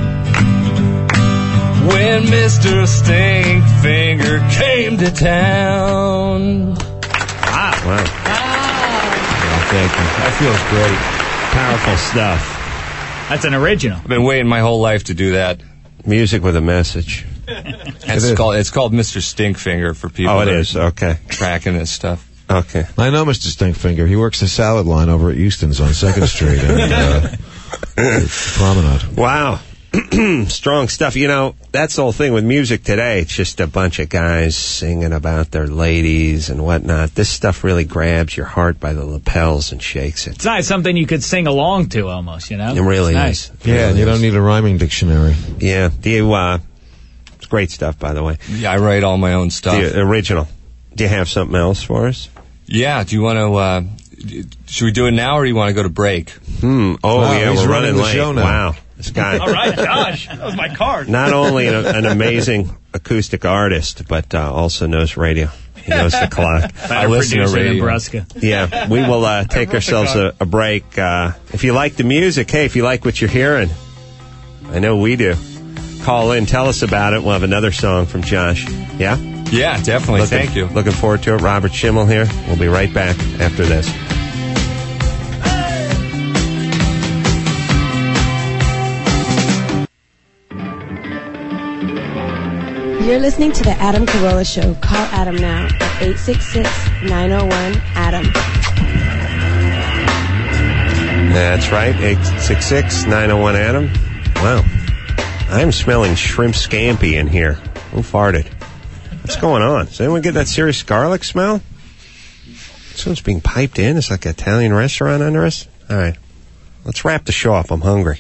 When Mister Stinkfinger came to town. Wow. Wow. Oh, thank you. That feels great. Powerful stuff. That's an original. I've been waiting my whole life to do that. Music with a message. It's it called it's called Mister Stinkfinger for people. Oh, it that is. Okay. Tracking this stuff. Okay. I know Mister Stinkfinger. He works the salad line over at Euston's on second Street and uh, Promenade. Wow. Strong stuff. You know, that's the whole thing with music today. It's just a bunch of guys singing about their ladies and whatnot. This stuff really grabs your heart by the lapels and shakes it. It's not something you could sing along to almost, you know? It really it's nice. is. Yeah, and you don't need a rhyming dictionary. Yeah. Do you, uh, it's great stuff, by the way. Yeah, I write all my own stuff. The original. Do you have something else for us? Yeah, do you want to, uh, should we do it now or do you want to go to break? Hmm. Oh, Wow, yeah, he's we're running running the late. show now. Wow. This guy. All right, Josh. That was my card. Not only an, an amazing acoustic artist, but uh, also knows radio. He knows the clock. I listen to radio. Nebraska. Yeah, we will uh, take ourselves a, a break. Uh, if you like the music, hey, if you like what you're hearing, I know we do. Call in, tell us about it. We'll have another song from Josh. Yeah? Yeah, definitely. Looking, Thank you. Looking forward to it. Robert Schimmel here. We'll be right back after this. You're listening to the Adam Carolla Show. Call Adam now at eight six six, nine oh one, ADAM. That's right, eight six six, nine oh one, ADAM. Wow. I'm smelling shrimp scampi in here. Who farted? What's going on? Does anyone get that serious garlic smell? Someone's being piped in. It's like an Italian restaurant under us. All right. Let's wrap the show up. I'm hungry.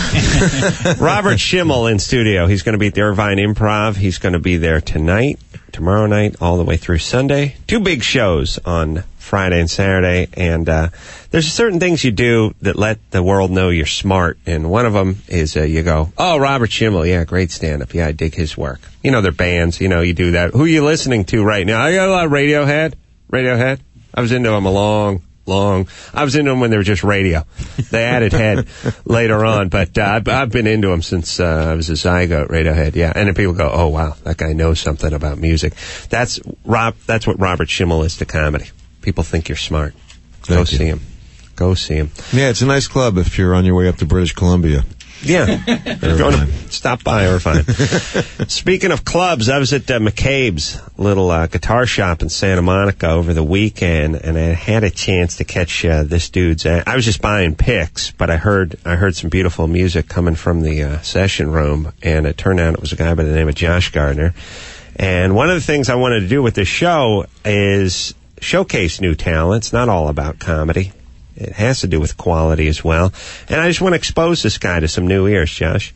Robert Schimmel in studio. He's going to be at the Irvine Improv. He's going to be there tonight, tomorrow night, all the way through Sunday. Two big shows on Friday and Saturday. And uh, there's certain things you do that let the world know you're smart. And one of them is uh, you go, oh, Robert Schimmel. Yeah, great stand-up. Yeah, I dig his work. You know, they're bands. You know, you do that. Who are you listening to right now? I got a lot of Radiohead. Radiohead. I was into them a long long. I was into them when they were just radio. They added head later on, but uh, I've, I've been into them since uh, I was a zygote, Radiohead, yeah. And then people go, oh, wow, that guy knows something about music. That's Rob. That's what Robert Schimmel is to comedy. People think you're smart. Go Thank see you. him. Go see him. Yeah, it's a nice club if you're on your way up to British Columbia. Yeah. You're going to stop by Irvine. Speaking of clubs, I was at uh, McCabe's little uh, guitar shop in Santa Monica over the weekend, and I had a chance to catch uh, this dude's. Uh, I was just buying picks, but I heard I heard some beautiful music coming from the uh, session room, and it turned out it was a guy by the name of Josh Gardner. And one of the things I wanted to do with this show is showcase new talent. It's not all about comedy. It has to do with quality as well. And I just want to expose this guy to some new ears, Josh.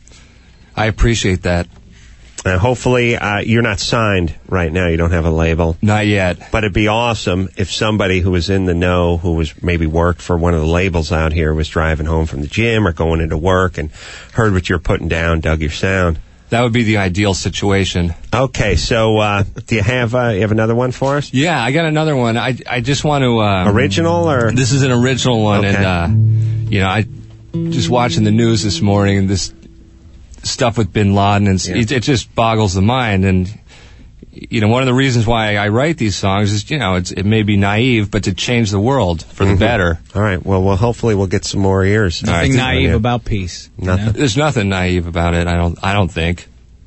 I appreciate that. And hopefully uh, you're not signed right now. You don't have a label. Not yet. But it'd be awesome if somebody who was in the know, who was maybe worked for one of the labels out here, was driving home from the gym or going into work and heard what you're putting down, dug your sound. That would be the ideal situation. Okay, so uh, do you have uh, you have another one for us? Yeah, I got another one. I, I just want to... Uh, original or? This is an original one. Okay. And, uh, you know, I just watching the news this morning and this stuff with Bin Laden, and Yeah. it, it just boggles the mind. And, you know, one of the reasons why I write these songs is, you know, it's, it may be naive, but to change the world for Mm-hmm. the better. All right, well, well, hopefully we'll get some more ears. Nothing All right. naive Yeah. about peace. you Nothing. know? There's nothing naive about it, I don't, I don't think.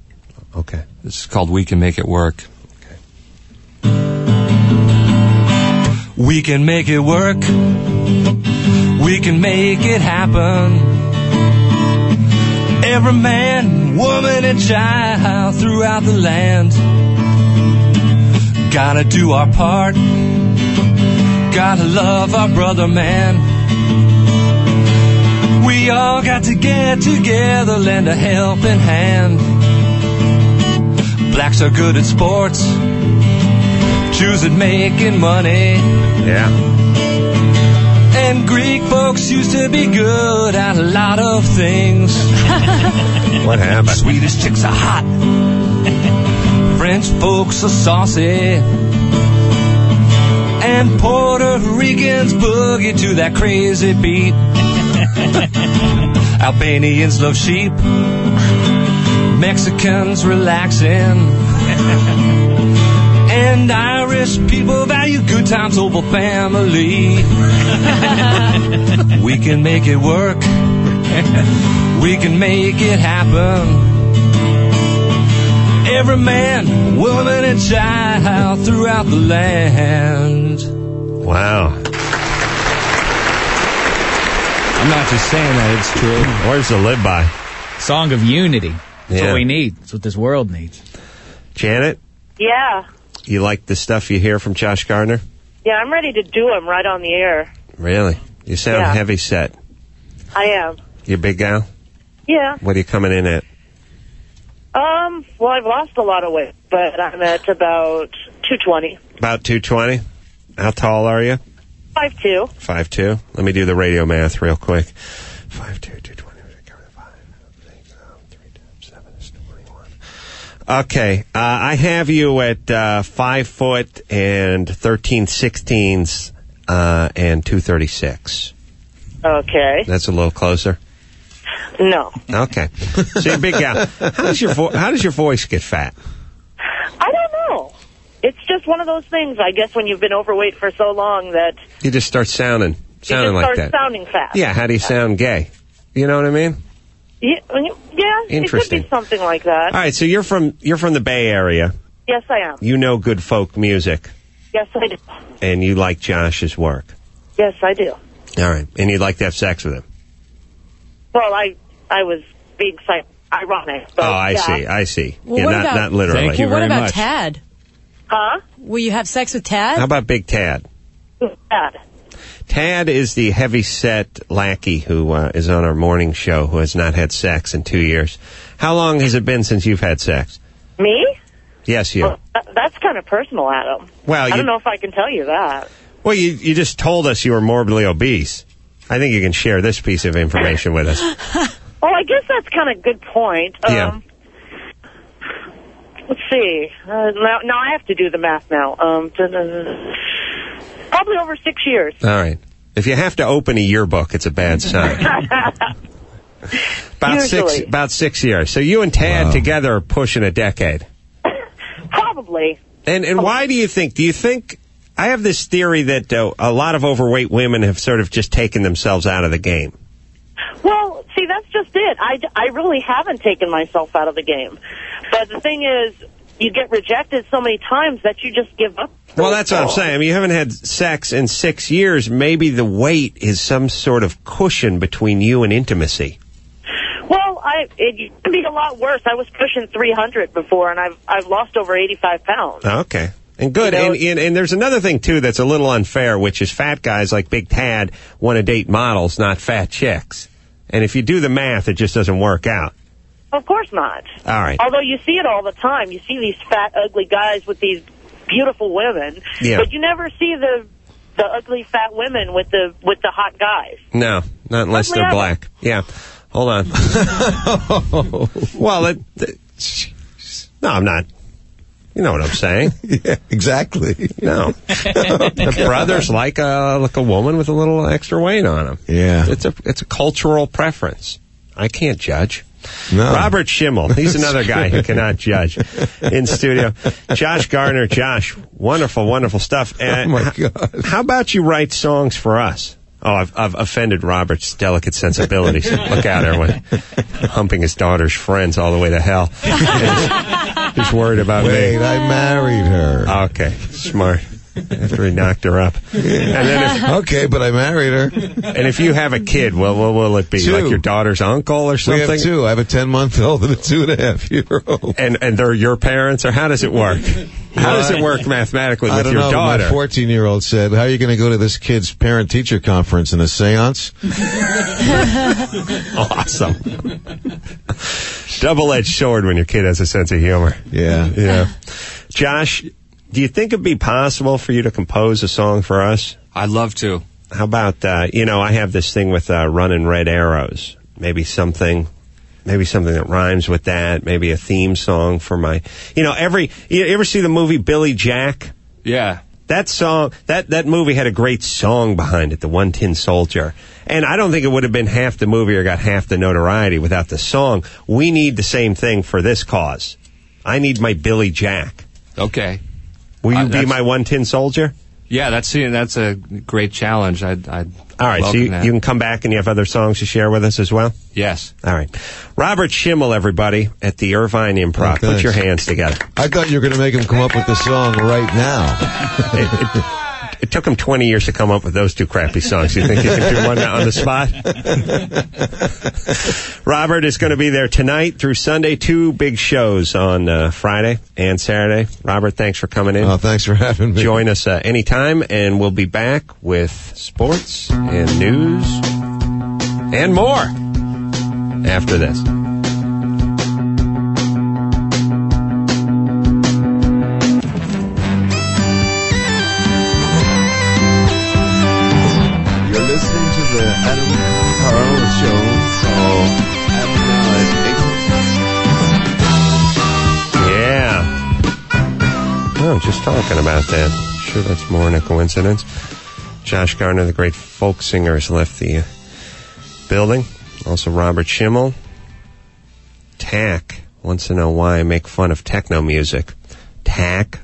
Okay. This is called We Can Make It Work. Okay. We can make it work. We can make it happen. Every man, woman, and child throughout the land. Gotta do our part. Gotta love our brother, man. We all got to get together, lend a helping hand. Blacks are good at sports. Jews at making money. Yeah. And Greek folks used to be good at a lot of things. What happened? Swedish chicks are hot. French folks are saucy. And Puerto Ricans boogie to that crazy beat. Albanians love sheep. Mexicans relaxing. And Irish people value good times over family. We can make it work. We can make it happen. Every man, woman, and child throughout the land. Wow. I'm not just saying that, it's true. Words to live by. Song of unity. That's Yeah. what we need. That's what this world needs. Janet, Yeah. you like the stuff you hear from Josh Gardner? Yeah, I'm ready to do him right on the air. Really? You sound Yeah. heavy set. I am. You a big gal? Yeah. What are you coming in at? Um, well, I've lost a lot of weight, but I'm at about two twenty. About two twenty. How tall are you? five two. five two. Let me do the radio math real quick. five two, two twenty. Okay, uh, I have you at uh, five foot and thirteen sixteenths uh, and two thirty-six. Okay. That's a little closer. No. Okay, so you're a big gal. How does your vo- how does your voice get fat? I don't know. It's just one of those things, I guess, when you've been overweight for so long that You just start sounding sounding you just like start that. sounding fast. Yeah, how do you sound gay? You know what I mean? Yeah, yeah, it could Interesting. be something like that. All right, so you're from you're from the Bay Area. Yes, I am. You know good folk music, Yes, I do. and you like Josh's work. Yes, I do. All right, and you'd like to have sex with him. Well, I I was being si- ironic. But Oh, I yeah. see, I see. Well, yeah, what not about- not literally. Thank you Well, what very about much. Tad? Huh? Will you have sex with Tad? How about Big Tad? Who's that? Tad is the heavy-set lackey who uh, is on our morning show who has not had sex in two years. How long has it been since you've had sex? Me? Yes, you. Well, that, that's kind of personal, Adam. Well, I you- don't know if I can tell you that. Well, you you just told us you were morbidly obese. I think you can share this piece of information with us. Well, I guess that's kind of a good point. Um, Yeah. Let's see. Uh, now, now I have to do the math now. Um, probably over six years. All right. If you have to open a yearbook, it's a bad sign. About six Usually. about six years. So you and Tad together are pushing a decade. Probably. And and why do you think? Do you think? I have this theory that uh, a lot of overweight women have sort of just taken themselves out of the game. Well, see, that's just it. I, I really haven't taken myself out of the game. But the thing is, you get rejected so many times that you just give up. Well, that's what I'm saying. I mean, you haven't had sex in six years. Maybe the weight is some sort of cushion between you and intimacy. Well, I it used to be a lot worse. I was pushing three hundred before, and I've I've lost over eighty-five pounds. Okay. And good. You know, and, and and there's another thing, too, that's a little unfair, which is fat guys like Big Tad want to date models, not fat chicks. And if you do the math, it just doesn't work out. Of course not. All right. Although you see it all the time. You see these fat, ugly guys with these beautiful women, Yeah. but you never see the the ugly, fat women with the with the hot guys. No, not unless Hardly they're ever. black. Yeah. Hold on. Well, it, it, no, I'm not. You know what I'm saying? Yeah, exactly. No. The brothers like a like a woman with a little extra weight on them. Yeah. It's a it's a cultural preference. I can't judge. No. Robert Schimmel, he's another guy who cannot judge in studio. Josh Gardner, Josh, wonderful, wonderful stuff. Oh, my God. How about you write songs for us? Oh, I've, I've offended Robert's delicate sensibilities. Look out, everyone. Humping his daughter's friends all the way to hell. He's, he's worried about Wait, me. I married her. Okay, smart. After he knocked her up. And then if, okay, but I married her. And if you have a kid, well, what will it be? Two. Like your daughter's uncle or something? We have two. I have a ten-month-old and a two-and-a-half-year-old. And and they're your parents, or how does it work? How does it work mathematically I with don't your know, daughter? My fourteen-year-old said, how are you going to go to this kid's parent-teacher conference in a seance? Awesome. Double-edged sword when your kid has a sense of humor. Yeah. Yeah. Josh, do you think it'd be possible for you to compose a song for us? I'd love to. How about, uh, you know, I have this thing with uh, running red arrows. Maybe something... Maybe something that rhymes with that. Maybe a theme song for my... You know, every... You ever see the movie Billy Jack? Yeah. That song... That, that movie had a great song behind it, The One Tin Soldier. And I don't think it would have been half the movie or got half the notoriety without the song. We need the same thing for this cause. I need my Billy Jack. Okay. Will you Uh, be that's- my One Tin Soldier? Yeah, that's that's a great challenge. I'd, I'd All right, so welcome you, that. you can come back and you have other songs to share with us as well? Yes. All right. Robert Schimmel, everybody, at the Irvine Improv. Oh, Put thanks. your hands together. I thought you were going to make him come up with the song right now. it, it, it took him twenty years to come up with those two crappy songs. You think you can do one on the spot? Robert is going to be there tonight through Sunday. Two big shows on uh, Friday and Saturday. Robert, thanks for coming in. Oh, thanks for having me. Join us uh, anytime, and we'll be back with sports and news and more after this. You're listening to the Adam Carolla Show. Call Adam now at Yeah. Oh, just talking about that. Sure, that's more than a coincidence. Josh Gardner, the great folk singer, has left the uh, building. Also, Robert Schimmel. Tack wants to know why I make fun of techno music. Tack?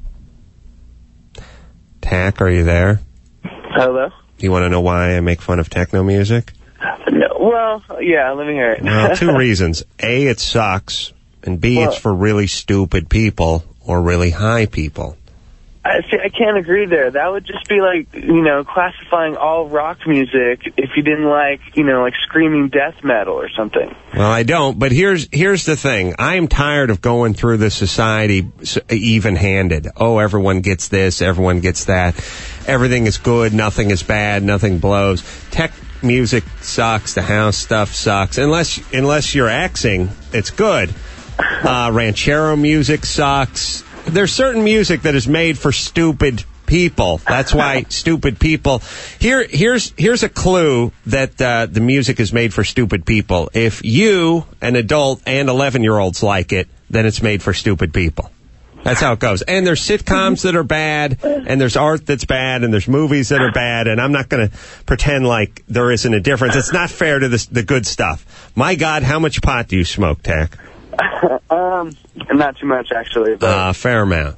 Tack, are you there? Hello? Do you want to know why I make fun of techno music? No, well, yeah, let me hear it. Well, two reasons. A, it sucks. And B, Well- it's for really stupid people or really high people. I see, I can't agree there. That would just be like, you know, classifying all rock music if you didn't like, you know, like screaming death metal or something. Well, I don't, but here's here's the thing. I am tired of going through the society s- even-handed. Oh, everyone gets this, everyone gets that. Everything is good, nothing is bad, nothing blows. Tech music sucks, the house stuff sucks. Unless unless you're Xing, it's good. Uh, ranchero music sucks. There's certain music that is made for stupid people. That's why stupid people. Here, here's here's a clue that uh, the music is made for stupid people. If you, an adult, and eleven-year-olds like it, then it's made for stupid people. That's how it goes. And there's sitcoms that are bad, and there's art that's bad, and there's movies that are bad, and I'm not going to pretend like there isn't a difference. It's not fair to the, the good stuff. My God, how much pot do you smoke, Tack? um, not too much, actually. But Uh, fair amount.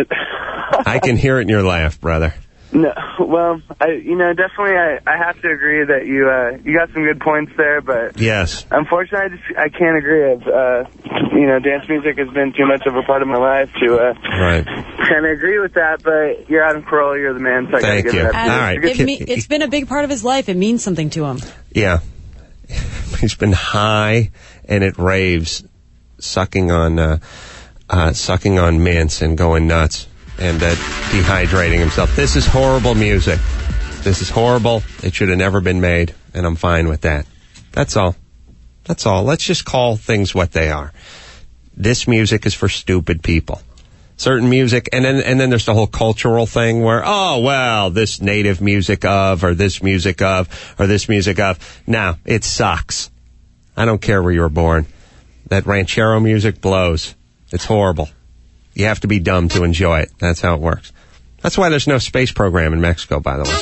I can hear it in your laugh, brother. No, well, I, you know, definitely, I, I have to agree that you, uh, you got some good points there, but Yes. unfortunately, I just, I can't agree. I've, uh, you know, dance music has been too much of a part of my life to, uh, Right. kind of agree with that, but you're Adam Carolla, you're the man, so I Thank gotta give you. it up. All right. It me- it's been a big part of his life. It means something to him. Yeah. He's been high, and it raves, sucking on, uh, uh, sucking on mints and going nuts, and uh, dehydrating himself. This is horrible music. This is horrible. It should have never been made, and I'm fine with that. That's all. That's all. Let's just call things what they are. This music is for stupid people. Certain music, and then and then there's the whole cultural thing where, oh, well, this native music of, or this music of, or this music of. No, it sucks. I don't care where you were born. That ranchero music blows. It's horrible. You have to be dumb to enjoy it. That's how it works. That's why there's no space program in Mexico, by the way.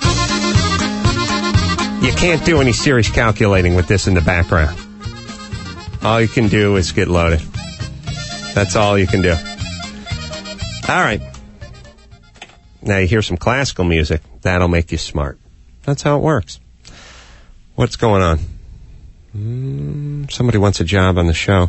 You can't do any serious calculating with this in the background. All you can do is get loaded. That's all you can do. All right. Now you hear some classical music. That'll make you smart. That's how it works. What's going on? Mm, somebody wants a job on the show.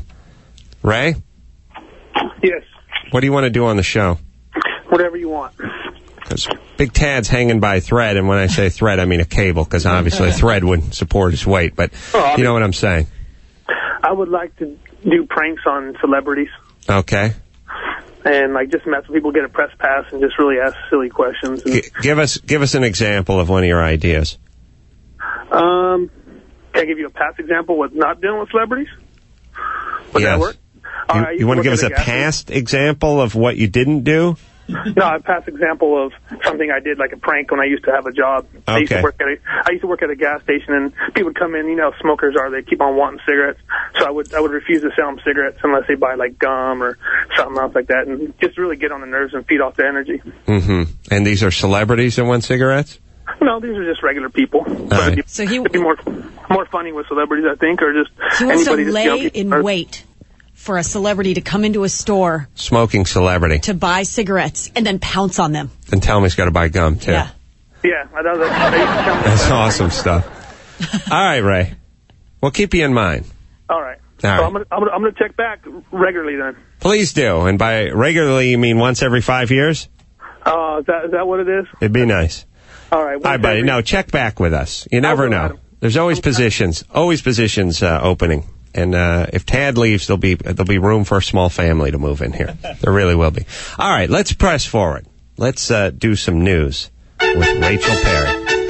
Ray? Yes, What do you want to do on the show? whatever you want. Because Big Tad's hanging by a thread, and when I say thread, I mean a cable, because obviously a thread wouldn't support his weight, but you know what I'm saying. I would like to do pranks on celebrities. Okay. And, like, just mess with people, get a press pass, and just really ask silly questions. And, G- give us give us an example of one of your ideas. um, can I give you a past example with not dealing with celebrities? Would yes. that work? All right, I used You, you want to work give us at a gas past example of what you didn't do? No, a past example of something I did, like a prank when I used to have a job. I used to Okay. work at a, I used to work at a gas station, and people would come in. You know, how smokers are, they keep on wanting cigarettes. So I would I would refuse to sell them cigarettes unless they buy like gum or something else like that, and just really get on the nerves and feed off the energy. Mm-hmm. And these are celebrities that want cigarettes? No, these are just regular people. But it'd be, So he it'd be more more funny with celebrities, I think, or just He wants to anybody. just, you know, lay people in are- wait for a celebrity to come into a store Smoking celebrity. to buy cigarettes and then pounce on them. And tell him he's got to buy gum, too. Yeah. Yeah, I know that. I used to tell them That's that. awesome stuff. All right, Ray. We'll keep you in mind. All right. All so right. I'm gonna, I'm gonna I'm gonna check back regularly then. Please do. And by regularly, you mean once every five years? Uh, is that is that what it is? It'd be nice. All right. All right, buddy. No, check back with us. You never know. There's always positions, always positions uh, opening. And uh, if Tad leaves, there'll be there'll be room for a small family to move in here. There really will be. All right, let's press forward. Let's uh, do some news with Rachel Perry.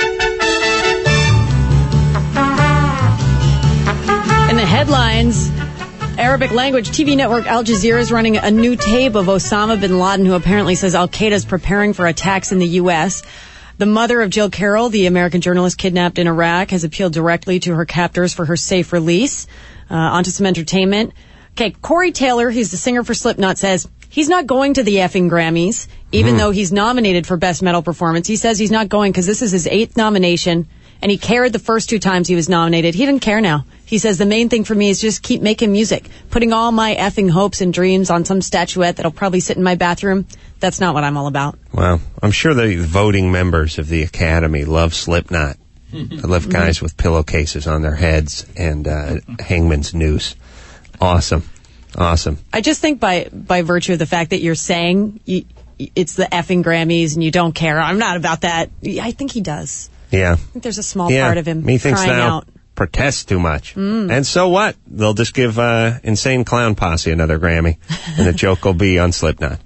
In the headlines, Arabic language T V network Al Jazeera is running a new tape of Osama bin Laden, who apparently says Al Qaeda is preparing for attacks in the U S. The mother of Jill Carroll, the American journalist kidnapped in Iraq, has appealed directly to her captors for her safe release. Uh, onto some entertainment. Okay, Corey Taylor, he's the singer for Slipknot, says he's not going to the effing Grammys, even Hmm. though he's nominated for Best Metal Performance. He says he's not going because this is his eighth nomination, and he cared the first two times he was nominated. He didn't care now. He says the main thing for me is just keep making music. Putting all my effing hopes and dreams on some statuette that'll probably sit in my bathroom, that's not what I'm all about. Wow. I'm sure the voting members of the Academy love Slipknot. I love guys with pillowcases on their heads and uh, hangman's noose. Awesome. Awesome. I just think by by virtue of the fact that you're saying you, it's the effing Grammys and you don't care, I'm not about that. I think he does. Yeah. I think there's a small yeah. part of him He thinks crying now out. protests too much. Mm. And so what? They'll just give uh, Insane Clown Posse another Grammy, and the joke will be on Slipknot.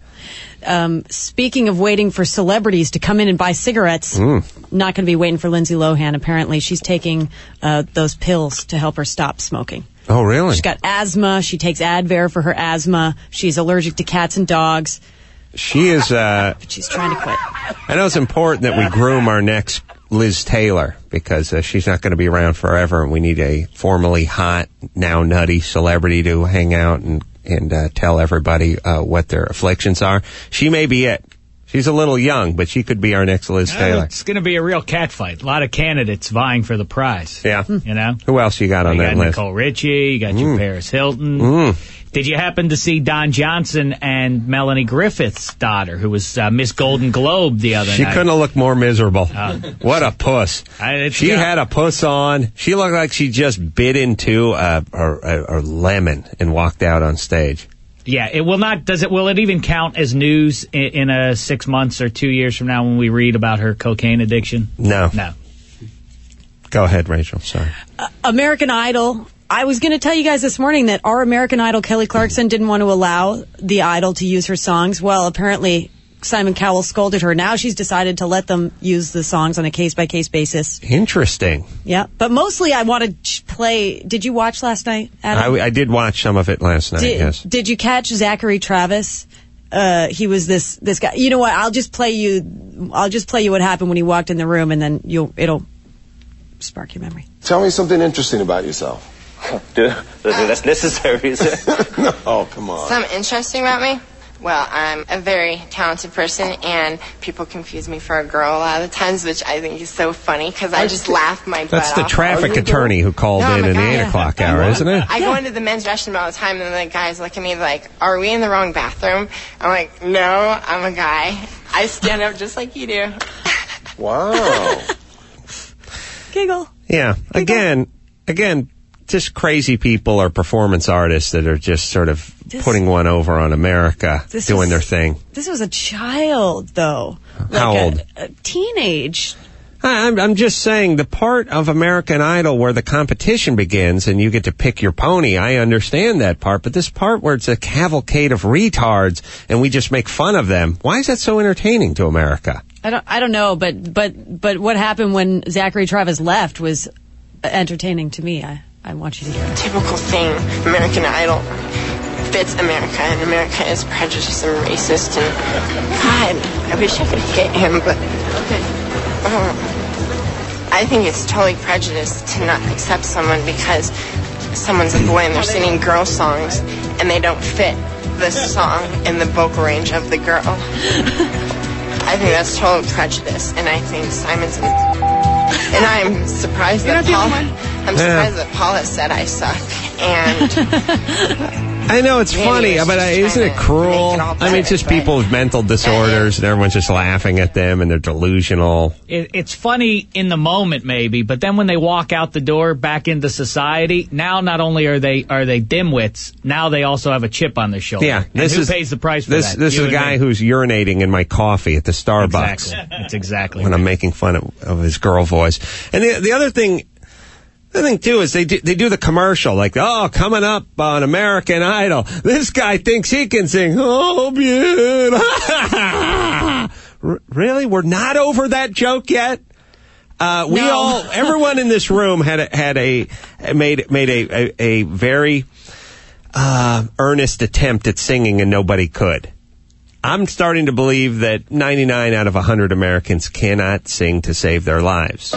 Um, speaking of waiting for celebrities to come in and buy cigarettes, Mm. not going to be waiting for Lindsay Lohan. Apparently, she's taking uh, those pills to help her stop smoking. Oh, really? She's got asthma. She takes Advair for her asthma. She's allergic to cats and dogs. She is... Uh, But she's trying to quit. I know it's important that we groom our next Liz Taylor, because uh, she's not going to be around forever, and we need a formerly hot, now nutty celebrity to hang out and, and uh, tell everybody uh, what their afflictions are. She may be it. She's a little young, but she could be our next Liz Uh, Taylor. It's going to be a real catfight. A lot of candidates vying for the prize. Yeah. You know? Who else you got on you that got list? Nicole Richie. You got your Mm. Paris Hilton. Mm. Did you happen to see Don Johnson and Melanie Griffith's daughter, who was uh, Miss Golden Globe the other She night? couldn't have looked more miserable. Uh, what a puss. I- it's She got- had a puss on. She looked like she just bit into a, a, a, a lemon and walked out on stage. Yeah, it will not. Does it? Will it even count as news in, in a six months or two years from now when we read about her cocaine addiction? No. No. Go ahead, Rachel. Sorry. Uh, American Idol. I was going to tell you guys this morning that our American Idol, Kelly Clarkson, didn't want to allow the Idol to use her songs. Well, apparently Simon Cowell scolded her. Now she's decided to let them use the songs on a case-by-case basis. Interesting. Yeah, but mostly I want to play. Did you watch last night, Adam? I, I did watch some of it last night, Did, yes. did you catch Zachary Travis? Uh, he was this this guy. You know what? I'll just play you. I'll just play you what happened when he walked in the room, and then you'll it'll spark your memory. Tell me something interesting about yourself. Dude, that's necessary, is it? No, oh, come on. Something interesting about me? Well, I'm a very talented person, and people confuse me for a girl a lot of the times, which I think is so funny because I just laugh my butt That's the off. traffic attorney who called No, in I'm in a the guy. eight o'clock hour, isn't it? I go into the men's restroom all the time, and the guys look at me like, "Are we in the wrong bathroom?" I'm like, "No, I'm a guy. I stand up just like you do." Wow. Giggle. Yeah. Again, again, just crazy people or performance artists that are just sort of This- putting one over on America, This doing was- their thing. This was a child, though. How Like a- old? A, teenage. I- I'm, I'm just saying the part of American Idol where the competition begins and you get to pick your pony, I understand that part. But this part where it's a cavalcade of retards and we just make fun of them, why is that so entertaining to America? I don't. I don't know, but but but what happened when Zachary Travis left was entertaining to me. I I want you to hear it. Typical thing, American Idol fits America, and America is prejudiced and racist, and God, I wish I could hit him, but um, I think it's totally prejudiced to not accept someone because someone's a boy and they're singing girl songs, and they don't fit the song and the vocal range of the girl. I think that's total prejudice, and I think Simon's... And I'm surprised that Paul... I'm surprised that Paula said I suck, and... I know it's Maybe funny, it's but just I, isn't trying it to cruel? make it all I mean, it's better, just people with mental disorders, and everyone's just laughing at them, and they're delusional. It, it's funny in the moment, maybe, but then when they walk out the door back into society, now not only are they are they dimwits, now they also have a chip on their shoulder. Yeah, And this who is pays the price for this. that? This You is a and guy me. who's urinating in my coffee at the Starbucks. Exactly. That's exactly when right. I'm making fun of, of his girl voice. And the the other thing. The thing, too, is they do, they do the commercial, like, oh, coming up on American Idol, this guy thinks he can sing, oh, beautiful. R- really? We're not over that joke yet? Uh, we No. all, everyone in this room had a, had a, made, made a, a, a very, uh, earnest attempt at singing and nobody could. I'm starting to believe that ninety-nine out of one hundred Americans cannot sing to save their lives.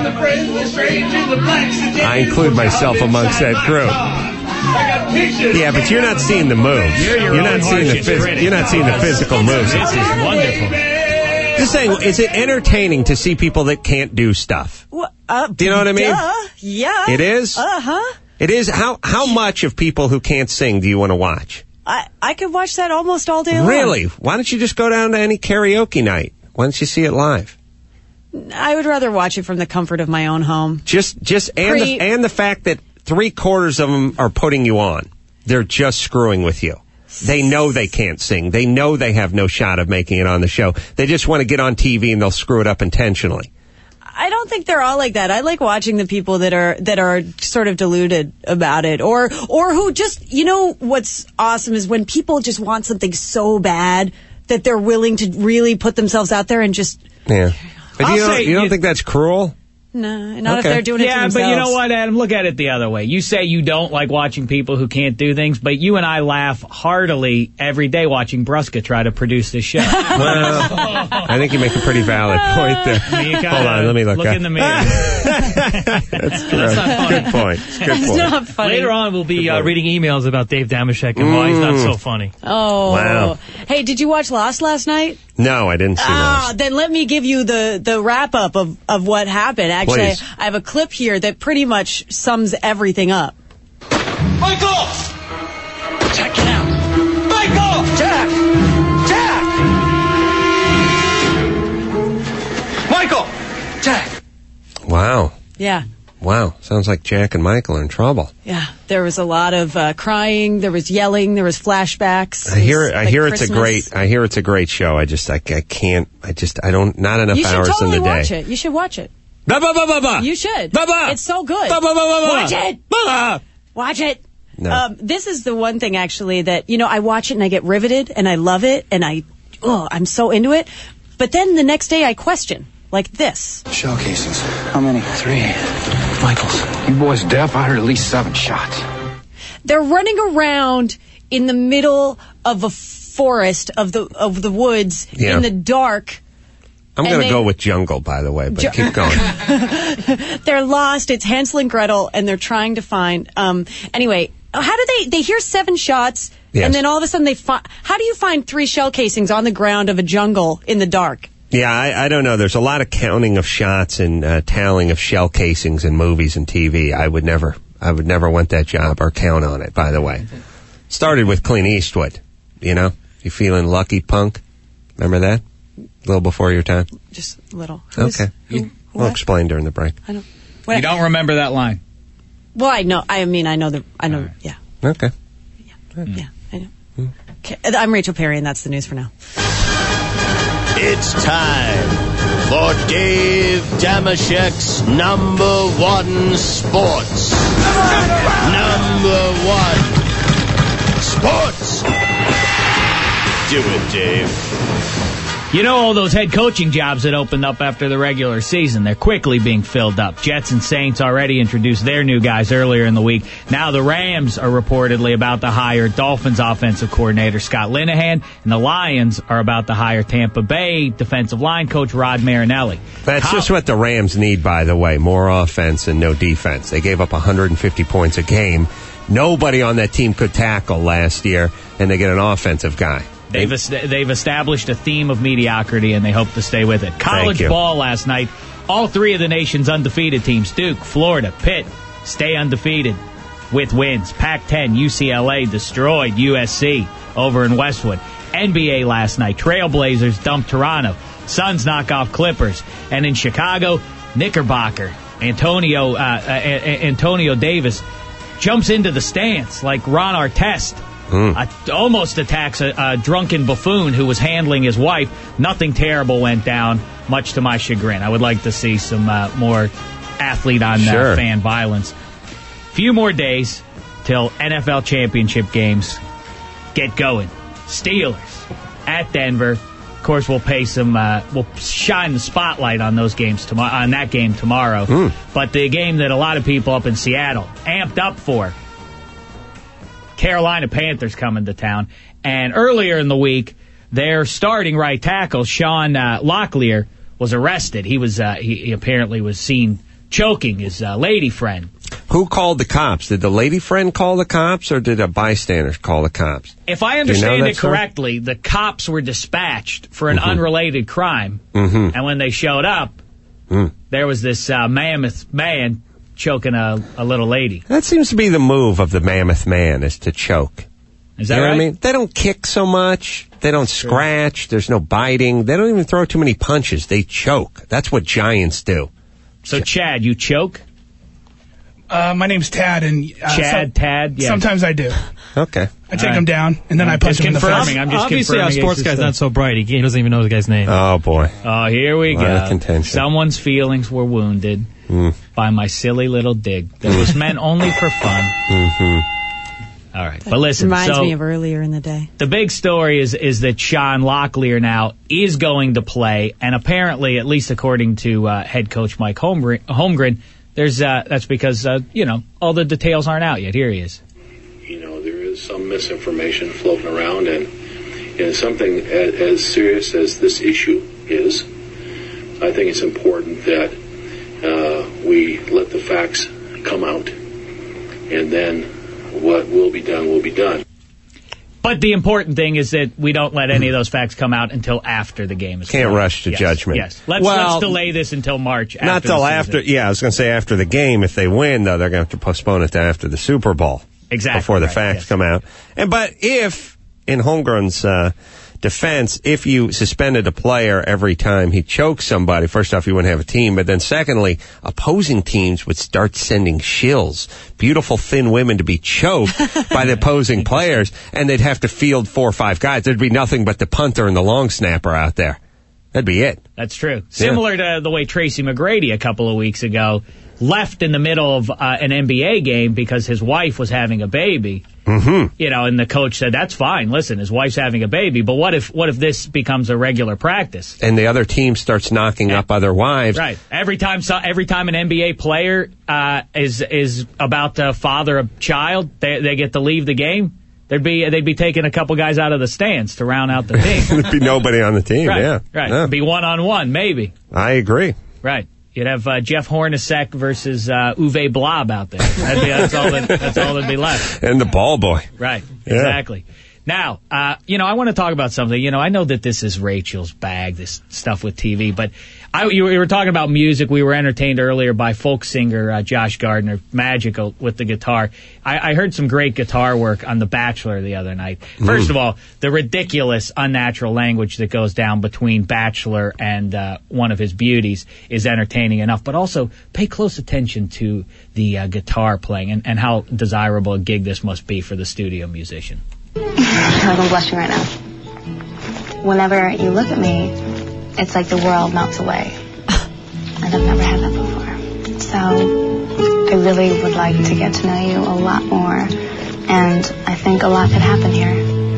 I include myself amongst that group. Yeah, but you're not seeing the moves. You're your You're own not seeing the harshest phys- critic. You're not seeing the physical moves. This is wonderful. Just saying, is it entertaining to see people that can't do stuff? What, uh, Do you know what I mean? Duh. Yeah. It is? Uh huh. It is. How how much of people who can't sing do you want to watch? I I could watch that almost all day long. Really? Why don't you just go down to any karaoke night? Why don't you see it live? I would rather watch it from the comfort of my own home. Just, just, and Pre- the, and the fact that three quarters of them are putting you on. They're just screwing with you. They know they can't sing. They know they have no shot of making it on the show. They just want to get on T V and they'll screw it up intentionally. I don't think they're all like that. I like watching the people that are that are sort of deluded about it, or or who just, you know, what's awesome is when people just want something so bad that they're willing to really put themselves out there and just Yeah. But I'll you don't, say you don't you- think that's cruel? no, not if Okay. they're doing it to Yeah, themselves. but you know what, Adam? Look at it the other way. You say you don't like watching people who can't do things, but you and I laugh heartily every day watching Brusca try to produce this show. Well, I think you make a pretty valid point there. You kinda Hold on, let me look, look up. in the mirror. That's true. Good point. It's a good It's point. not funny. Later on, we'll be uh, reading emails about Dave Damashek and why he's not so funny. Oh. Wow. Hey, did you watch Lost last night? No, I didn't see Ah, those. then let me give you the, the wrap up of, of what happened. Actually, Please. I have a clip here that pretty much sums everything up. Michael! Jack, get out! Michael! Jack! Jack! Michael! Jack! Wow. Yeah. Wow. Sounds like Jack and Michael are in trouble. Yeah, there was a lot of uh, crying. There was yelling. There was flashbacks. I hear was, it. I like, hear it's a Christmas. great. I hear it's a great show. I just I, I can't. I just I don't. Not enough You should hours totally in the day. watch it. You should watch it. Ba, ba, ba, ba, ba. You should. Ba, ba. It's so good. Ba, ba, ba, ba, ba. Watch it. Ba, ba. Watch it. No. Um, this is the one thing actually that, you know, I watch it and I get riveted and I love it and I, oh, I'm so into it. But then the next day I question, like this. Shell casings. How many? Three. Michaels. You boys deaf? I heard at least seven shots. They're running around in the middle of a forest of the of the woods Yeah. in the dark. I'm and going to they- go with Jungle, by the way, but Ju- keep going. They're lost. It's Hansel and Gretel, and they're trying to find. Um, anyway, how do they? They hear seven shots, Yes. and then all of a sudden they find. How do you find three shell casings on the ground of a jungle in the dark? Yeah, I, I don't know. There's a lot of counting of shots and uh, tallying of shell casings in movies and T V. I would never, I would never want that job or count on it. By the way, started with Clint Eastwood. You know, you feeling lucky, punk? Remember that? A little before your time. Just a little. Who's- Okay, who- we'll what? explain during the break. I don't. You don't remember that line? Well, I know. I mean, I know the. I know. Yeah. Okay. Yeah. I know. Okay. I'm Rachel Perry, and that's the news for now. It's time for Dave Damashek's number one sports. Number one sports. Do it, Dave. You know all those head coaching jobs that opened up after the regular season, they're quickly being filled up. Jets and Saints already introduced their new guys earlier in the week. Now the Rams are reportedly about to hire Dolphins offensive coordinator Scott Linehan, and the Lions are about to hire Tampa Bay defensive line coach Rod Marinelli. That's How- just what the Rams need, by the way, more offense and no defense. They gave up one hundred fifty points a game. Nobody on that team could tackle last year, and they get an offensive guy. They've est- they've established a theme of mediocrity, and they hope to stay with it. College you. ball last night, all three of the nation's undefeated teams, Duke, Florida, Pitt, stay undefeated with wins. Pac ten, U C L A destroyed U S C over in Westwood. N B A last night, Trailblazers dumped Toronto. Suns knock off Clippers. And in Chicago, Knickerbocker, Antonio, uh, uh, Antonio Davis jumps into the stands like Ron Artest. Mm. Uh, almost attacks a, a drunken buffoon who was handling his wife. Nothing terrible went down, much to my chagrin. I would like to see some uh, more athlete on Sure. uh, fan violence. Few more days till N F L championship games get going. Steelers at Denver. Of course, we'll pay some. Uh, we'll shine the spotlight on those games tomorrow. On that game tomorrow. Mm. But the game that a lot of people up in Seattle amped up for. Carolina Panthers coming to town. And earlier in the week, their starting right tackle, Sean uh, Locklear, was arrested. He was uh, he, he apparently was seen choking his uh, lady friend. Who called the cops? Did the lady friend call the cops, or did a bystander call the cops? If I Do you know understand that it story? correctly, the cops were dispatched for an Mhm. unrelated crime. Mm-hmm. And when they showed up, Mm. there was this uh, mammoth man choking a, a little lady. That seems to be the move of the mammoth man, is to choke. Is that you know right? what I mean? They don't kick so much. They don't scratch. There's no biting. They don't even throw too many punches. They choke. That's what giants do. So, Chad, you choke? Uh, my name's Tad, and uh, Chad, some- Tad? Yeah. Sometimes I do. Okay. I take him down, and then I punch him in the face. Obviously, our sports guy's not so bright. He doesn't even know the guy's name. Oh, boy. Oh, here we A lot go. of contention. Someone's feelings were wounded Mm. by my silly little dig that was meant only for fun. Mm-hmm. All right, but listen. Reminds so me of earlier in the day. the big story is is that Sean Locklear now is going to play, and apparently, at least according to uh, head coach Mike Holmgren, Holmgren there's uh, that's because uh, you know all the details aren't out yet. Here he is. You know, there is some misinformation floating around, and, and something as, as serious as this issue is, I think it's important that uh, we let the facts come out, and then what will be done will be done. But the important thing is that we don't let any of those facts come out until after the game is Can't played. rush to Yes, judgment. Yes, let's, Well, let's delay this until March. Not after till the after, season. yeah, I was going to say after the game. If they win, though, they're going to have to postpone it to after the Super Bowl. Exactly. Before the right, facts yes. come out. And But if, in Holmgren's uh, defense, if you suspended a player every time he chokes somebody, first off, you wouldn't have a team. But then secondly, opposing teams would start sending shills, beautiful thin women to be choked by the opposing players, and they'd have to field four or five guys. There'd be nothing but the punter and the long snapper out there. That'd be it. That's true. Similar to the way Tracy McGrady a couple of weeks ago left in the middle of uh, an N B A game because his wife was having a baby. Mm-hmm. You know, and the coach said, that's fine. Listen, his wife's having a baby. But what if what if this becomes a regular practice? And the other team starts knocking up other wives. Right. Every time so, every time an N B A player uh, is is about to father a child, they they get to leave the game. There'd be they'd be taking a couple guys out of the stands to round out the team. There'd be nobody on the team, right, yeah. Right. Yeah. It'd be one on one, maybe. I agree. Right. You'd have uh, Jeff Hornacek versus uh, Uwe Blob out there. That'd be, that's all that, that's all that'd be left. And the ball boy. Right. Yeah. Exactly. Now, uh, you know, I want to talk about something. You know, I know that this is Rachel's bag, this stuff with T V, but I, you, you were talking about music. We were entertained earlier by folk singer uh, Josh Gardner, magical with the guitar. I, I heard some great guitar work on The Bachelor the other night. First Mm. of all, the ridiculous, unnatural language that goes down between Bachelor and uh, one of his beauties is entertaining enough. But also, pay close attention to the uh, guitar playing and, and how desirable a gig this must be for the studio musician. I'm blushing right now. Whenever you look at me, it's like the world melts away. And I've never had that before. So I really would like to get to know you a lot more. And I think a lot could happen here.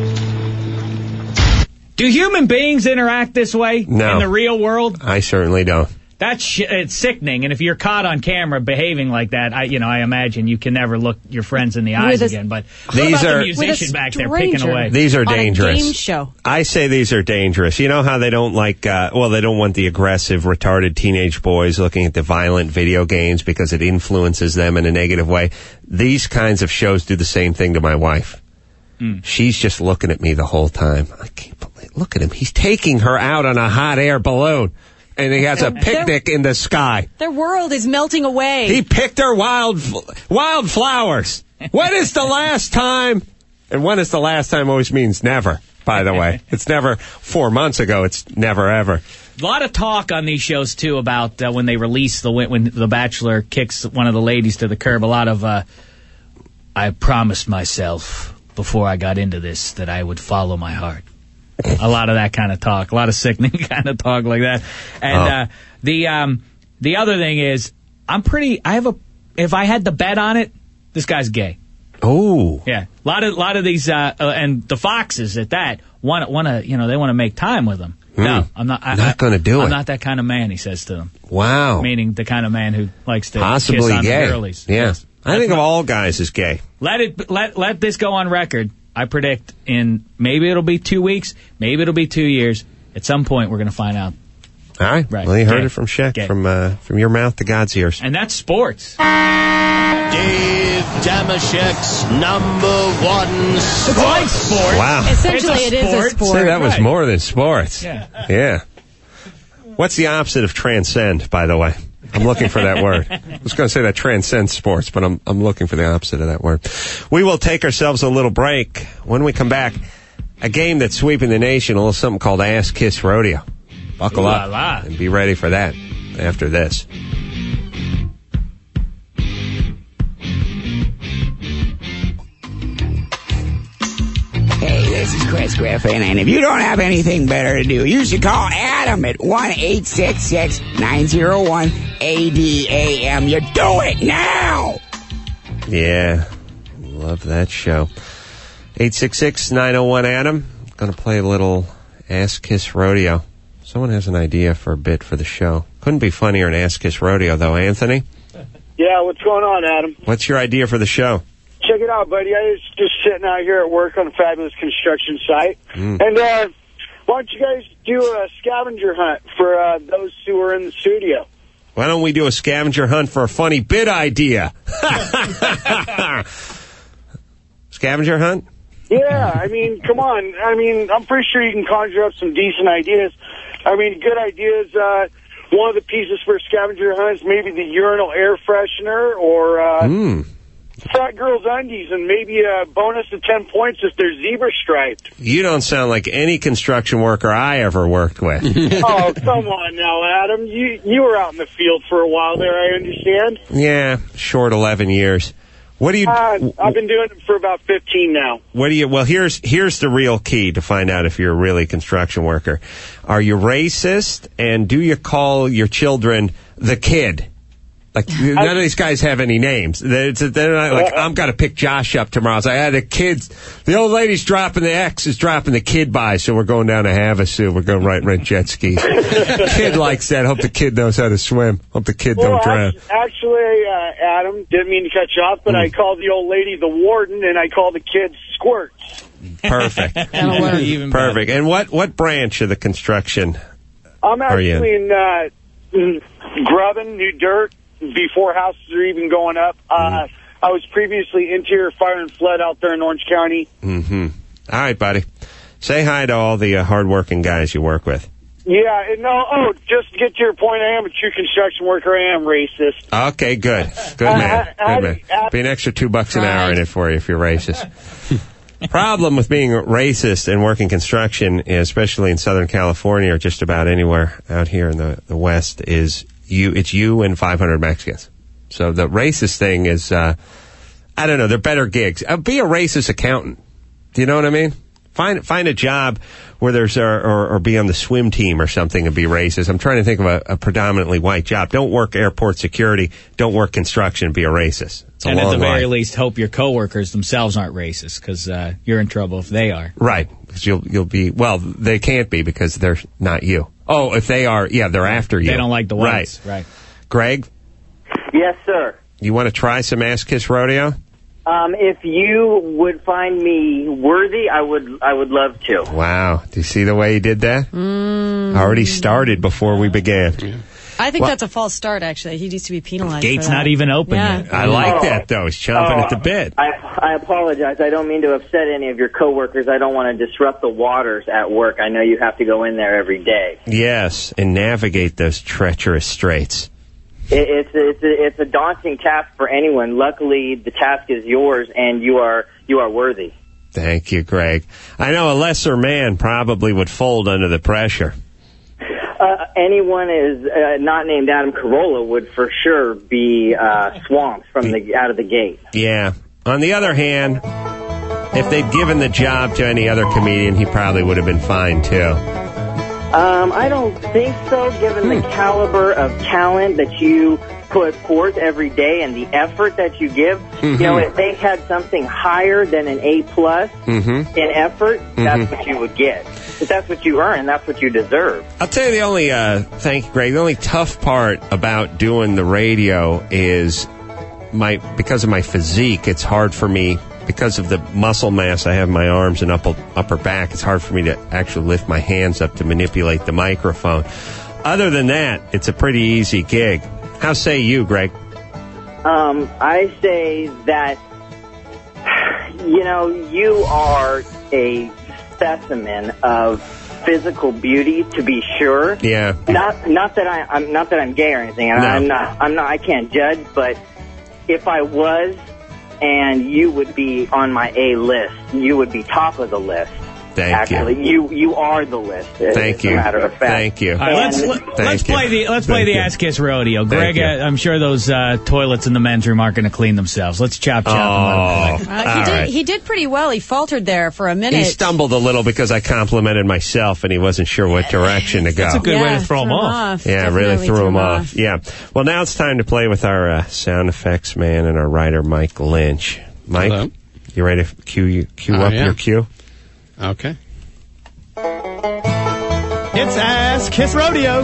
Do human beings interact this way No. in the real world? I certainly don't. That's sh- it's sickening. And if you're caught on camera behaving like that, I you know I imagine you can never look your friends in the eyes With a- again. But These what about are- the musician back there picking stranger. away? These are On a dangerous. game show. I say these are dangerous. You know how they don't like, uh, well, they don't want the aggressive, retarded teenage boys looking at the violent video games because it influences them in a negative way. These kinds of shows do the same thing to my wife. Mm. She's just looking at me the whole time. I can't believe, look at him. He's taking her out on a hot air balloon. And he has a picnic in the sky. Their world is melting away. He picked her wild, wild flowers. When is the last time? And when is the last time always means never, by the way. It's never four months ago. It's never, ever. A lot of talk on these shows, too, about uh, when they release the when the Bachelor kicks one of the ladies to the curb. A lot of, uh, I promised myself before I got into this that I would follow my heart. A lot of that kind of talk, a lot of sickening kind of talk like that. And Oh. uh, the um, the other thing is, I'm pretty. I have a. If I had to bet on it, this guy's gay. Oh, Yeah, a lot of lot of these uh, uh, and the Foxes at that want want to you know they want to make time with him. Hmm. No, I'm not. I, Not gonna do I'm it. not that kind of man. He says to them, wow. meaning the kind of man who likes to kiss Possibly on gay. the girlies. Yeah. Yes. I think of all guys as gay. Let it let let this go on record. I predict in maybe it'll be two weeks, maybe it'll be two years. At some point, we're going to find out. All right. Right. Well, you heard Gay. it from Sheck, Gay. from uh, from your mouth to God's ears. And that's sports. Dave Damashek's number one It's sport. like sports. Wow. Essentially, It's it a is a sport. sport. Say that was Right. more than sports. Yeah. Yeah. What's the opposite of transcend, by the way? I'm looking for that word. I was going to say that transcends sports, but I'm I'm looking for the opposite of that word. We will take ourselves a little break. When we come back, a game that's sweeping the nation, a little something called Ass Kiss Rodeo. Buckle Ooh up la la. and be ready for that after this. Hey, this is Chris Griffin, and if you don't have anything better to do, you should call Adam at one eight six six, nine oh one, A D A M. You do it now! Yeah. Love that show. eight six six, nine oh one, Adam. Going to play a little Ass Kiss Rodeo. Someone has an idea for a bit for the show. Couldn't be funnier than Ass Kiss Rodeo, though. Anthony, Yeah, what's going on, Adam? what's your idea for the show? Check it out, buddy. I was just sitting out here at work on a fabulous construction site. Mm. And uh, why don't you guys do a scavenger hunt for uh, those who are in the studio? Why don't we do a scavenger hunt for a funny bit idea? Scavenger hunt? Yeah, I mean, come on. I mean, I'm pretty sure you can conjure up some decent ideas. I mean, good ideas. Uh, one of the pieces for a scavenger hunt is maybe the urinal air freshener or uh, Mm. frat girls' undies, and maybe a bonus of ten points if they're zebra striped. You don't sound like any construction worker I ever worked with. Oh, come on now, Adam. You you were out in the field for a while there, I understand. Yeah, short eleven years. What do you... Uh, I've been doing it for about fifteen now. What do you? Well, here's here's the real key to find out if you're a really construction worker. Are you racist? And do you call your children the kid? Like none of these guys have any names. They're, they're not like I'm going to pick Josh up tomorrow. It's like ah, the kids, the old lady's dropping the X is dropping the kid by, so we're going down to Havasu. We're going right rent jet skis. Kid likes that. Hope the kid knows how to swim. Hope the kid Well, don't drown. act- actually, uh, Adam, didn't mean to cut you off, but Mm. I called the old lady the warden, and I called the kids squirts. Perfect. That'll work. Even Perfect. And what what branch of the construction? I'm Are you actually in uh, mm, grubbing new dirt before houses are even going up. Uh, I was previously interior fire and flood out there in Orange County. Mm-hmm. All right, buddy. Say hi to all the uh, hardworking guys you work with. Yeah, no, oh, just to get to your point, I am a true construction worker. I am racist. Okay, good. Good Uh, man. uh, Good man. uh, Be an extra two bucks an hour in it for you if you're racist. Problem with being racist and working construction, especially in Southern California or just about anywhere out here in the, the West, is you. It's you and five hundred Mexicans. So the racist thing is, uh, I don't know, they're better gigs. Uh, be a racist accountant. Do you know what I mean? Find find a job where there's, or, or, or be on the swim team or something and be racist. I'm trying to think of a, a predominantly white job. Don't work airport security. Don't work construction. Be a racist. It's a and at long the very life. least, hope your coworkers themselves aren't racist, because uh, you're in trouble if they are. Right. Because you'll, you'll be, well, they can't be because they're not you. Oh, if they are, yeah, they're after you. They don't like the whites. Right. Right. Greg, Yes, sir. you want to try some Ass Kiss Rodeo? Um, if you would find me worthy, I would. I would love to. Wow. Do you see the way he did that? Mm. Already started before we began. I think Well- that's a false start, actually. He needs to be penalized. Gate's for that. not even open Yeah. yet. I like Oh. that, though. He's chomping Oh, at the bit. I, I apologize. I don't mean to upset any of your coworkers. I don't want to disrupt the waters at work. I know you have to go in there every day. Yes, and navigate those treacherous straits. It, it's it's a, it's a daunting task for anyone. Luckily, the task is yours, and you are you are worthy. Thank you, Greg. I know a lesser man probably would fold under the pressure. Uh, anyone is uh, not named Adam Carolla would for sure be uh, swamped from the out of the gate. Yeah. On the other hand, if they'd given the job to any other comedian, he probably would have been fine, too. Um, I don't think so, given the caliber of talent that you put forth every day and the effort that you give. You know, if they had something higher than an A plus Mm-hmm. in effort, that's Mhm. what you would get. But that's what you earn, and that's what you deserve. I'll tell you the only, uh, thank you, Greg, the only tough part about doing the radio is my, because of my physique, it's hard for me, because of the muscle mass I have in my arms and upper, upper back, it's hard for me to actually lift my hands up to manipulate the microphone. Other than that, it's a pretty easy gig. How say you, Greg? Um, I say that, you know, you are a specimen of physical beauty, to be sure. Yeah. Not, not that I, I'm not that I'm gay or anything. and No. I'm not. I'm not. I can't judge. But if I was, and you would be on my A list, you would be top of the list. Thank you. Actually, you you are the list. Thank as you. a matter of fact. Thank you. All right, let's And- let, Thank let's you. play the let's play Thank the you. Ass Kiss Rodeo. Thank Greg, you. uh, I'm sure those uh, toilets in the men's room aren't going to clean themselves. Let's chop chop. Oh, and let them play. Uh, he, all did, right. he did pretty well. He faltered there for a minute. He stumbled a little because I complimented myself and he wasn't sure what direction to go. That's a good way to throw him off. Yeah, Definitely really threw threw him him off. off. Yeah. Well, now it's time to play with our uh, sound effects man and our writer, Mike Lynch. Mike, Hello. you ready to cue, you, cue I up am. your cue? Okay. It's Ass Kiss Rodeo.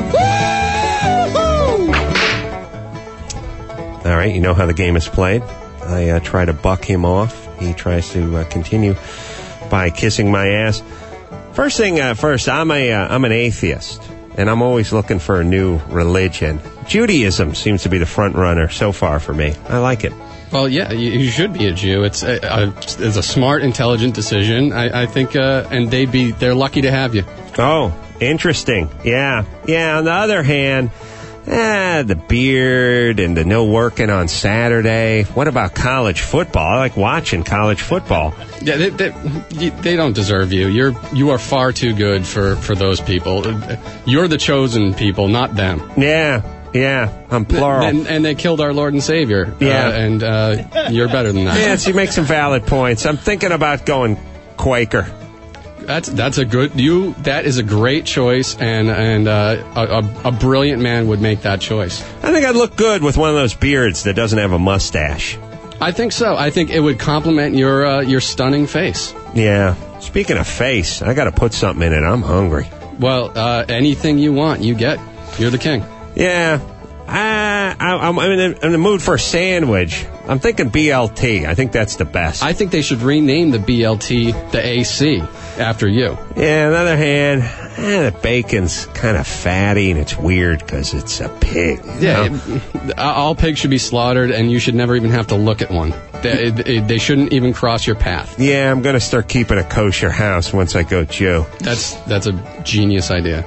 All right, you know how the game is played. I uh, try to buck him off. He tries to uh, continue by kissing my ass. First thing uh, first, I'm a uh, I'm an atheist, and I'm always looking for a new religion. Judaism seems to be the front runner so far for me. I like it. Well, yeah, you, you should be a Jew. It's a, a, it's a smart, intelligent decision. I, I think, uh, and they'd be they're lucky to have you. Oh, interesting. Yeah, yeah. On the other hand, eh, the beard and the no working on Saturday. What about college football? I like watching college football. Yeah, they, they, you- they don't deserve you. You're you are far too good for, for those people. You're the chosen people, not them. Yeah. Yeah, I'm plural. And, and they killed our Lord and Savior. Yeah. Uh, and uh, you're better than that. Yes, you make some valid points. I'm thinking about going Quaker. That's that's a good you. That is a great choice, and and uh, a, a, a brilliant man would make that choice. I think I'd look good with one of those beards that doesn't have a mustache. I think so. I think it would complement your uh, your stunning face. Yeah. Speaking of face, I got to put something in it. I'm hungry. Well, uh, anything you want, you get. You're the king. Yeah. I, I, I'm I'm in the, in the mood for a sandwich. I'm thinking B L T. I think that's the best. I think they should rename the B L T the A C after you. Yeah, on the other hand, eh, the bacon's kind of fatty and it's weird because it's a pig. you Yeah, know? it- all pigs should be slaughtered, and you should never even have to look at one. They, they, they shouldn't even cross your path. Yeah, I'm going to start keeping a kosher house once I go Jew. That's that's a genius idea.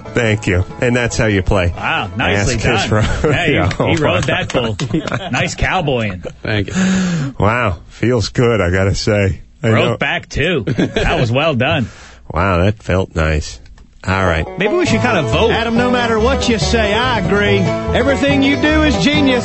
Thank you. And that's how you play. Wow, nicely Ask done. Kiss Rodeo. Yeah, he, he rode that bull. Nice cowboying. Thank you. Wow, feels good, I gotta say. I Rode know. back, too. That was well done. Wow, that felt nice. All right. Maybe we should kind of vote. Adam, no matter what you say, I agree. Everything you do is genius.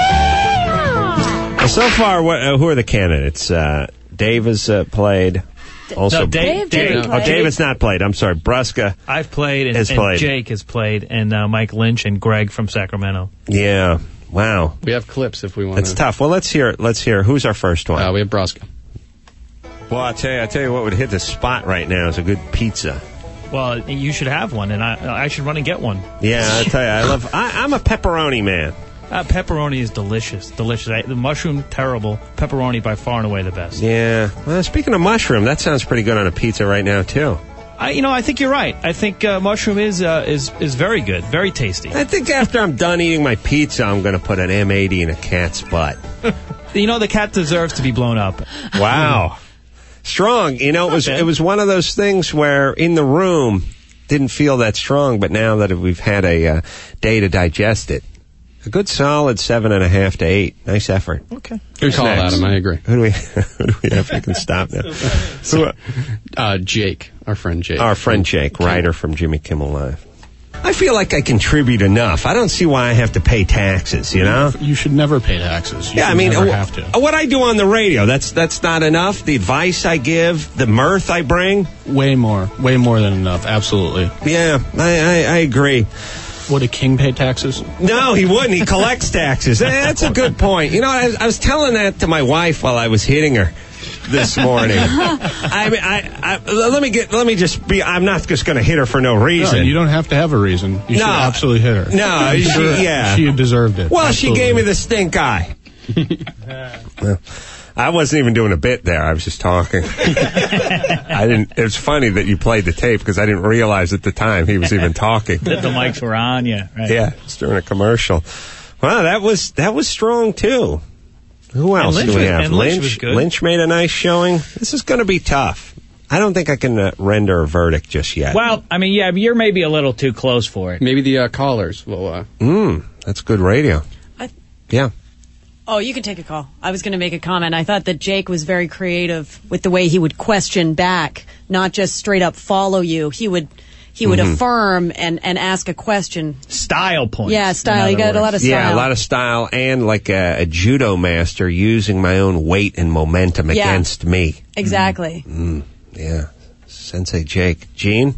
Well, so far, what, uh, who are the candidates? Uh, Dave has uh, played. Also, No, Dave- Dave didn't Oh, play. David's not played. I'm sorry. Brusca. I've played, and, Has and played. Jake has played, and uh, Mike Lynch and Greg from Sacramento. Yeah. Wow. We have clips if we want. That's tough. Well, let's hear. Let's hear. Who's our first one? Uh, we have Brusca. Well, I tell you, I tell you what would hit the spot right now is a good pizza. Well, you should have one, and I I should run and get one. Yeah, I tell you, I love. I, I'm a pepperoni man. Uh, pepperoni is delicious. Delicious. I, the mushroom, terrible. Pepperoni, by far and away the best. Yeah. Well, speaking of mushroom, that sounds pretty good on a pizza right now too. I, you know, I think you're right. I think uh, mushroom is uh, is is very good, very tasty. I think after I'm done eating my pizza, I'm going to put an M eighty in a cat's butt. You know, the cat deserves to be blown up. Wow. Strong. You know, it was it was one of those things where in the room didn't feel that strong, but now that we've had a uh, day to digest it, a good solid seven and a half to eight. Nice effort. Okay. Good call, Next. Adam. I agree. Who do we? Who do we have? We can stop now. Who, Uh, Jake, our friend Jake. our friend Jake, writer from Jimmy Kimmel Live. I feel like I contribute enough. I don't see why I have to pay taxes, you know? You should never pay taxes. You yeah, I should mean, never uh, have to. uh, what I do on the radio, that's that's not enough. The advice I give, the mirth I bring. Way more. Way more than enough. Absolutely. Yeah, I, I, I agree. Would a king pay taxes? No, he wouldn't. He collects taxes. Eh, That's a good point. You know, I, I was telling that to my wife while I was hitting her this morning. I mean, I, I, let me get, let me just be, I'm not just going to hit her for no reason. No, you don't have to have a reason. You No. should absolutely hit her. No, I'm she- sure yeah. She deserved it. Well, Absolutely. she gave me the stink eye. Well, I wasn't even doing a bit there. I was just talking. I didn't. It was funny that you played the tape because I didn't realize at the time he was even talking. That the mics were on, yeah. Right. Yeah, it's during a commercial. Wow, that was that was strong too. Who else Lynch do we was- have? and Lynch Lynch. was good. Lynch made a nice showing. This is going to be tough. I don't think I can uh, render a verdict just yet. Well, I mean, yeah, you're maybe a little too close for it. Maybe the uh, callers will. Uh... Mm, that's good radio. I- Yeah. Oh, you can take a call. I was going to make a comment. I thought that Jake was very creative with the way he would question back, not just straight up follow you. He would he would Mhm. affirm and, and ask a question. Style points. Yeah, style. in You got other a lot of words. style. Yeah, a lot of style and like a, a judo master using my own weight and momentum Yeah. against me. Exactly. Mm, yeah. Sensei Jake. Gene?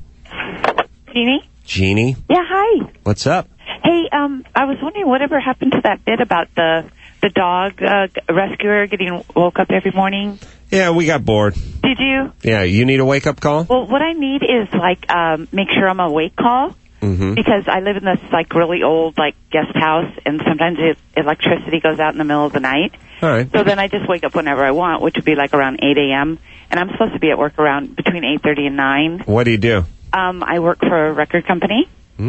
Jeannie? Jeannie? Yeah, hi. What's up? Hey, um, I was wondering whatever happened to that bit about the the dog uh, rescuer getting woke up every morning. Yeah, we got bored. Did you? Yeah, you need a wake-up call? Well, what I need is like um, make sure I'm awake call Mm-hmm. because I live in this like really old like guest house, and sometimes the electricity goes out in the middle of the night. All right. So then I just wake up whenever I want, which would be like around eight a.m. And I'm supposed to be at work around between eight thirty and nine. What do you do? Um, I work for a record company.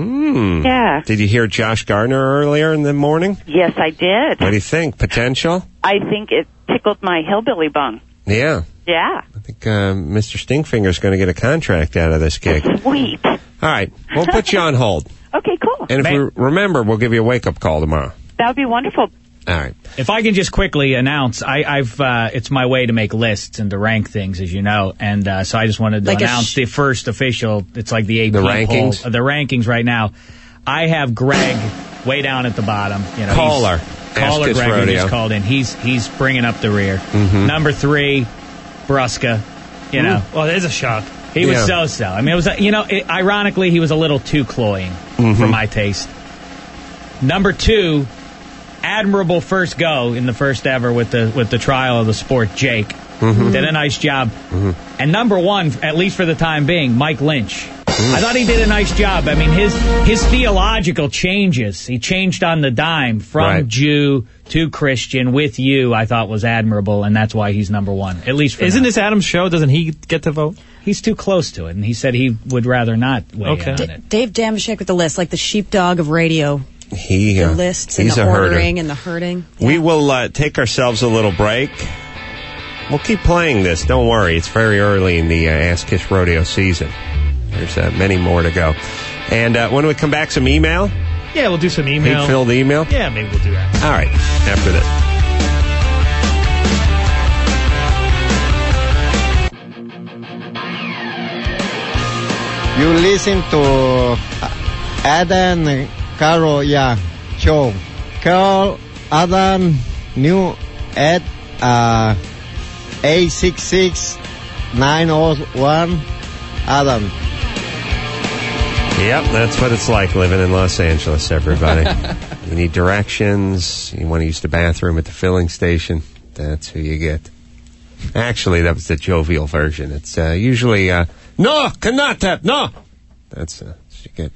Mm. Yeah. Did you hear Josh Gardner earlier in the morning? Yes, I did. What do you think? Potential? I think it tickled my hillbilly bone. Yeah. Yeah. I think uh, Mister Stinkfinger's going to get a contract out of this gig. Sweet. All right. We'll put you on hold. Okay, cool. And if we remember, we'll give you a wake-up call tomorrow. That would be wonderful. All right. If I can just quickly announce, I, I've uh, it's my way to make lists and to rank things, as you know, and uh, so I just wanted to Like a announce sh- the first official. It's like the A P The poll, rankings? uh, the rankings right now. I have Greg way down at the bottom. You know, Caller. he's- caller Ask Kiss Greg who Rodeo. just called in. He's he's bringing up the rear. Mhm. Number three, Brusca. You know, Well, there's a shock. he was Yeah. so so. I mean, it was uh, you know, it, ironically, he was a little too cloying Mhm. for my taste. Number two, admirable first go in the first ever with the with the trial of the sport, Jake. Mhm. Did a nice job. And number one, at least for the time being, Mike Lynch. I thought he did a nice job. I mean, his his theological changes, he changed on the dime from Right. Jew to Christian with you, I thought was admirable, and that's why he's number one, at least for Isn't now. this Adam's show? Doesn't he get to vote? He's too close to it, and he said he would rather not weigh Okay. in on D- it. Dave Damashek with the list, like the sheepdog of radio. He, The uh, lists and he's the a herder. ordering and the herding. We will uh, take ourselves a little break. We'll keep playing this. Don't worry. It's very early in the uh, Ask Kiss Rodeo season. There's uh, many more to go. And uh, when we come back, some email? Yeah, we'll do some email. Hate-filled email? Yeah, maybe we'll do that. All right, after this. You listen to Adam Carol Young show. Call Adam New at uh, eight six six, nine oh one Adam. Yep, that's what it's like living in Los Angeles, everybody. You need directions. You want to use the bathroom at the filling station. That's who you get. Actually, that was the jovial version. It's uh, usually, uh, no, cannot tap, no. That's uh, what you get.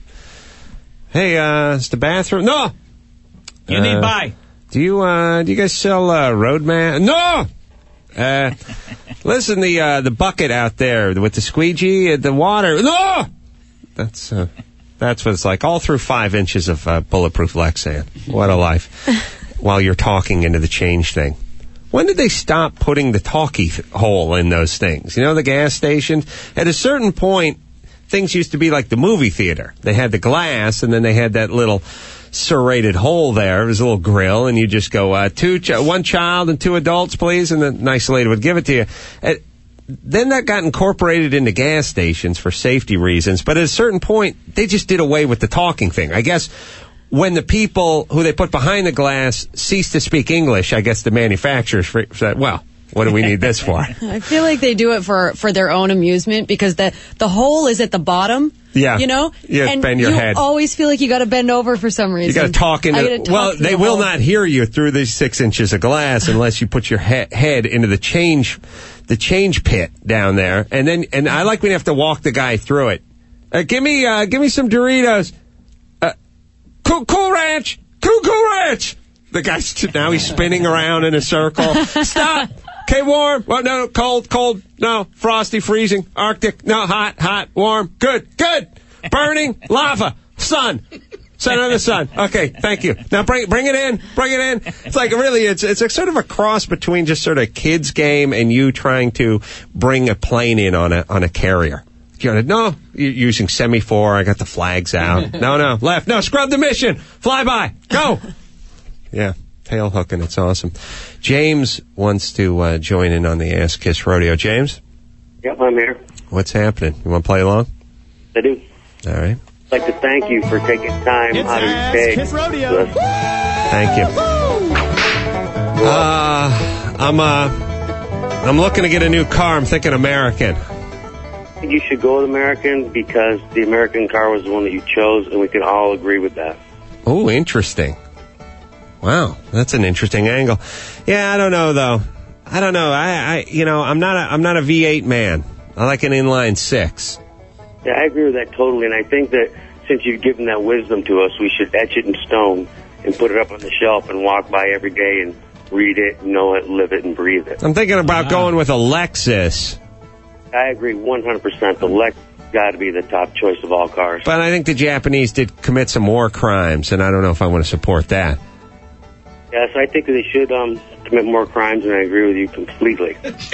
Hey, uh, it's the bathroom. No. You uh, need buy. Do you, uh, do you guys sell, uh, Roadman? No! Uh, listen, the, uh, the bucket out there with the squeegee, the water. No! That's, uh, that's what it's like. All through five inches of, uh, bulletproof Lexan. What a life. While you're talking into the change thing. When did they stop putting the talkie th- hole in those things? You know, the gas stations? At a certain point, things used to be like the movie theater. They had the glass, and then they had that little serrated hole there. It was a little grill, and you just go, uh, two, ch- one child and two adults, please, and the nice lady would give it to you. Uh, then that got incorporated into gas stations for safety reasons, but at a certain point, they just did away with the talking thing. I guess when the people who they put behind the glass ceased to speak English, I guess the manufacturers said, well, what do we need this for? I feel like they do it for, for their own amusement because the, the hole is at the bottom. Yeah. You know? You and bend your you head. always feel like you got to bend over for some reason. You got to talk into I gotta talk well, to they the will hole. not hear you through these six inches of glass unless you put your he- head into the change the change pit down there. And then and I like when you have to walk the guy through it. Uh, give me uh, give me some Doritos. Uh, cool, cool Ranch. Cool, cool Ranch. The guy's now he's spinning around in a circle. Stop. Okay, warm. Well, no, cold, cold. No, frosty, freezing, Arctic. No, hot, hot, warm. Good, good. Burning, lava, sun. Sun on the sun. Okay, thank you. Now bring bring it in. Bring it in. It's like really, it's it's a sort of a cross between just sort of kids game and you trying to bring a plane in on a on a carrier. You know, no, you're using semaphore. I got the flags out. No, no, left. No, scrub the mission. Fly by. Go. Yeah. Tail hooking, it's awesome. James wants to uh, join in on the Ass Kiss Rodeo. James? Yep, I'm here. What's happening? You want to play along? I do. All right. I'd like to thank you for taking time It's out of your Ass day. Kiss Rodeo. to us. Thank you. Uh, I'm, uh, I'm looking to get a new car. I'm thinking American. You should go with American because the American car was the one that you chose, and we can all agree with that. Oh, interesting. Wow, that's an interesting angle. Yeah, I don't know though. I don't know. I, I, you know, I'm not a, I'm not a V eight man. I like an inline six. Yeah, I agree with that totally, and I think that since you've given that wisdom to us, we should etch it in stone and put it up on the shelf and walk by every day and read it, know it, live it, and breathe it. I'm thinking about wow. going with a Lexus. I agree one hundred percent. The Lexus got to be the top choice of all cars. But I think the Japanese did commit some war crimes, and I don't know if I want to support that. Yes, I think that they should um, commit more crimes, and I agree with you completely.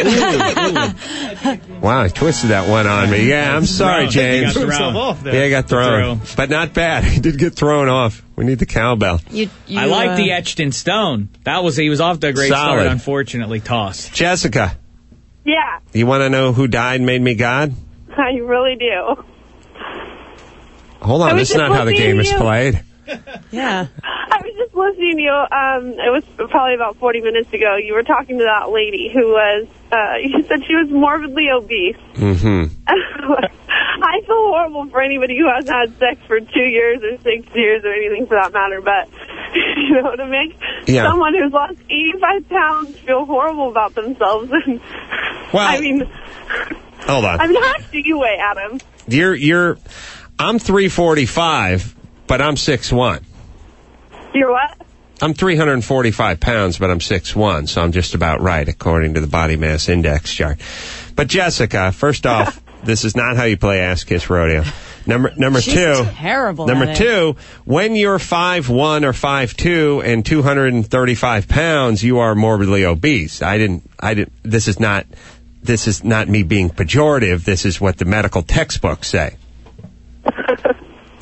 Wow, I twisted that one on me. Yeah, I'm sorry, James. You got thrown off there. Yeah, I got thrown. Throw. But not bad. He did get thrown off. We need the cowbell. You, you, I like uh, the etched in stone. That was he was off to a great Solid. start. Unfortunately, tossed. Jessica, Yeah, you want to know who died and made me God? I really do. Hold I on, was this is just not how the listening game to is you. played. Yeah. I was just listening to you. Um, it was probably about forty minutes ago. You were talking to that lady who was, uh, you said she was morbidly obese. Mm-hmm. I feel horrible for anybody who hasn't had sex for two years or six years or anything for that matter, but, you know, to make Yeah. someone who's lost eighty-five pounds feel horrible about themselves. And Well, I mean, Hold on. I mean, how much do you weigh, Adam? You're, you're, I'm three forty-five, but I'm six one. You're what? I'm three hundred forty-five pounds, but I'm six one, so I'm just about right according to the body mass index chart. But Jessica, first off, this is not how you play Ass Kiss Rodeo. Number number She's two. terrible Number at it. two, when you're five one or five two and two hundred thirty-five pounds, you are morbidly obese. I didn't. I didn't. This is not. This is not me being pejorative. This is what the medical textbooks say.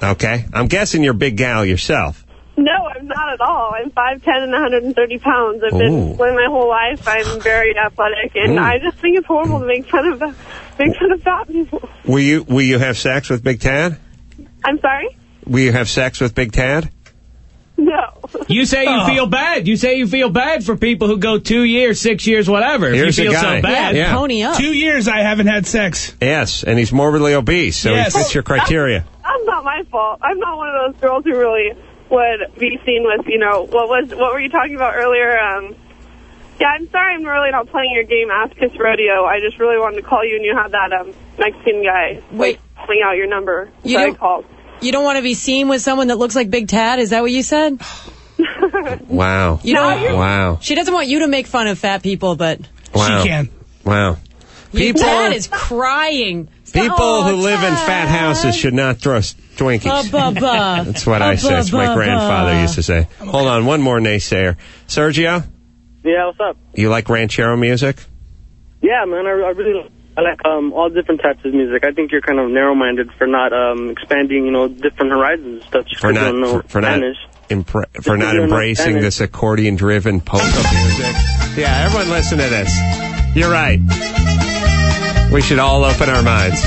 Okay. I'm guessing you're a big gal yourself. No, I'm not at all. I'm five ten and one hundred thirty pounds. I've been Ooh. playing my whole life. I'm very athletic, and Ooh. I just think it's horrible to make fun of make fun of fat people. Will you will you have sex with Big Tad? I'm sorry? Will you have sex with Big Tad? No. You say you Oh. feel bad. You say you feel bad for people who go two years, six years, whatever. If Here's you a feel guy. so bad. Yeah, Yeah. pony up. Two years I haven't had sex. Yes, and he's morbidly obese, so Yes. he fits your criteria. That's not my fault. I'm not one of those girls who really would be seen with, you know, what was what were you talking about earlier? Um, yeah, I'm sorry I'm really not playing your game, Ass Kiss Rodeo. I just really wanted to call you, and you had that um, Mexican guy Wait. like, pulling out your number. You so I don't- called. You don't want to be seen with someone that looks like Big Tad? Is that what you said? Wow. You know, Wow. she doesn't want you to make fun of fat people, but Wow. She can. Wow. Your People dad is crying. people Oh, who live in fat houses should not throw s- Twinkies. Ba, ba, ba. That's what I Ba, say. ba, That's what my ba, grandfather ba. used to say. Hold on, one more naysayer. Sergio, Yeah, what's up? you like ranchero music? Yeah, man, I, I really I like um, all different types of music. I think you're kind of narrow-minded for not um, expanding, you know, different horizons and stuff. Just For 'cause you not don't know for, for not Spanish. impre- Just for 'cause not you don't know embracing Spanish. this accordion-driven polka music. Yeah, everyone listen to this. You're right. We should all open our minds.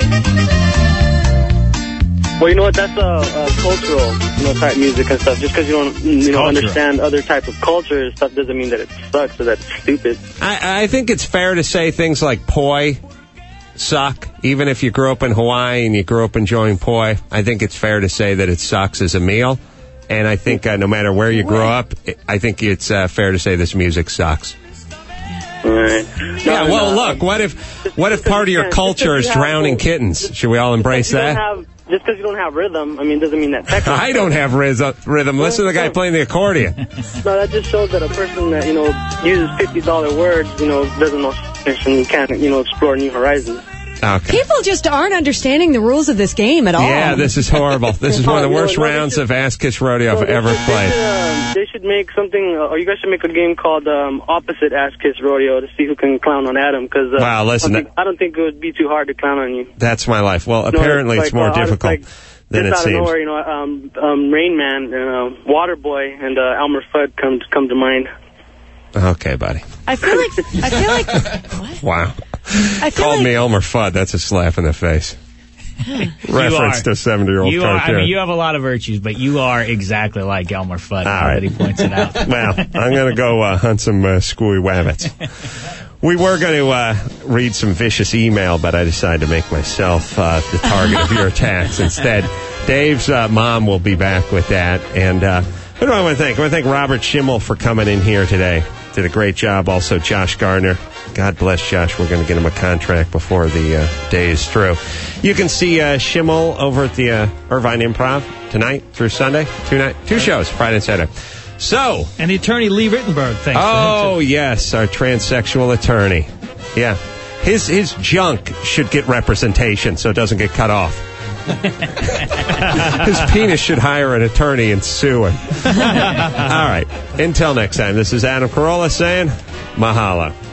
Well, you know what? That's a uh, uh, cultural, you know, type music and stuff. Just because you don't, you know, cultural. understand other type of culture and stuff doesn't mean that it sucks or that's stupid. I, I think it's fair to say things like poi suck. Even if you grew up in Hawaii and you grew up enjoying poi, I think it's fair to say that it sucks as a meal. And I think uh, no matter where you grew up, I think it's uh, fair to say this music sucks. All right. Yeah, No, well, no, look, what if what if part of your just culture because is you have- drowning kittens? Should we all embrace You don't that? have, just because you don't have rhythm, I mean, doesn't mean that technically. I don't have riz- rhythm. Listen to the guy playing the accordion. No, that just shows that a person that, you know, uses fifty dollar words, you know, doesn't know Spanish and can't, you know, explore new horizons. Okay. people just aren't understanding the rules of this game at all. Yeah, this is horrible. This is one of the worst No, no, rounds this of Ass Kiss Rodeo No, I've they ever should- played. They should, um, they should make something, uh, or you guys should make a game called um, Opposite Ass Kiss Rodeo to see who can clown on Adam. Cause, uh, Wow, listen, I don't, think, I don't think it would be too hard to clown on you. That's my life. Well, No, apparently it's like, more uh, out of, difficult like, than it just out seems. of nowhere, you know, um, um, Rain Man, uh, Waterboy, and uh, Elmer Fudd come to, come to mind. Okay, buddy. I feel like I feel like Wow. I feel Called like me Elmer Fudd. That's a slap in the face. Reference are. to seventy-year-old You are, I cartoon. mean, you have a lot of virtues, but you are exactly like Elmer Fudd. Now right. that he points it out. Well, I'm going to go uh, hunt some uh, screwy wabbits. We were going to uh, read some vicious email, but I decided to make myself uh, the target of your attacks instead. Dave's uh, mom will be back with that. And uh, who do I want to thank? I want to thank Robert Schimmel for coming in here today. Did a great job. Also, Josh Gardner. God bless Josh. We're going to get him a contract before the uh, day is through. You can see uh, Schimmel over at the uh, Irvine Improv tonight through Sunday. Two night, two shows, Friday and Saturday. So, and the attorney Lee Rittenberg, thanks. oh yes, our transsexual attorney. Yeah, his his junk should get representation so it doesn't get cut off. His penis should hire an attorney and sue him. All right. Until next time, this is Adam Carolla saying mahalo.